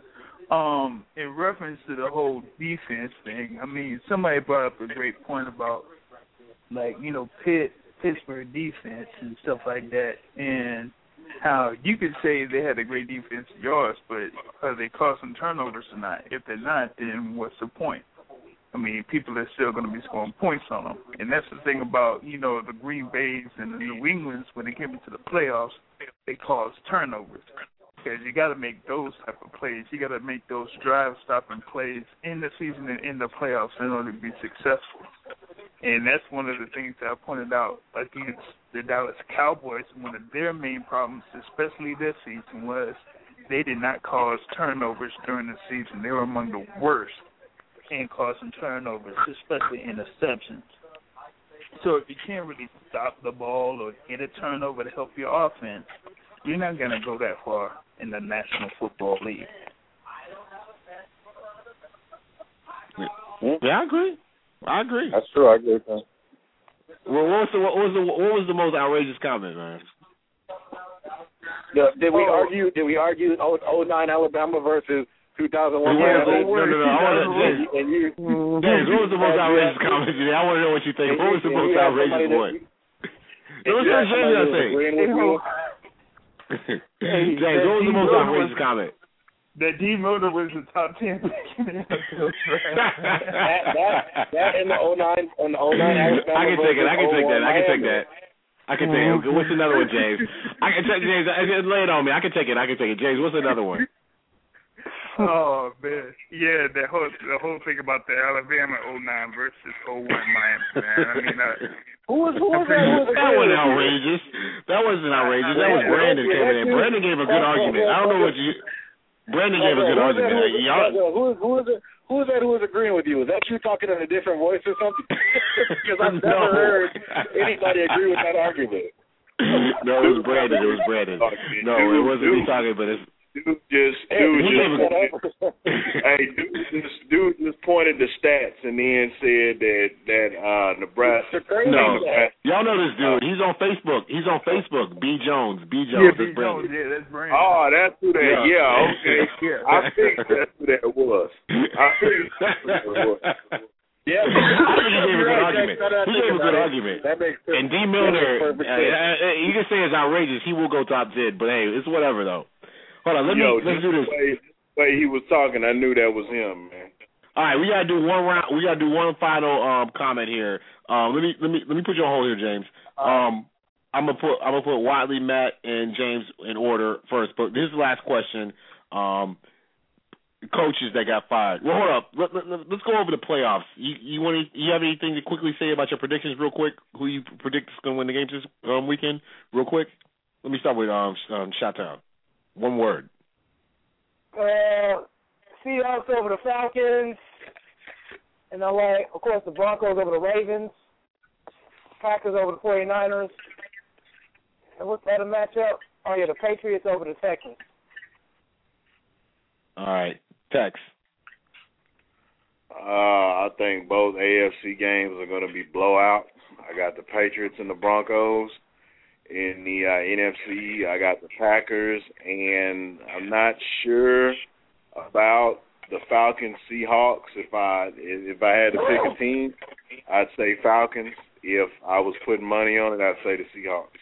in reference to the whole defense thing, I mean, somebody brought up a great point about, like, you know, Pittsburgh defense and stuff like that, and how you could say they had a great defense of yours, but are they causing turnovers or not? If they're not, then what's the point? I mean, people are still going to be scoring points on them. And that's the thing about, you know, the Green Bays and the New Englands, when they get into the playoffs, they cause turnovers. Because you got to make those type of plays. You got to make those drive-stopping plays in the season and in the playoffs in order to be successful. And that's one of the things that I pointed out against the Dallas Cowboys. One of their main problems, especially this season, was they did not cause turnovers during the season. They were among the worst in causing turnovers, especially interceptions. So if you can't really stop the ball or get a turnover to help your offense, you're not going to go that far in the National Football League. Yeah, I agree. That's true. I agree with that. Well, what was the most outrageous comment, man? Did we argue 09 Alabama versus 2001? Yeah, James, what was the most outrageous comment? I want to know what you think. What was the most outrageous one? What's that James I think? James, what was the most outrageous comment? That D. Miller was the top 10 pick in the NFL draft. That in the 09 Alabama. I can take that. What's another one, James? I can take James. Lay it on me. I can take it. James, what's another one? Oh man, yeah, the whole thing about the Alabama 09 versus 01 Miami, man. I mean, who was that? That wasn't outrageous. That wasn't outrageous. That was Brandon coming in. Brandon gave a good argument. I don't know what you. Brandon gave a good argument. Who was that who was agreeing with you? Was that you talking in a different voice or something? Because I've never heard anybody agree with that argument. No, it was Brandon. No, it wasn't me talking, but it's. Dude just pointed the stats and then said that Nebraska. No, y'all know this dude. He's on Facebook. B. Jones. Yeah, B. Jones. Yeah, that's Brandon. Oh, that's who that. Yeah, okay. I think that's who that was. Yeah, I think he gave a good argument. That makes sense. And D. Milner, you can say it's outrageous. He will go top 10, but hey, it's whatever though. Hold on, let's do this. The way he was talking, I knew that was him, man. All right, we gotta do one round. We gotta do one final comment here. Let me put you on hold here, James. I'm gonna put Wiley, Matt, and James in order first. But this is the last question. Coaches that got fired. Well, hold up. Let's go over the playoffs. You have anything to quickly say about your predictions, real quick? Who you predict is gonna win the game this weekend, real quick? Let me start with Chi-Town. One word. Seahawks over the Falcons. And I like, of course, the Broncos over the Ravens. Packers over the 49ers. And what's that a matchup? Oh, yeah, the Patriots over the Texans. All right. Tex. I think both AFC games are going to be blowouts. I got the Patriots and the Broncos. In the NFC, I got the Packers, and I'm not sure about the Falcons Seahawks. If I had to pick a team, I'd say Falcons. If I was putting money on it, I'd say the Seahawks.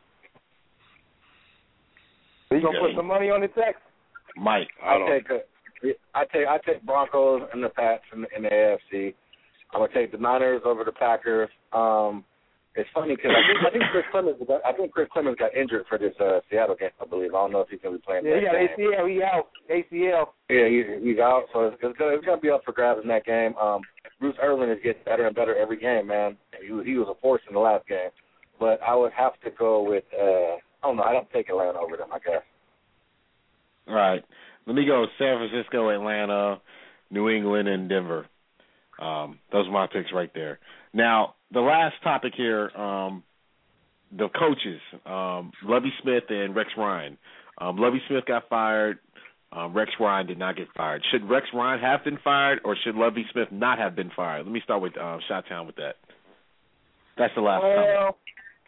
You gonna put some money on the Tex? Mike, I take Broncos and the Pats in the AFC. I'm gonna take the Niners over the Packers. It's funny because I think Chris Clemens got injured for this Seattle game, I believe. I don't know if he's going to be playing that game. Yeah, he's out. ACL. Yeah, he's out, so it's going to be up for grabs in that game. Bruce Irvin is getting better and better every game, man. He was a force in the last game. But I would have to go with, I don't know, I'd have to take Atlanta over them, I guess. All right. Let me go San Francisco, Atlanta, New England, and Denver. Those are my picks right there. Now, the last topic here, the coaches, Lovie Smith and Rex Ryan. Lovie Smith got fired. Rex Ryan did not get fired. Should Rex Ryan have been fired, or should Lovie Smith not have been fired? Let me start with Chi-Town with that. That's the last comment.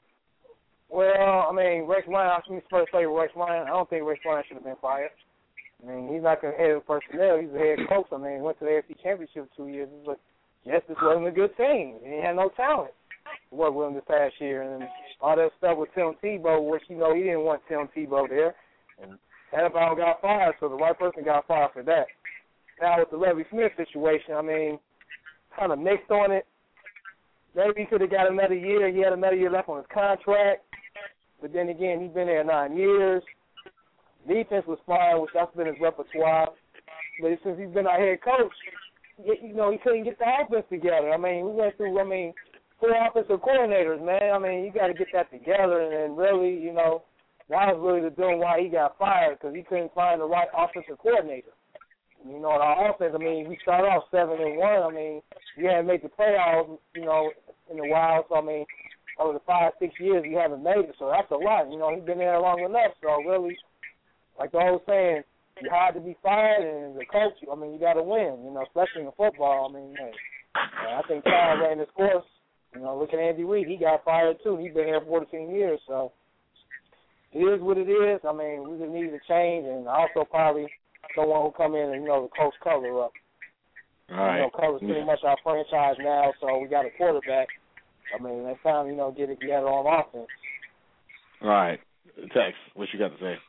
Well, I mean, Rex Ryan, I first say Rex Ryan. I don't think Rex Ryan should have been fired. I mean, he's not going to head of personnel. He's the head coach. I mean, he went to the AFC Championship 2 years. But yes, this wasn't a good team. He had no talent to work with him this past year. And all that stuff with Tim Tebow, which, he didn't want Tim Tebow there. And Tannenbaum got fired, so the right person got fired for that. Now with the Lovie Smith situation, I mean, kind of mixed on it. Maybe he could have got another year. He had another year left on his contract. But then again, he's been there 9 years. Defense was fine, which that's been his repertoire. But since he's been our head coach, he couldn't get the offense together. I mean, we went through, 4 offensive coordinators, man. I mean, you got to get that together. And then really, that was really the doing why he got fired, because he couldn't find the right offensive coordinator. In our offense, we started off 7-1. We hadn't made the playoffs, in a while. So, over the 5-6 years, we haven't made it. So that's a lot. He's been there long enough. So really, like the old saying, you hard to be fired, and as a coach, you got to win, especially in football. I think Tom ran his course. Look at Andy Reid. He got fired, too. He's been there 14 years. So it is what it is. We just needed a change, and also probably someone who come in and, the coach color up. All right. Color's pretty much our franchise now, so we got a quarterback. It's time, get it together on offense. All right. Tex, what you got to say?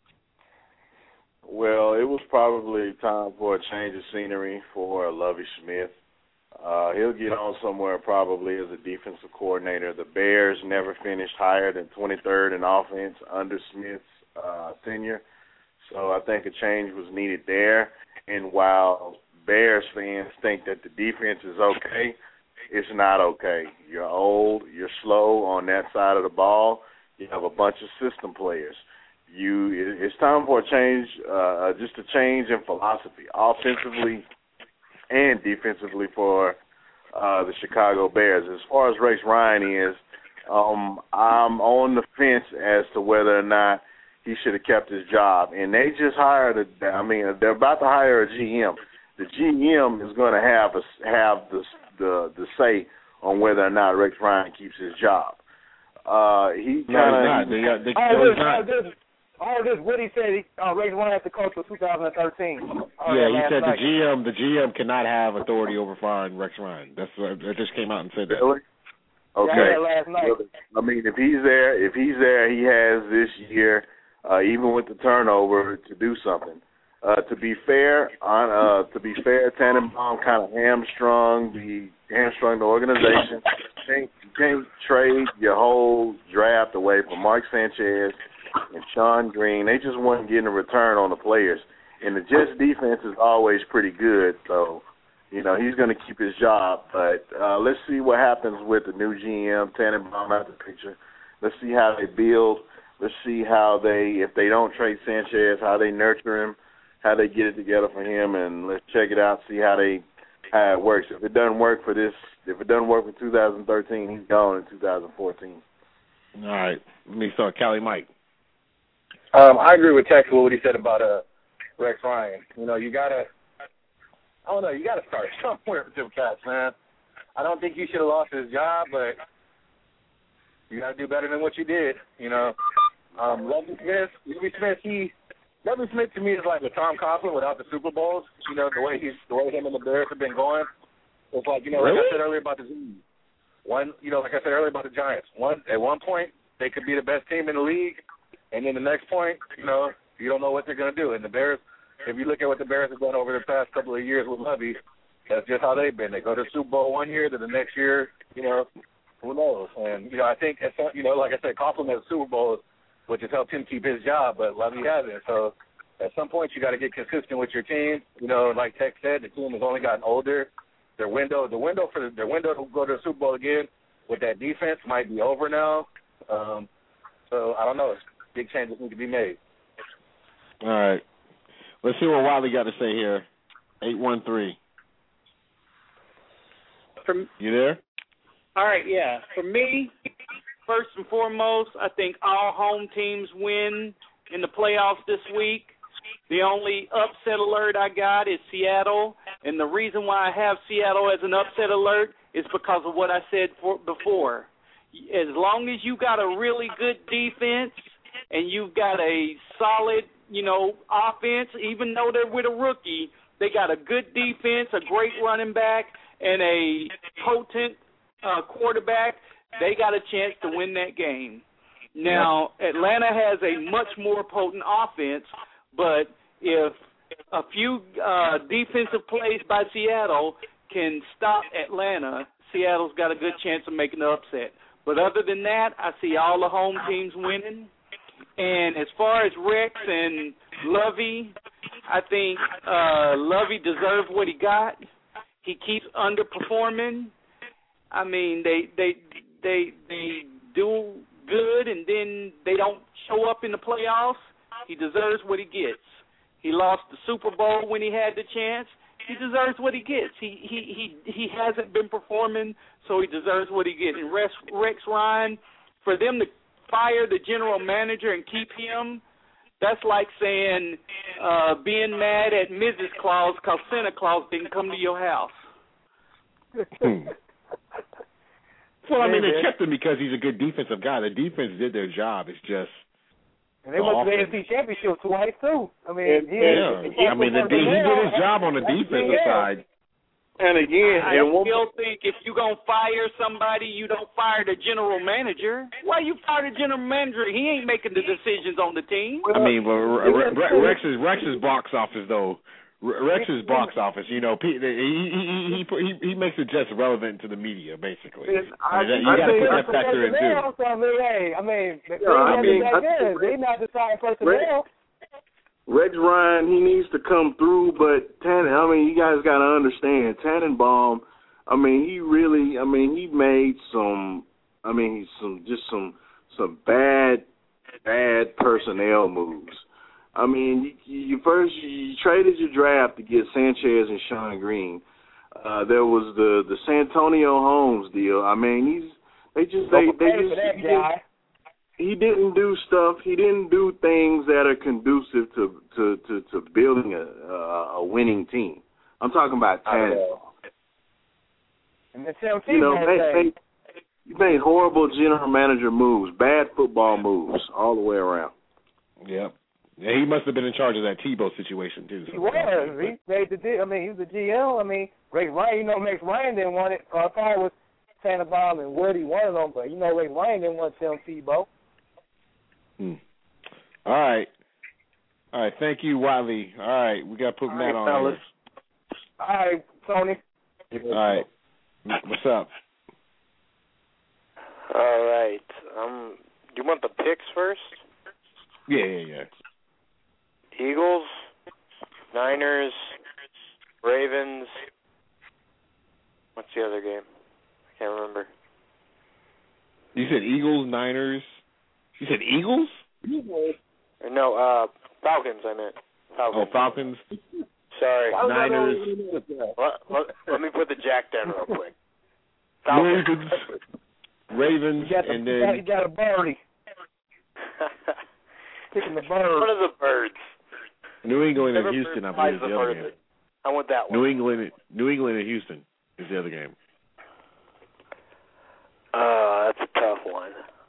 Well, it was probably time for a change of scenery for Lovie Smith. He'll get on somewhere probably as a defensive coordinator. The Bears never finished higher than 23rd in offense under Smith's tenure. So I think a change was needed there. And while Bears fans think that the defense is okay, it's not okay. You're old, you're slow on that side of the ball. You have a bunch of system players. It's time for a change, just a change in philosophy, offensively and defensively for the Chicago Bears. As far as Rex Ryan is, I'm on the fence as to whether or not he should have kept his job. And they just hired they're about to hire a GM. The GM is going to have the say on whether or not Rex Ryan keeps his job. Woody said Rex Ryan has to coach for 2013. He said the GM cannot have authority over firing Rex Ryan. That just came out and said that. Really? Okay. Yeah, last night. If he's there, he has this year, even with the turnover, to do something. To be fair, Tannenbaum kind of hamstrung the organization. You can't trade your whole draft away from Mark Sanchez and Sean Green. They just weren't getting a return on the players. And the Jets defense is always pretty good, so he's going to keep his job. But let's see what happens with the new GM, Tannenbaum out the picture. Let's see how they build. Let's see how if they don't trade Sanchez, how they nurture him, how they get it together for him, and let's check it out, see how it works. If it doesn't work for 2013, he's gone in 2014. All right. Let me start. Cali Mike. I agree with Tex what he said about Rex Ryan. You gotta start somewhere with them cats, man. I don't think he should have lost his job, but you gotta do better than what you did. Lovie Smith to me is like a Tom Coughlin without the Super Bowls. The way him and the Bears have been going. It's like really? Like I said earlier about the Z's. Like I said earlier about the Giants. At one point they could be the best team in the league, and then the next point, you don't know what they're going to do. And the Bears, if you look at what the Bears have done over the past couple of years with Lovie, that's just how they've been. They go to the Super Bowl one year, to the next year, who knows? And I think like I said, Coughlin has Super Bowls, which has helped him keep his job, but Lovie hasn't. So at some point, you got to get consistent with your team. Like Tex said, the team has only gotten older. Their window to go to the Super Bowl again with that defense might be over now. So I don't know. Big changes need to be made. All right. Let's see what Wiley got to say here. 813. You there? All right, yeah. For me, first and foremost, I think all home teams win in the playoffs this week. The only upset alert I got is Seattle, and the reason why I have Seattle as an upset alert is because of what I said before. As long as you got a really good defense and you've got a solid offense, even though they're with a rookie. They got a good defense, a great running back, and a potent quarterback. They got a chance to win that game. Now, Atlanta has a much more potent offense, but if a few defensive plays by Seattle can stop Atlanta, Seattle's got a good chance of making the upset. But other than that, I see all the home teams winning. And as far as Rex and Lovey, I think Lovey deserves what he got. He keeps underperforming. I mean, they do good and then they don't show up in the playoffs. He deserves what he gets. He lost the Super Bowl when he had the chance. He deserves what he gets. He hasn't been performing, so he deserves what he gets. And Rex Ryan, for them to fire the general manager and keep him, that's like saying being mad at Mrs. Claus because Santa Claus didn't come to your house. Well, I mean, they kept him because he's a good defensive guy. The defense did their job. It's just. And they went to the AFC Championship twice, too. I mean, he did his job on the defensive side. And again, I still think if you're going to fire somebody, you don't fire the general manager. Why you fire the general manager? He ain't making the decisions on the team. I mean, Rex's box office, though. Rex's box office, he makes it just relevant to the media, basically. You got to put that factor in too. They're not deciding personnel. Rex Ryan, he needs to come through, but you guys got to understand, Tannenbaum, he made some bad personnel moves. I mean, you traded your draft to get Sanchez and Sean Green. There was the Santonio Holmes deal. I mean, he didn't do stuff. He didn't do things that are conducive to building a winning team. I'm talking about Tannenbaum. And the you made horrible general manager moves, bad football moves all the way around. Yep. Yeah, he must have been in charge of that Tebow situation, too. He was. He made the deal. I mean, he was the GM. I mean, Rex Ryan, Rex Ryan didn't want it. Probably was Tannenbaum and Woody wanted him, but, Rex Ryan didn't want Tim Tebow. All right, thank you, Wiley. All right, we got to put Matt on here. All right, Tony. All right. What's up? All right. You want the picks first? Yeah. Eagles, Niners, Ravens. What's the other game? I can't remember. You said Eagles, Niners. You said Eagles? No, Falcons, I meant. Falcons. Oh, Falcons. Sorry. Niners. Let me put the jack down real quick. Ravens, and then... You got a birdie. Picking the bird. One of the birds. New England and Houston, I believe, is the other game. I want that one. New England and Houston is the other game. That's a tough one.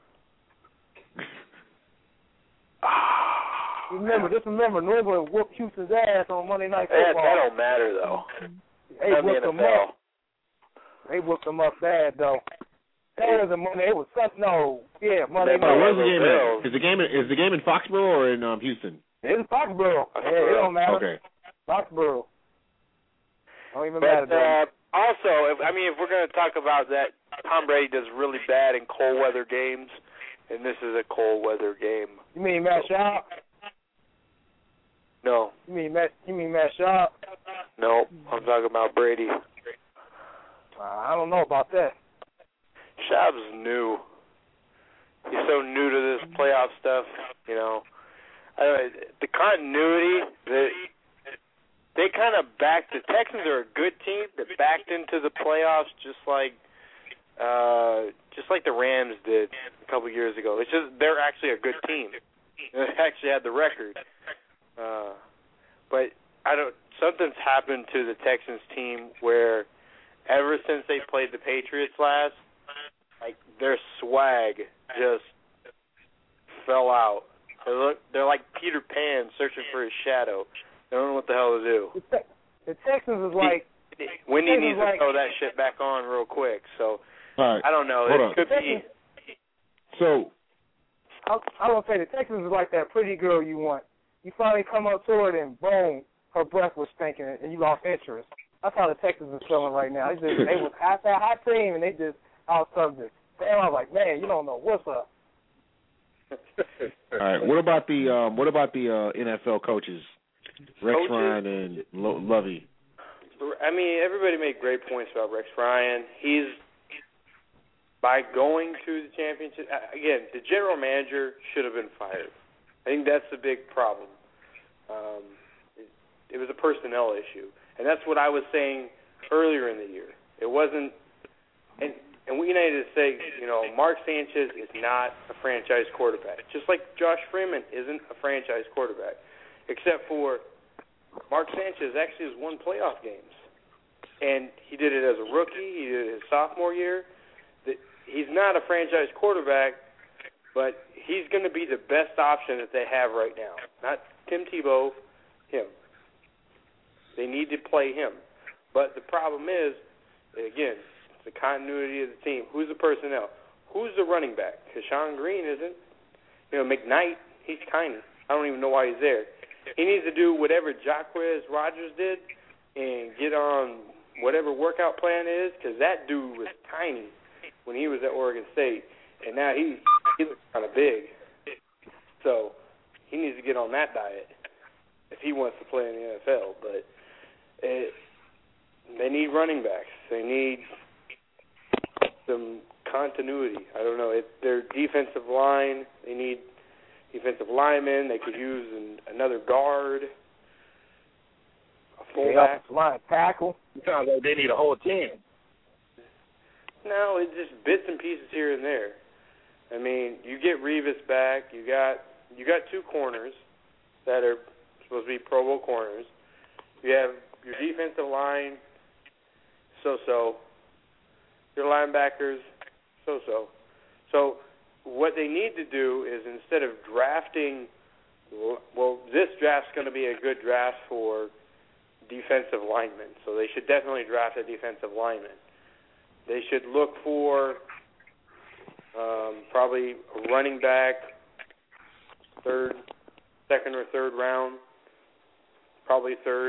Remember, New England whooped Houston's ass on Monday Night Football. That don't matter, though. They whooped them up. They whooped them up bad, though. That wasn't Monday. It was Monday night. Where's the game at? Is the game in Foxborough or in Houston? It's in Foxborough. It don't matter. Okay. Foxborough. Don't even matter. Also, if we're going to talk about that, Tom Brady does really bad in cold weather games, and this is a cold weather game. You mean Matt Schaub? No. You mean Matt Schaub? No, I'm talking about Brady. I don't know about that. Schaub's new. He's so new to this playoff stuff, the continuity, they kind of backed. The Texans are a good team that backed into the playoffs just like the Rams did a couple years ago. It's just they're actually a good team. They actually had the record. But something's happened to the Texans team where ever since they played the Patriots last, their swag just fell out. They're like Peter Pan searching for his shadow. They don't know what the hell to do. The Texans is like Wendy needs to throw that shit back on real quick. So right. I don't know. Hold it could be. So I don't say the Texans is like that pretty girl you want. You finally come up to her and boom, her breath was stinking and you lost interest. That's how the Texans are feeling right now. They was that hot team and they just out subject. And I was like, man, you don't know what's up. All right. What about the NFL coaches, Rex Ryan and Lovey? I mean, everybody made great points about Rex Ryan. He's by going to the championship again. The general manager should have been fired. I think that's the big problem. It was a personnel issue, and that's what I was saying earlier in the year. It wasn't, and we needed to say, Mark Sanchez is not a franchise quarterback, just like Josh Freeman isn't a franchise quarterback, except for Mark Sanchez actually has won playoff games, and he did it as a rookie. He did it his sophomore year. He's not a franchise quarterback, but he's going to be the best option that they have right now. Not Tim Tebow, him. They need to play him. But the problem is, again, it's the continuity of the team. Who's the personnel? Who's the running back? Because Sean Green isn't. McKnight, he's tiny. I don't even know why he's there. He needs to do whatever Jacquez Rogers did and get on whatever workout plan is, because that dude was tiny when he was at Oregon State, and now he looks kind of big. So he needs to get on that diet if he wants to play in the NFL. But they need running backs. They need some continuity. I don't know. Their defensive line, they need defensive linemen. They could use another guard, a fullback. Line tackle. Sounds like they need a whole team. No, it's just bits and pieces here and there. I mean, you get Revis back. You got two corners that are supposed to be Pro Bowl corners. You have your defensive line, so-so. Your linebackers, so-so. So what they need to do is, instead of drafting, this draft's going to be a good draft for defensive linemen, so they should definitely draft a defensive lineman. They should look for probably a running back, second or third round, probably third.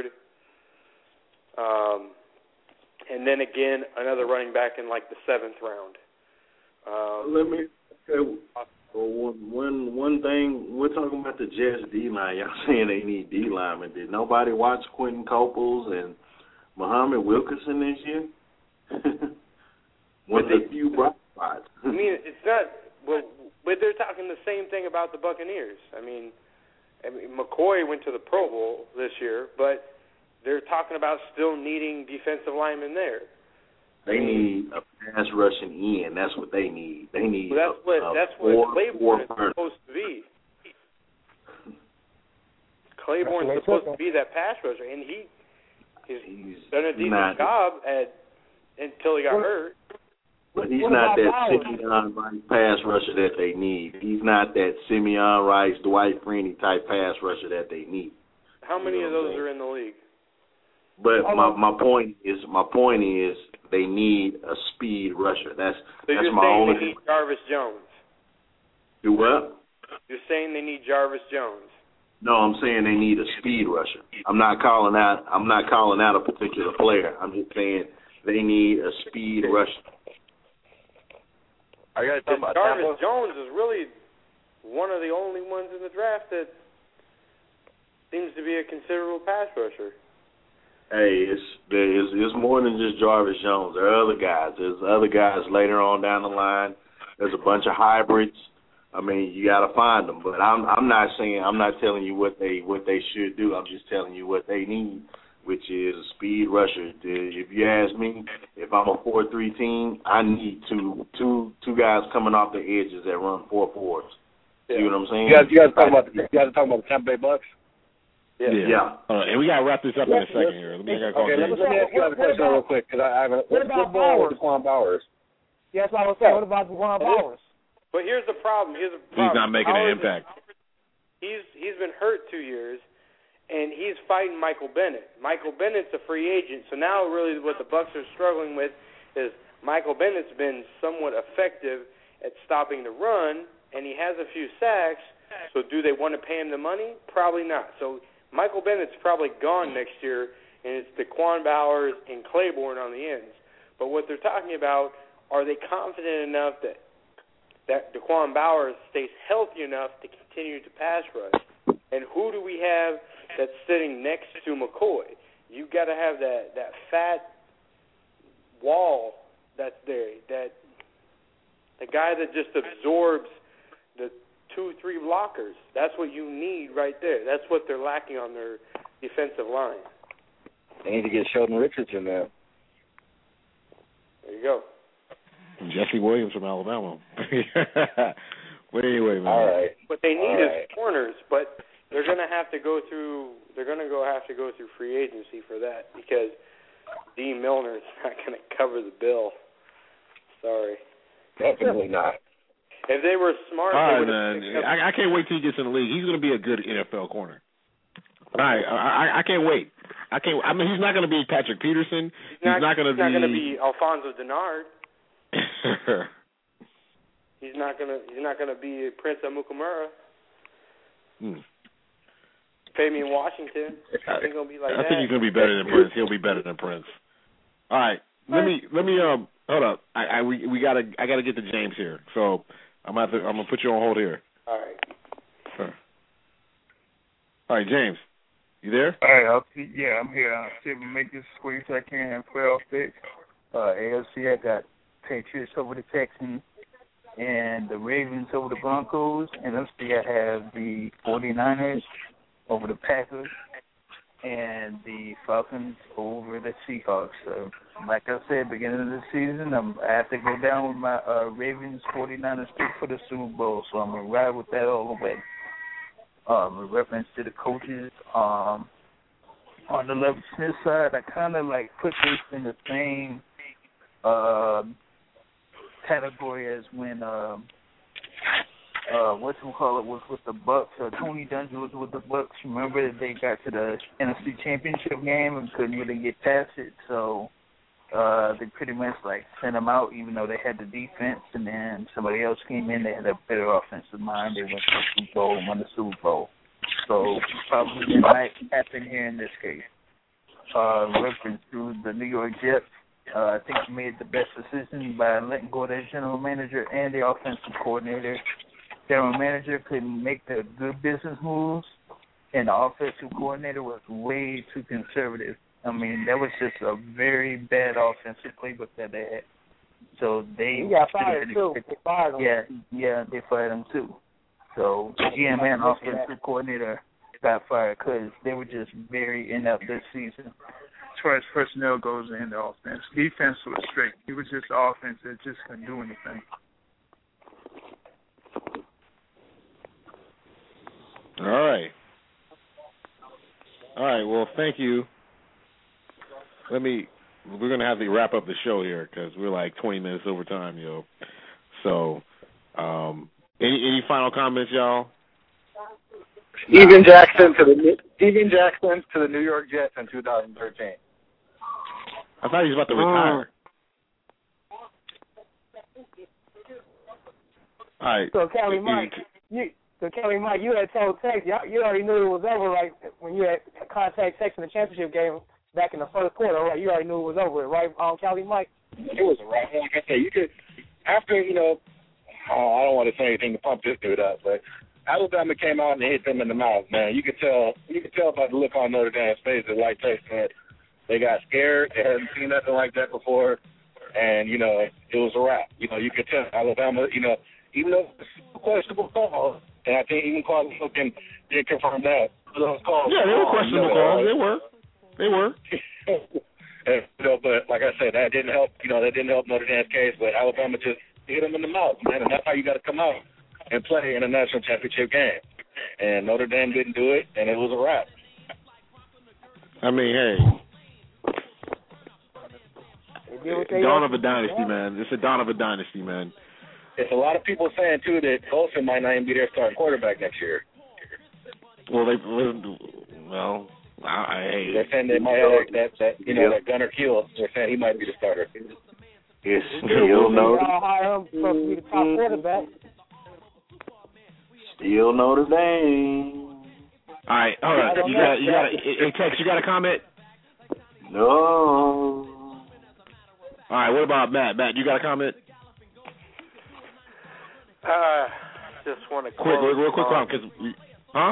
And then again, another running back in like the 7th round. Let me say one thing. We're talking about the Jets D-line. Y'all saying they need D-linemen. Did nobody watch Quentin Coples and Muhammad Wilkerson this year? With a few bright spots. I mean, it's not. Well, but they're talking the same thing about the Buccaneers. I mean, McCoy went to the Pro Bowl this year, but they're talking about still needing defensive linemen there. They need a pass rushing end. That's what they need. They need. Well, that's what Claiborne is supposed to be. Claiborne's supposed to be that pass rusher, and he's done a decent job until he got hurt. But he's not that Simeon Rice pass rusher that they need. He's not that Simeon Rice, Dwight Freeney type pass rusher that they need. How many of those are in the league? But my point is they need a speed rusher. That's my only. They need Jarvis Jones. Do what? You're saying they need Jarvis Jones. No, I'm saying they need a speed rusher. I'm not calling out a particular player. I'm just saying they need a speed rusher. Are you guys talking about Jarvis Jones is really one of the only ones in the draft that seems to be a considerable pass rusher. Hey, it's more than just Jarvis Jones. There are other guys. There's other guys later on down the line. There's a bunch of hybrids. I mean, you got to find them. But I'm not telling you what they should do. I'm just telling you what they need, which is a speed rusher. If you ask me, if I'm a 4-3 team, I need two guys coming off the edges that run 4-4s. Yeah. See what I'm saying? You guys are talking about the Tampa Bay Bucks? Yeah. And we got to wrap this up in a second here. Let me ask you a question real quick, because I have what about Daquan Bowers? Yeah, that's what I was saying. What about Daquan Bowers? But here's the problem. He's not making an impact. he's been hurt 2 years, and he's fighting Michael Bennett. Michael Bennett's a free agent, so now really what the Bucs are struggling with is Michael Bennett's been somewhat effective at stopping the run, and he has a few sacks. So do they want to pay him the money? Probably not. So Michael Bennett's probably gone next year, and it's Daquan Bowers and Claiborne on the ends. But what they're talking about, are they confident enough that Daquan Bowers stays healthy enough to continue to pass rush? And who do we have that's sitting next to McCoy? You've got to have that fat wall that's there, that the guy that just absorbs the 2-3 blockers. That's what you need right there. That's what they're lacking on their defensive line. They need to get Sheldon Richards in there. There you go. Jesse Williams from Alabama. But anyway, man. All right. What they need is corners, but they're going to have to go through free agency for that, because Dean Milner's not going to cover the bill. Sorry. Definitely not. If they were smart, all right, man. I can't wait till he gets in the league. He's going to be a good NFL corner. All right, I can't wait. I mean, he's not going to be Patrick Peterson. He's not going to be Alfonso Denard. He's not going to be Prince Amukamara. Fabian Washington. I think he'll be like that. I think he's going to be better than Prince. He'll be better than Prince. All right, let me hold up. I gotta get to James here, so I'm gonna put you on hold here. All right. Sure. All right, James, you there? All right, I'm here. I'll see if I make this as quick as I can. 12-6. AFC, I got Patriots over the Texans and the Ravens over the Broncos, and NFC I have the 49ers over the Packers and the Falcons over the Seahawks. So, like I said, beginning of the season, I have to go down with my Ravens 49ers pick for the Super Bowl, so I'm going to ride with that all the way. In reference to the coaches, on the Lovie Smith side, I kind of like put this in the same category as when was with the Bucks. Tony Dungy was with the Bucks. Remember that they got to the NFC Championship game and couldn't really get past it, so they pretty much like sent them out, even though they had the defense, and then somebody else came in. They had a better offensive mind. They went to the Super Bowl and won the Super Bowl. So probably it might happen here in this case. Reference to the New York Jets, I think they made the best decision by letting go of their general manager and the offensive coordinator. General manager couldn't make the good business moves, and the offensive coordinator was way too conservative. I mean, that was just a very bad offensive playbook that they had. So he got fired too. They fired him. Yeah, they fired him too. So GM and offensive coordinator got fired because they were just very inept this season. As far as personnel goes in the offense, defense was straight. It was just offense that just couldn't do anything. All right. Well, thank you. We're going to have to wrap up the show here because we're like 20 minutes over time, yo. So, any final comments, y'all? Steven Jackson to the New York Jets in 2013. I thought he was about to retire. All right. So, Kelly Mike, you had told Tex, you already knew it was over, right? When you had contact Tex in the championship game back in the first quarter, right? You already knew it was over, right, Kelly Mike? It was a wrap. Like I said, you could, after, I don't want to say anything to pump this dude up, but Alabama came out and hit them in the mouth, man. You could tell by the look on Notre Dame's face, like Tex said, they got scared. They hadn't seen nothing like that before, and, it was a wrap. You could tell Alabama, even though it was a questionable call, and I think even Carlos did confirm that. Those calls, yeah, they were questionable calls. They were. But like I said, that didn't help. That didn't help Notre Dame's case. But Alabama just hit them in the mouth, man, and that's how you got to come out and play in a national championship game. And Notre Dame didn't do it, and it was a wrap. I mean, hey, dawn of a dynasty, man. It's a dawn of a dynasty, man. It's a lot of people saying too that Golson might not even be their starting quarterback next year. They're saying they might have that Gunnar Kiel. They're saying he might be the starter. It's still Notre Dame. Still Notre Dame. All right, hold on. You got hey, Tex, you got a comment? No. All right, what about Matt? Matt, you got a comment? Just want to real quick, because huh?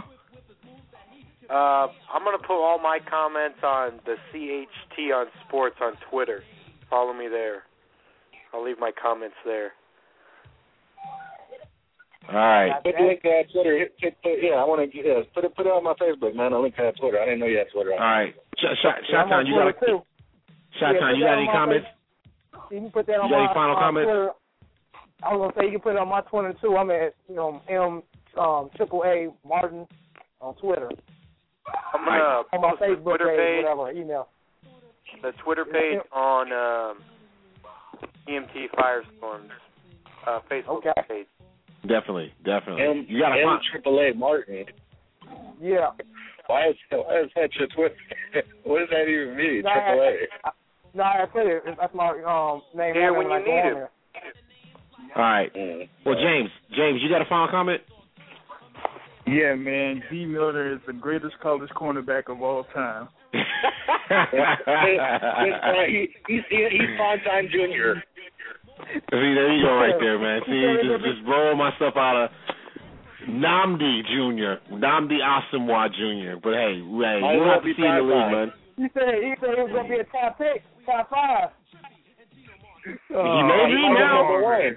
I'm going to put all my comments on the CHT on Sports on Twitter. Follow me there. I'll leave my comments there. All right. Put the link to that Twitter. I want to put it on my Facebook, man. I'll link to that Twitter. I didn't know you had Twitter. All right. Shot-Town, you got any comments? You can put that on my Twitter. Any final comments? I was gonna say you can put it on my Twitter too. I'm at M Martin on Twitter. I'm gonna on my post Facebook Twitter page, whatever email. The Twitter page on EMT Firestorm's Facebook page. Definitely. You got to AAA Martin. Yeah. Why is that your Twitter? What does that even mean? AAA. No, I said it. That's my name. Here when you need it. All right. Well, James, you got a final comment? Yeah, man. D. Miller is the greatest college cornerback of all time. He's Fontaine Jr. See, there you go right there, man. See, just blowing my stuff out of Nnamdi Asomugha Jr. But hey, we'll have to see in the league, man. He said he was going to be a top pick, top 5. He may be now.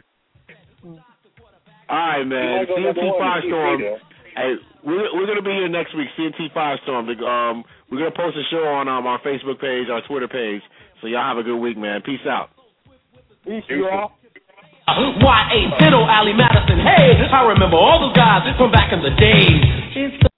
All right, man. CNT Firestorm. Hey, we're going to be here next week, CNT Firestorm. We're going to post a show on our Facebook page, our Twitter page. So y'all have a good week, man. Peace out. Peace, y'all. Y.A. Ditto, Allie Madison. Hey, I remember all those guys from back in the day.